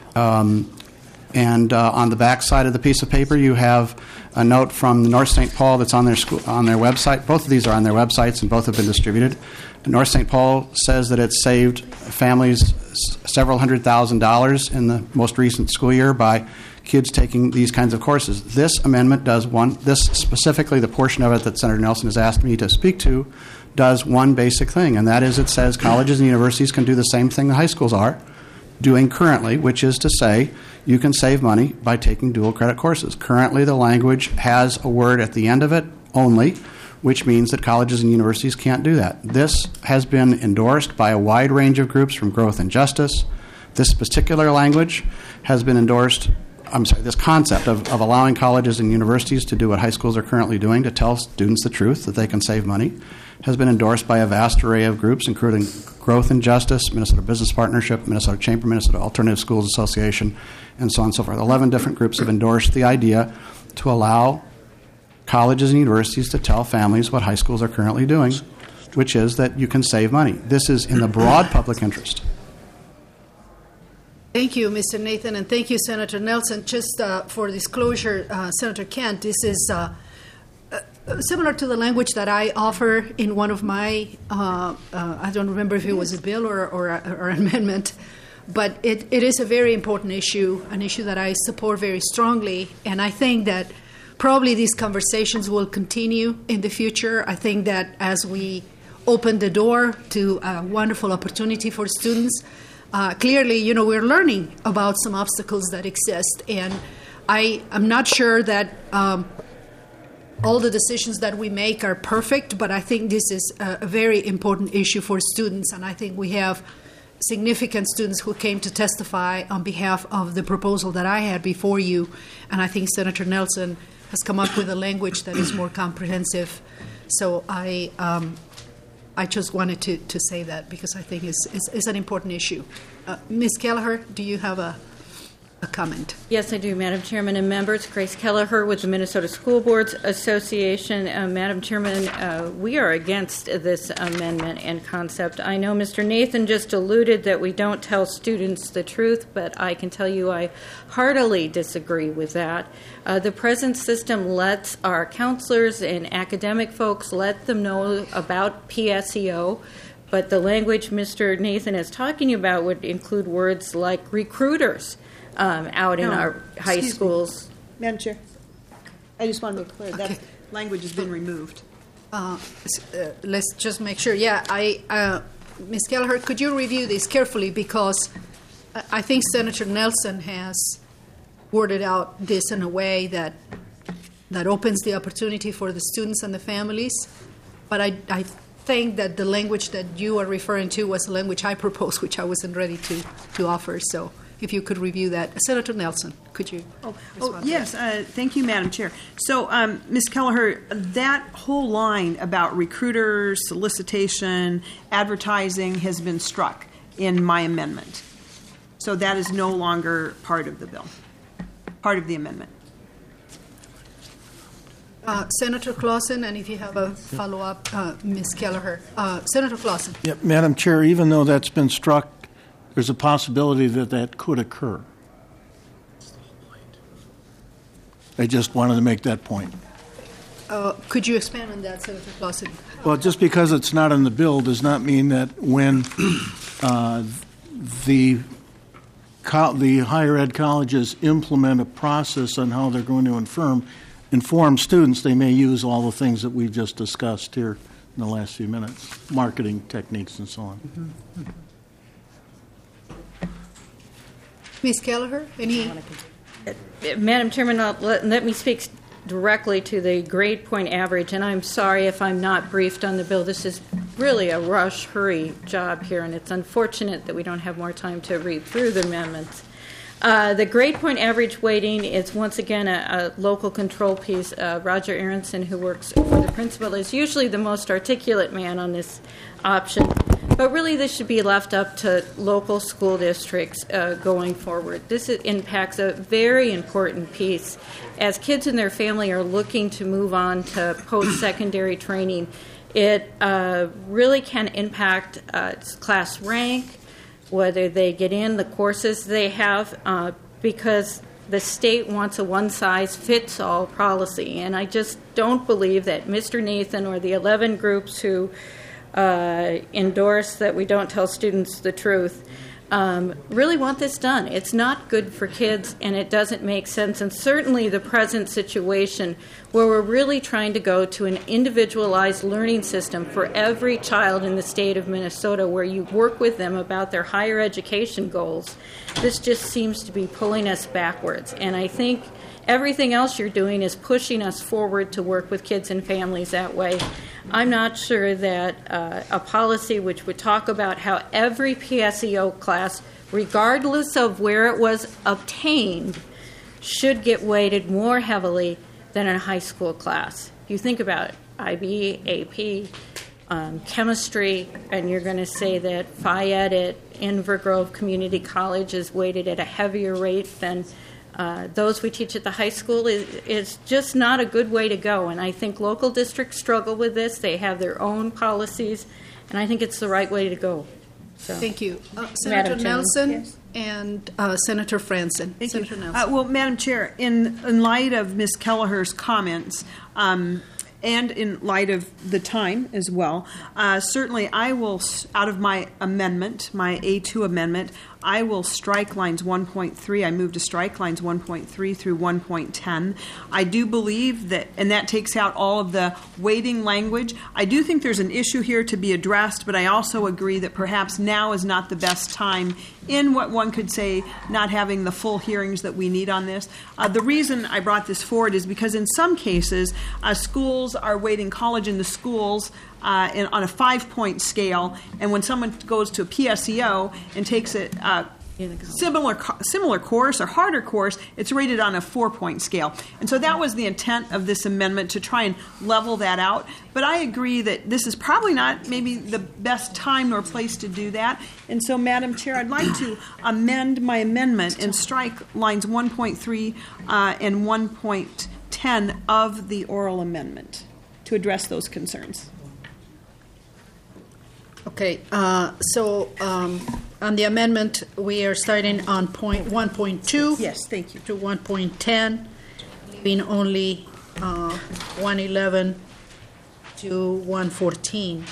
And on the back side of the piece of paper, you have a note from North St. Paul that's on their website. Both of these are on their websites, and both have been distributed. North St. Paul says that it saved families several $100,000 in the most recent school year by kids taking these kinds of courses. This amendment does this specifically, the portion of it that Senator Nelson has asked me to speak to, does one basic thing, and that is it says colleges and universities can do the same thing the high schools are doing currently, which is to say you can save money by taking dual credit courses. Currently, the language has a word at the end of it, only, which means that colleges and universities can't do that. This has been endorsed by a wide range of groups from Growth and Justice. This particular language has been endorsed this concept of allowing colleges and universities to do what high schools are currently doing, to tell students the truth that they can save money, has been endorsed by a vast array of groups, including Growth and Justice, Minnesota Business Partnership, Minnesota Chamber, Minnesota Alternative Schools Association, and so on and so forth. 11 different groups have endorsed the idea to allow colleges and universities to tell families what high schools are currently doing, which is that you can save money. This is in the broad public interest. Thank you, Mr. Nathan, and thank you, Senator Nelson. Just for disclosure, Senator Kent, this is similar to the language that I offer in one of my, I don't remember if it was a bill or an amendment, but it is a very important issue, an issue that I support very strongly, and I think that probably these conversations will continue in the future. I think that as we open the door to a wonderful opportunity for students, clearly, we're learning about some obstacles that exist, and I'm not sure that all the decisions that we make are perfect, but I think this is a very important issue for students, and I think we have significant students who came to testify on behalf of the proposal that I had before you, and I think Senator Nelson has come up with a language that is more comprehensive. So I just wanted to say that because I think it's an important issue. Ms. Kelleher, do you have a comment? Yes, I do, Madam Chairman and members. Grace Kelleher with the Minnesota School Boards Association. Madam Chairman, we are against this amendment and concept. I know Mr. Nathan just alluded that we don't tell students the truth, but I can tell you I heartily disagree with that. The present system lets our counselors and academic folks let them know about PSEO, but the language Mr. Nathan is talking about would include words like recruiters out in our high schools. Madam Chair, I just want to make clear that language has been removed. Let's just make sure. Yeah, Ms. Kelleher, could you review this carefully because I think Senator Nelson has worded out this in a way that opens the opportunity for the students and the families, but I think that the language that you are referring to was the language I proposed, which I wasn't ready to offer. So if you could review that. Senator Nelson, could you respond? Yes, thank you, Madam Chair. So, Ms. Kelleher, that whole line about recruiters, solicitation, advertising has been struck in my amendment. So that is no longer part of the bill, part of the amendment. Senator Clausen, and if you have a follow-up, Ms. Kelleher. Senator Clausen. Yeah, Madam Chair, even though that's been struck, there's a possibility that could occur. I just wanted to make that point. Could you expand on that, Senator Clausen? Well, just because it's not in the bill does not mean that when the higher ed colleges implement a process on how they're going to inform students, they may use all the things that we've just discussed here in the last few minutes, marketing techniques and so on. Mm-hmm. Ms. Kelleher, any? Madam Chairman, let me speak directly to the grade point average, and I'm sorry if I'm not briefed on the bill. This is really a rush, hurry job here, and it's unfortunate that we don't have more time to read through the amendments. The grade point average weighting is once again a local control piece. Roger Aronson, who works for the principal, is usually the most articulate man on this option. But really, this should be left up to local school districts going forward. This impacts a very important piece. As kids and their family are looking to move on to post-secondary training, it really can impact class rank, whether they get in the courses they have, because the state wants a one-size-fits-all policy. And I just don't believe that Mr. Nathan or the 11 groups who endorse that we don't tell students the truth really want this done. It's not good for kids, and it doesn't make sense. And certainly the present situation where we're really trying to go to an individualized learning system for every child in the state of Minnesota, where you work with them about their higher education goals, this just seems to be pulling us backwards. And I think everything else you're doing is pushing us forward to work with kids and families that way. I'm not sure that a policy which would talk about how every PSEO class, regardless of where it was obtained, should get weighted more heavily than in a high school class. If you think about it, IB, AP, chemistry, and you're going to say that Phi Ed at Inver Grove Community College is weighted at a heavier rate than those we teach at the high school is just not a good way to go. And I think local districts struggle with this. They have their own policies, and I think it's the right way to go. So. Thank you. Senator Nelson and Senator Franzen. Thank Senator you. Nelson. Well, Madam Chair, in light of Ms. Kelleher's comments, and in light of the time as well, certainly I will, out of my amendment, my A2 amendment, I will strike lines 1.3. I move to strike lines 1.3 through 1.10. I do believe that, and that takes out all of the weighting language. I do think there's an issue here to be addressed, but I also agree that perhaps now is not the best time in what one could say not having the full hearings that we need on this. The reason I brought this forward is because in some cases, schools are weighting college in the schools on a 5-point scale, and when someone goes to a PSEO and takes a similar course or harder course, it's rated on a 4-point scale. And so that was the intent of this amendment, to try and level that out. But I agree that this is probably not maybe the best time nor place to do that. And so, Madam Chair, I'd like to amend my amendment and strike lines 1.3 and 1.10 of the oral amendment to address those concerns. Okay, so on the amendment, we are starting on point 1.2. Yes, thank you. To 1.10, leaving only 111 to 114.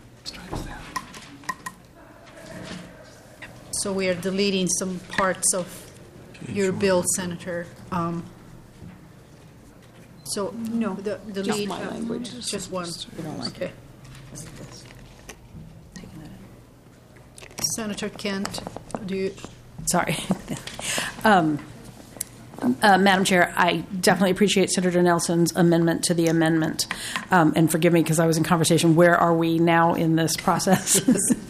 So we are deleting some parts of your bill, Senator. So no, delete my language. Just one. Okay. Senator Kent, do you? Sorry. Madam Chair, I definitely appreciate Senator Nelson's amendment to the amendment. And forgive me because I was in conversation. Where are we now in this process?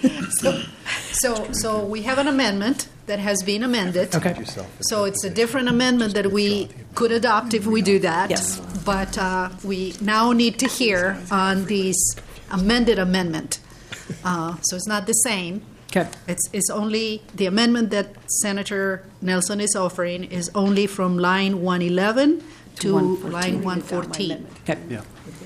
So we have an amendment that has been amended. Okay. So it's a different amendment that we could adopt if we do that. Yes. But we now need to hear on this amended amendment. So it's not the same. Okay. It's only the amendment that Senator Nelson is offering is only from line 111 to line 114. Okay. Yeah.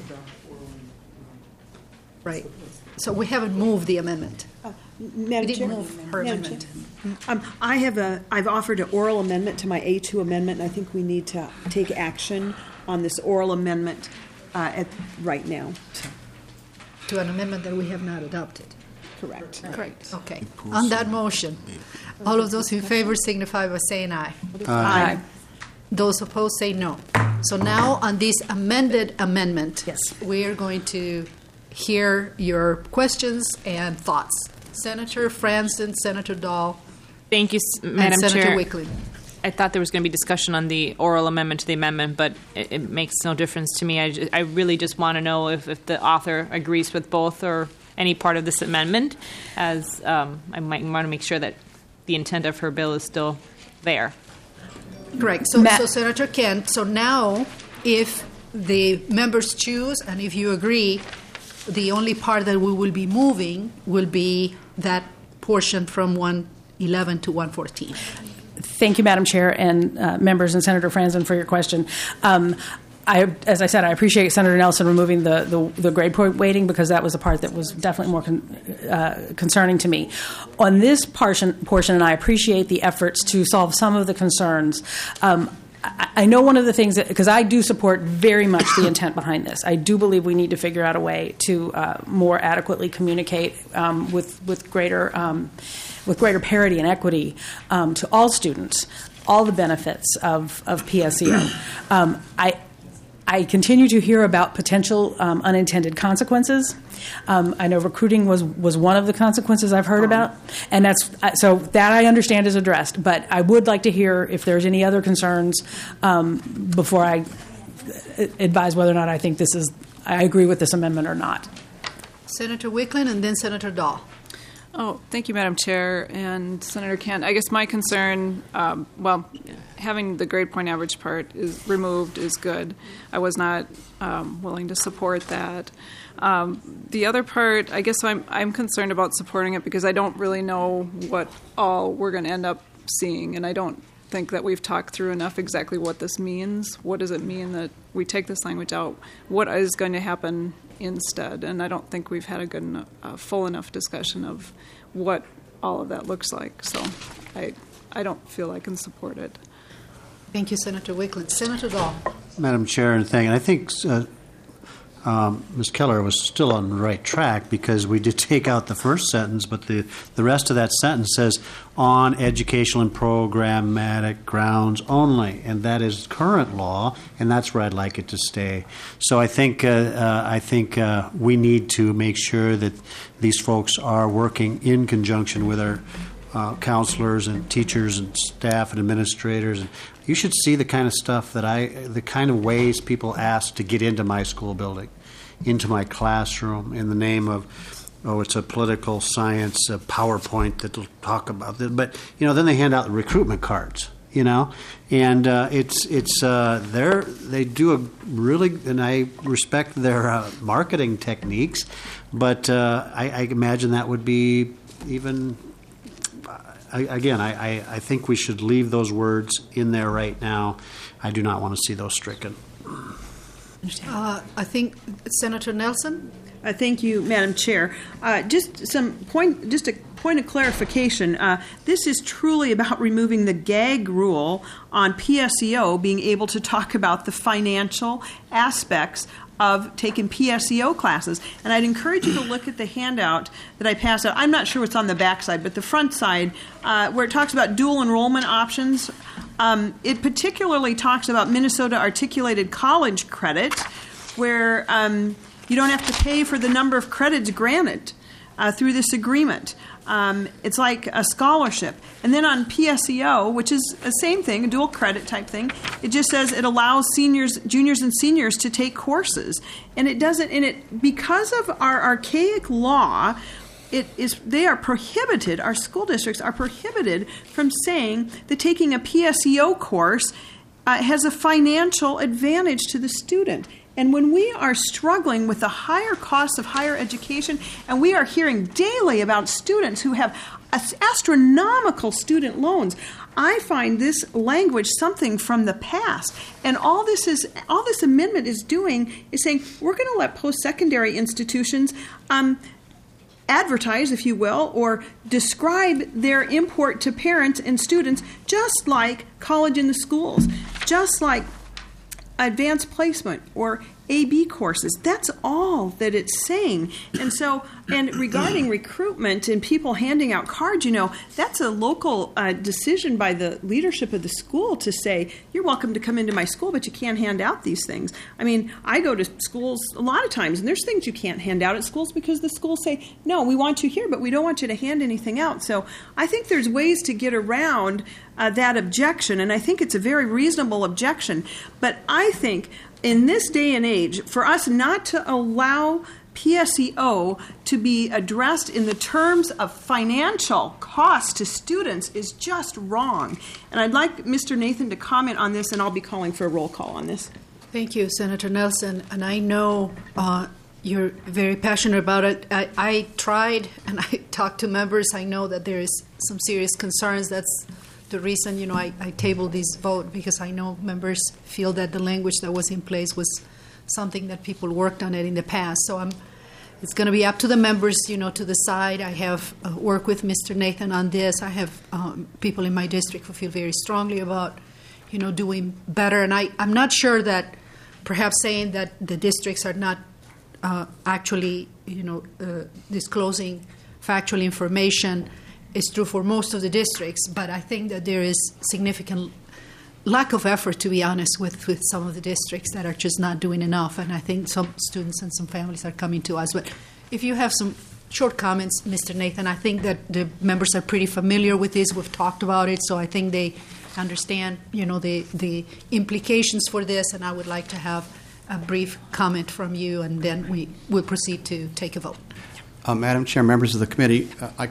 Right. So we haven't moved the amendment. Madam We Chair? didn't move her Madam amendment. Chair. I've offered an oral amendment to my A2 amendment, and I think we need to take action on this oral amendment right now. To an amendment that we have not adopted. Correct. Correct. Okay. On that motion, all of those in favor signify by saying aye. Aye. Those opposed say no. So now on this amended amendment, we are going to hear your questions and thoughts. Senator Franzen, Senator Dahl. Thank you, Madam and Senator Chair. Wickling. I thought there was going to be discussion on the oral amendment to the amendment, but it makes no difference to me. I really just want to know if the author agrees with both or any part of this amendment, as I might want to make sure that the intent of her bill is still there. Correct. So Senator Kent, so now if the members choose and if you agree, the only part that we will be moving will be that portion from 111 to 114. Thank you, Madam Chair, and members, and Senator Franzen for your question. As I said, I appreciate Senator Nelson removing the grade point weighting because that was the part that was definitely more concerning to me. On this portion, and I appreciate the efforts to solve some of the concerns. I know one of the things because I do support very much the intent behind this. I do believe we need to figure out a way to more adequately communicate with greater parity and equity to all students, all the benefits of PSEO. I continue to hear about potential unintended consequences. I know recruiting was one of the consequences I've heard about, and so that I understand is addressed. But I would like to hear if there's any other concerns before I advise whether or not I agree with this amendment or not. Senator Wickling and then Senator Dahl. Oh, thank you, Madam Chair and Senator Kent. I guess my concern, having the grade point average part is removed is good. I was not willing to support that. The other part, I guess I'm concerned about supporting it because I don't really know what all we're going to end up seeing, and I don't think that we've talked through enough exactly what this means. What does it mean that we take this language out? What is going to happen instead? And I don't think we've had a good enough, full enough discussion of what all of that looks like. So I don't feel I can support it. Thank you, Senator Wickland. Senator Dahl. Madam Chair, and I think Ms. Keller was still on the right track because we did take out the first sentence, but the rest of that sentence says on educational and programmatic grounds only, and that is current law, and that's where I'd like it to stay. So I think we need to make sure that these folks are working in conjunction with our counselors and teachers and staff and administrators. And you should see the kind of stuff the kind of ways people ask to get into my school building, into my classroom, in the name of, it's a political science PowerPoint that will talk about this. But then they hand out the recruitment cards. And they do a really, and I respect their marketing techniques, but I imagine that would be even. I think we should leave those words in there right now. I do not want to see those stricken. I think Senator Nelson. Thank you, Madam Chair. Just a point of clarification. This is truly about removing the gag rule on PSEO being able to talk about the financial aspects of taking PSEO classes. And I'd encourage you to look at the handout that I passed out. I'm not sure what's on the back side, but the front side, where it talks about dual enrollment options, it particularly talks about Minnesota Articulated College credit, where you don't have to pay for the number of credits granted through this agreement. It's like a scholarship. And then on PSEO, which is the same thing, a dual credit type thing, it just says it allows seniors, juniors, and seniors to take courses. And it doesn't, because of our archaic law, they are prohibited, our school districts are prohibited from saying that taking a PSEO course has a financial advantage to the student. And when we are struggling with the higher costs of higher education, and we are hearing daily about students who have astronomical student loans, I find this language something from the past. And all this amendment is doing is saying we're going to let post-secondary institutions advertise, if you will, or describe their import to parents and students just like college in the schools, just like advanced placement or AB courses. That's all that it's saying. And regarding recruitment and people handing out cards, that's a local decision by the leadership of the school to say, you're welcome to come into my school, but you can't hand out these things. I mean, I go to schools a lot of times, and there's things you can't hand out at schools because the schools say, no, we want you here, but we don't want you to hand anything out. So I think there's ways to get around that objection, and I think it's a very reasonable objection. But I think in this day and age, for us not to allow PSEO to be addressed in the terms of financial cost to students is just wrong. And I'd like Mr. Nathan to comment on this, and I'll be calling for a roll call on this. Thank you, Senator Nelson. And I know you're very passionate about it. I tried, and I talked to members. I know that there is some serious concerns. That's the reason, I tabled this vote, because I know members feel that the language that was in place was something that people worked on it in the past. So it's going to be up to the members, to decide. I have worked with Mr. Nathan on this. I have people in my district who feel very strongly about, doing better. And I'm not sure that perhaps saying that the districts are not actually, disclosing factual information is true for most of the districts, but I think that there is significant lack of effort, to be honest, with some of the districts that are just not doing enough, and I think some students and some families are coming to us. But if you have some short comments, Mr. Nathan, I think that the members are pretty familiar with this. We've talked about it, so I think they understand, the implications for this, and I would like to have a brief comment from you, and then we will proceed to take a vote. Madam Chair, members of the committee,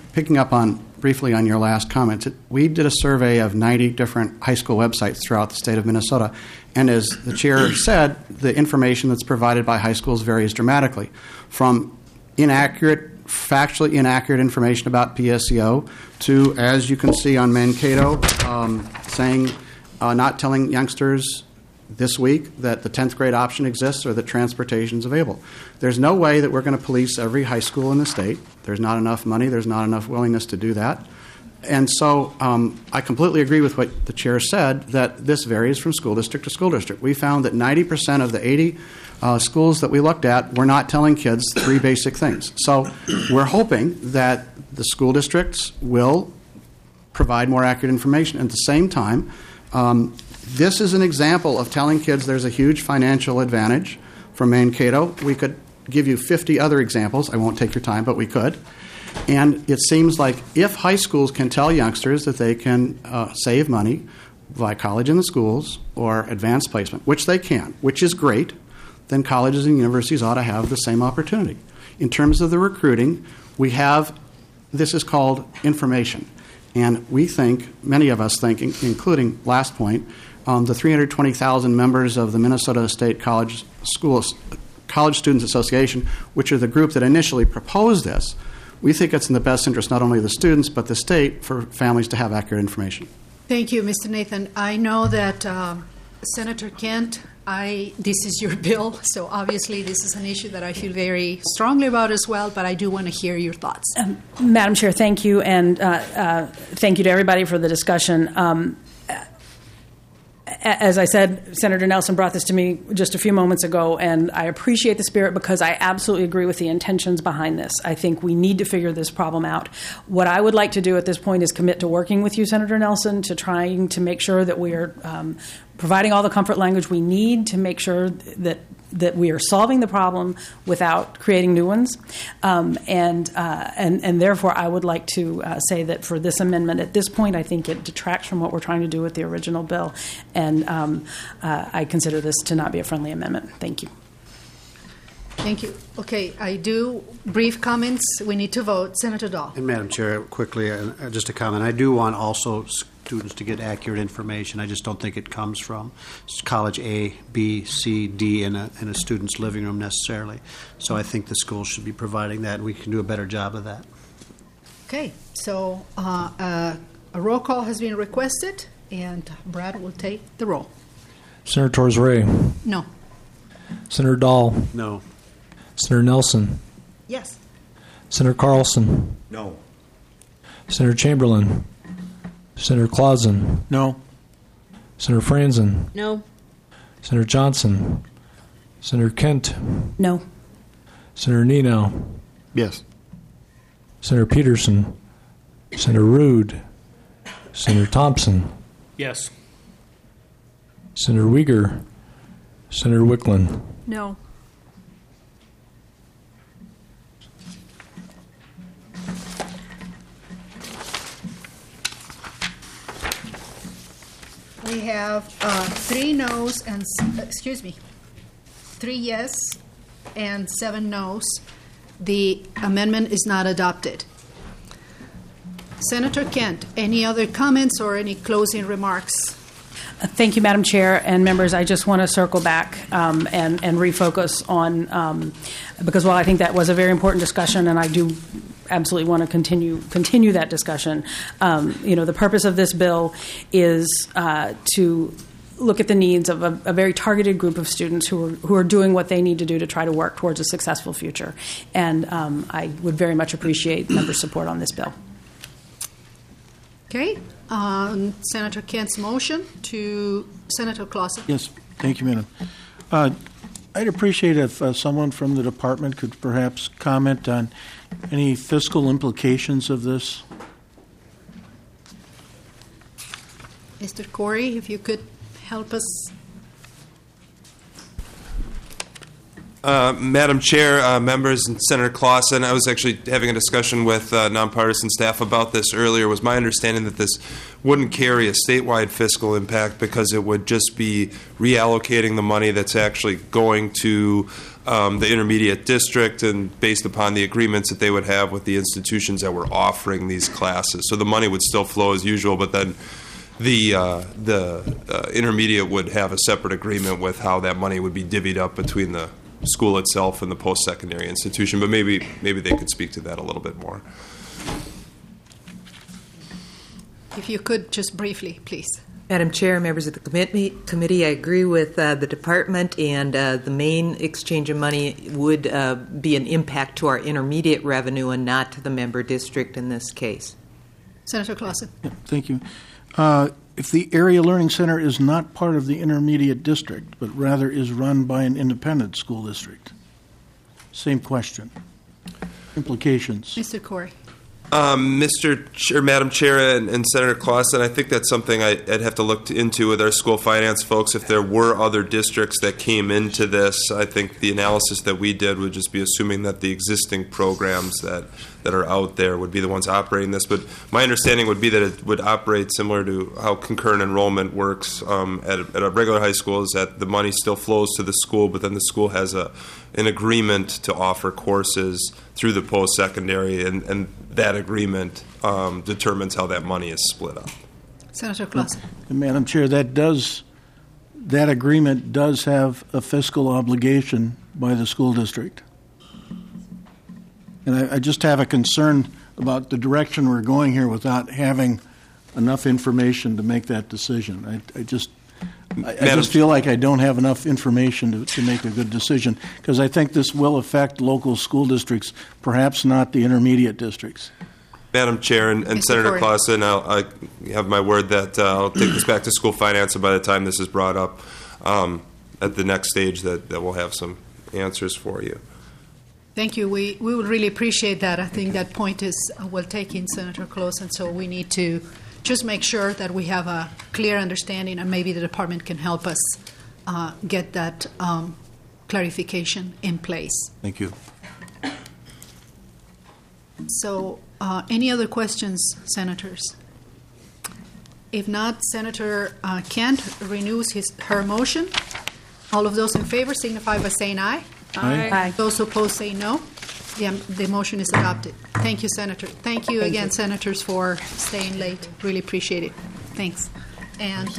picking up on briefly on your last comment, we did a survey of 90 different high school websites throughout the state of Minnesota, and as the chair said, the information that's provided by high schools varies dramatically, from factually inaccurate information about PSEO to, as you can see on Mankato, saying not telling youngsters this week that the 10th grade option exists or that transportation is available. There's no way that we're going to police every high school in the state. There's not enough money. There's not enough willingness to do that. And so I completely agree with what the chair said, that this varies from school district to school district. We found that 90% of the 80 schools that we looked at were not telling kids 3 basic things. So we're hoping that the school districts will provide more accurate information. At the same time, this is an example of telling kids there's a huge financial advantage from Mankato. We could give you 50 other examples. I won't take your time, but we could. And it seems like if high schools can tell youngsters that they can save money by college in the schools or advanced placement, which they can, which is great, then colleges and universities ought to have the same opportunity. In terms of the recruiting, we have, this is called information. And we think, many of us think, including last point, the 320,000 members of the Minnesota State College Students Association, which are the group that initially proposed this, we think it's in the best interest not only of the students but the state for families to have accurate information. Thank you, Mr. Nathan. I know that Senator Kent, this is your bill, so obviously this is an issue that I feel very strongly about as well, but I do want to hear your thoughts. Madam Chair, thank you, and thank you to everybody for the discussion. As I said, Senator Nelson brought this to me just a few moments ago, and I appreciate the spirit because I absolutely agree with the intentions behind this. I think we need to figure this problem out. What I would like to do at this point is commit to working with you, Senator Nelson, to trying to make sure that we are providing all the comfort language we need to make sure that we are solving the problem without creating new ones. And therefore, I would like to say that for this amendment, at this point, I think it detracts from what we're trying to do with the original bill. And I consider this to not be a friendly amendment. Thank you. Thank you. Okay, I do brief comments. We need to vote. Senator Dahl. And Madam Chair, quickly, just a comment. I do want also students to get accurate information. I just don't think it comes from college A, B, C, D in a student's living room necessarily. So I think the schools should be providing that, and we can do a better job of that. Okay, so a roll call has been requested, and Brad will take the roll. Senator Torres Ray. No. Senator Dahl. No. Senator Nelson. Yes. Senator Carlson. No. Senator Chamberlain. Senator Clausen. No. Senator Franzen. No. Senator Johnson. Senator Kent. No. Senator Nino. Yes. Senator Peterson. Senator Rude. Senator Thompson. Yes. Senator Uyghur. Senator Wicklund. No. We have 3 noes and, 3 yes and 7 noes. The amendment is not adopted. Senator Kent, any other comments or any closing remarks? Thank you, Madam Chair and members. I just want to circle back and refocus on, because while I think that was a very important discussion, and I do absolutely want to continue that discussion, the purpose of this bill is to look at the needs of a very targeted group of students who are doing what they need to do to try to work towards a successful future. And I would very much appreciate member support on this bill. Okay. Senator Kent's motion to Senator Clausen. Yes, thank you, Madam. I'd appreciate if someone from the department could perhaps comment on any fiscal implications of this. Mr. Corey, if you could help us. Madam Chair, members, and Senator Clausen, I was actually having a discussion with nonpartisan staff about this earlier. It was my understanding that this wouldn't carry a statewide fiscal impact because it would just be reallocating the money that's actually going to the intermediate district and based upon the agreements that they would have with the institutions that were offering these classes. So the money would still flow as usual, but then the intermediate would have a separate agreement with how that money would be divvied up between the school itself and the post-secondary institution. But maybe they could speak to that a little bit more. If you could just briefly, please. Madam Chair, members of the committee, I agree with the department, and the main exchange of money would be an impact to our intermediate revenue and not to the member district in this case. Senator Clausen. Yeah, thank you. If the Area Learning Center is not part of the intermediate district, but rather is run by an independent school district, same question. Implications. Mr. Corey. Madam Chair, and Senator Clausen, I think that's something I'd have to look into with our school finance folks. If there were other districts that came into this, I think the analysis that we did would just be assuming that the existing programs that are out there would be the ones operating this. But my understanding would be that it would operate similar to how concurrent enrollment works at a regular high school, is that the money still flows to the school, but then the school has an agreement to offer courses through the post-secondary, and that agreement determines how that money is split up. Senator Clausen. Madam Chair, that agreement does have a fiscal obligation by the school district. And I just have a concern about the direction we're going here without having enough information to make that decision. I just feel like I don't have enough information to make a good decision, because I think this will affect local school districts, perhaps not the intermediate districts. Madam Chair and Senator Clausen, I have my word that I'll take this back to school finance, and by the time this is brought up at the next stage, that we'll have some answers for you. Thank you. We would really appreciate that. I think that point is well taken, Senator Clausen, so we need to just make sure that we have a clear understanding, and maybe the department can help us get that clarification in place. Thank you. So, any other questions, senators? If not, Senator Kent renews her motion. All of those in favor signify by saying aye. Aye. Aye. Those opposed say no. The motion is adopted. Thank you, Senator. Thank you again, senators, for staying late. Really appreciate it. Thanks. And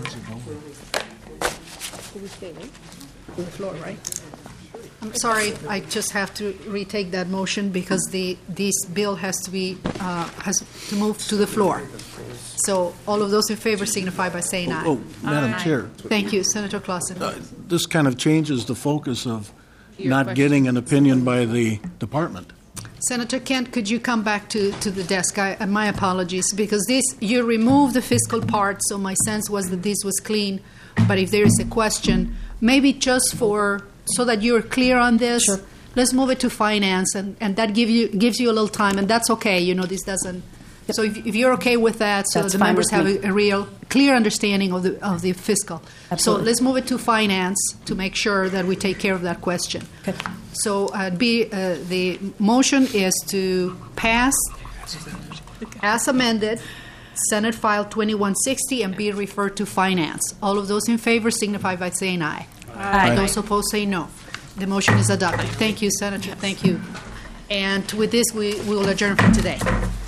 the floor, right? I'm sorry, I just have to retake that motion because this bill has to move to the floor. So all of those in favor signify by saying aye. Madam Chair. Thank you, Senator Clausen. This kind of changes the focus of not getting an opinion by the department. Senator Kent, could you come back to the desk? My apologies, because you removed the fiscal part, so my sense was that this was clean. But if there is a question, maybe just so that you're clear on this, sure. Let's move it to finance, and that gives you a little time, and that's okay. This doesn't. So if you're okay with that, so that the members have a real clear understanding of the fiscal. Absolutely. So let's move it to finance to make sure that we take care of that question. Okay. So the motion is to pass, as amended, Senate File 2160 and be referred to finance. All of those in favor signify by saying aye. Aye. Those opposed say no. The motion is adopted. Thank you, Senator. Thank you. And with this, we will adjourn for today.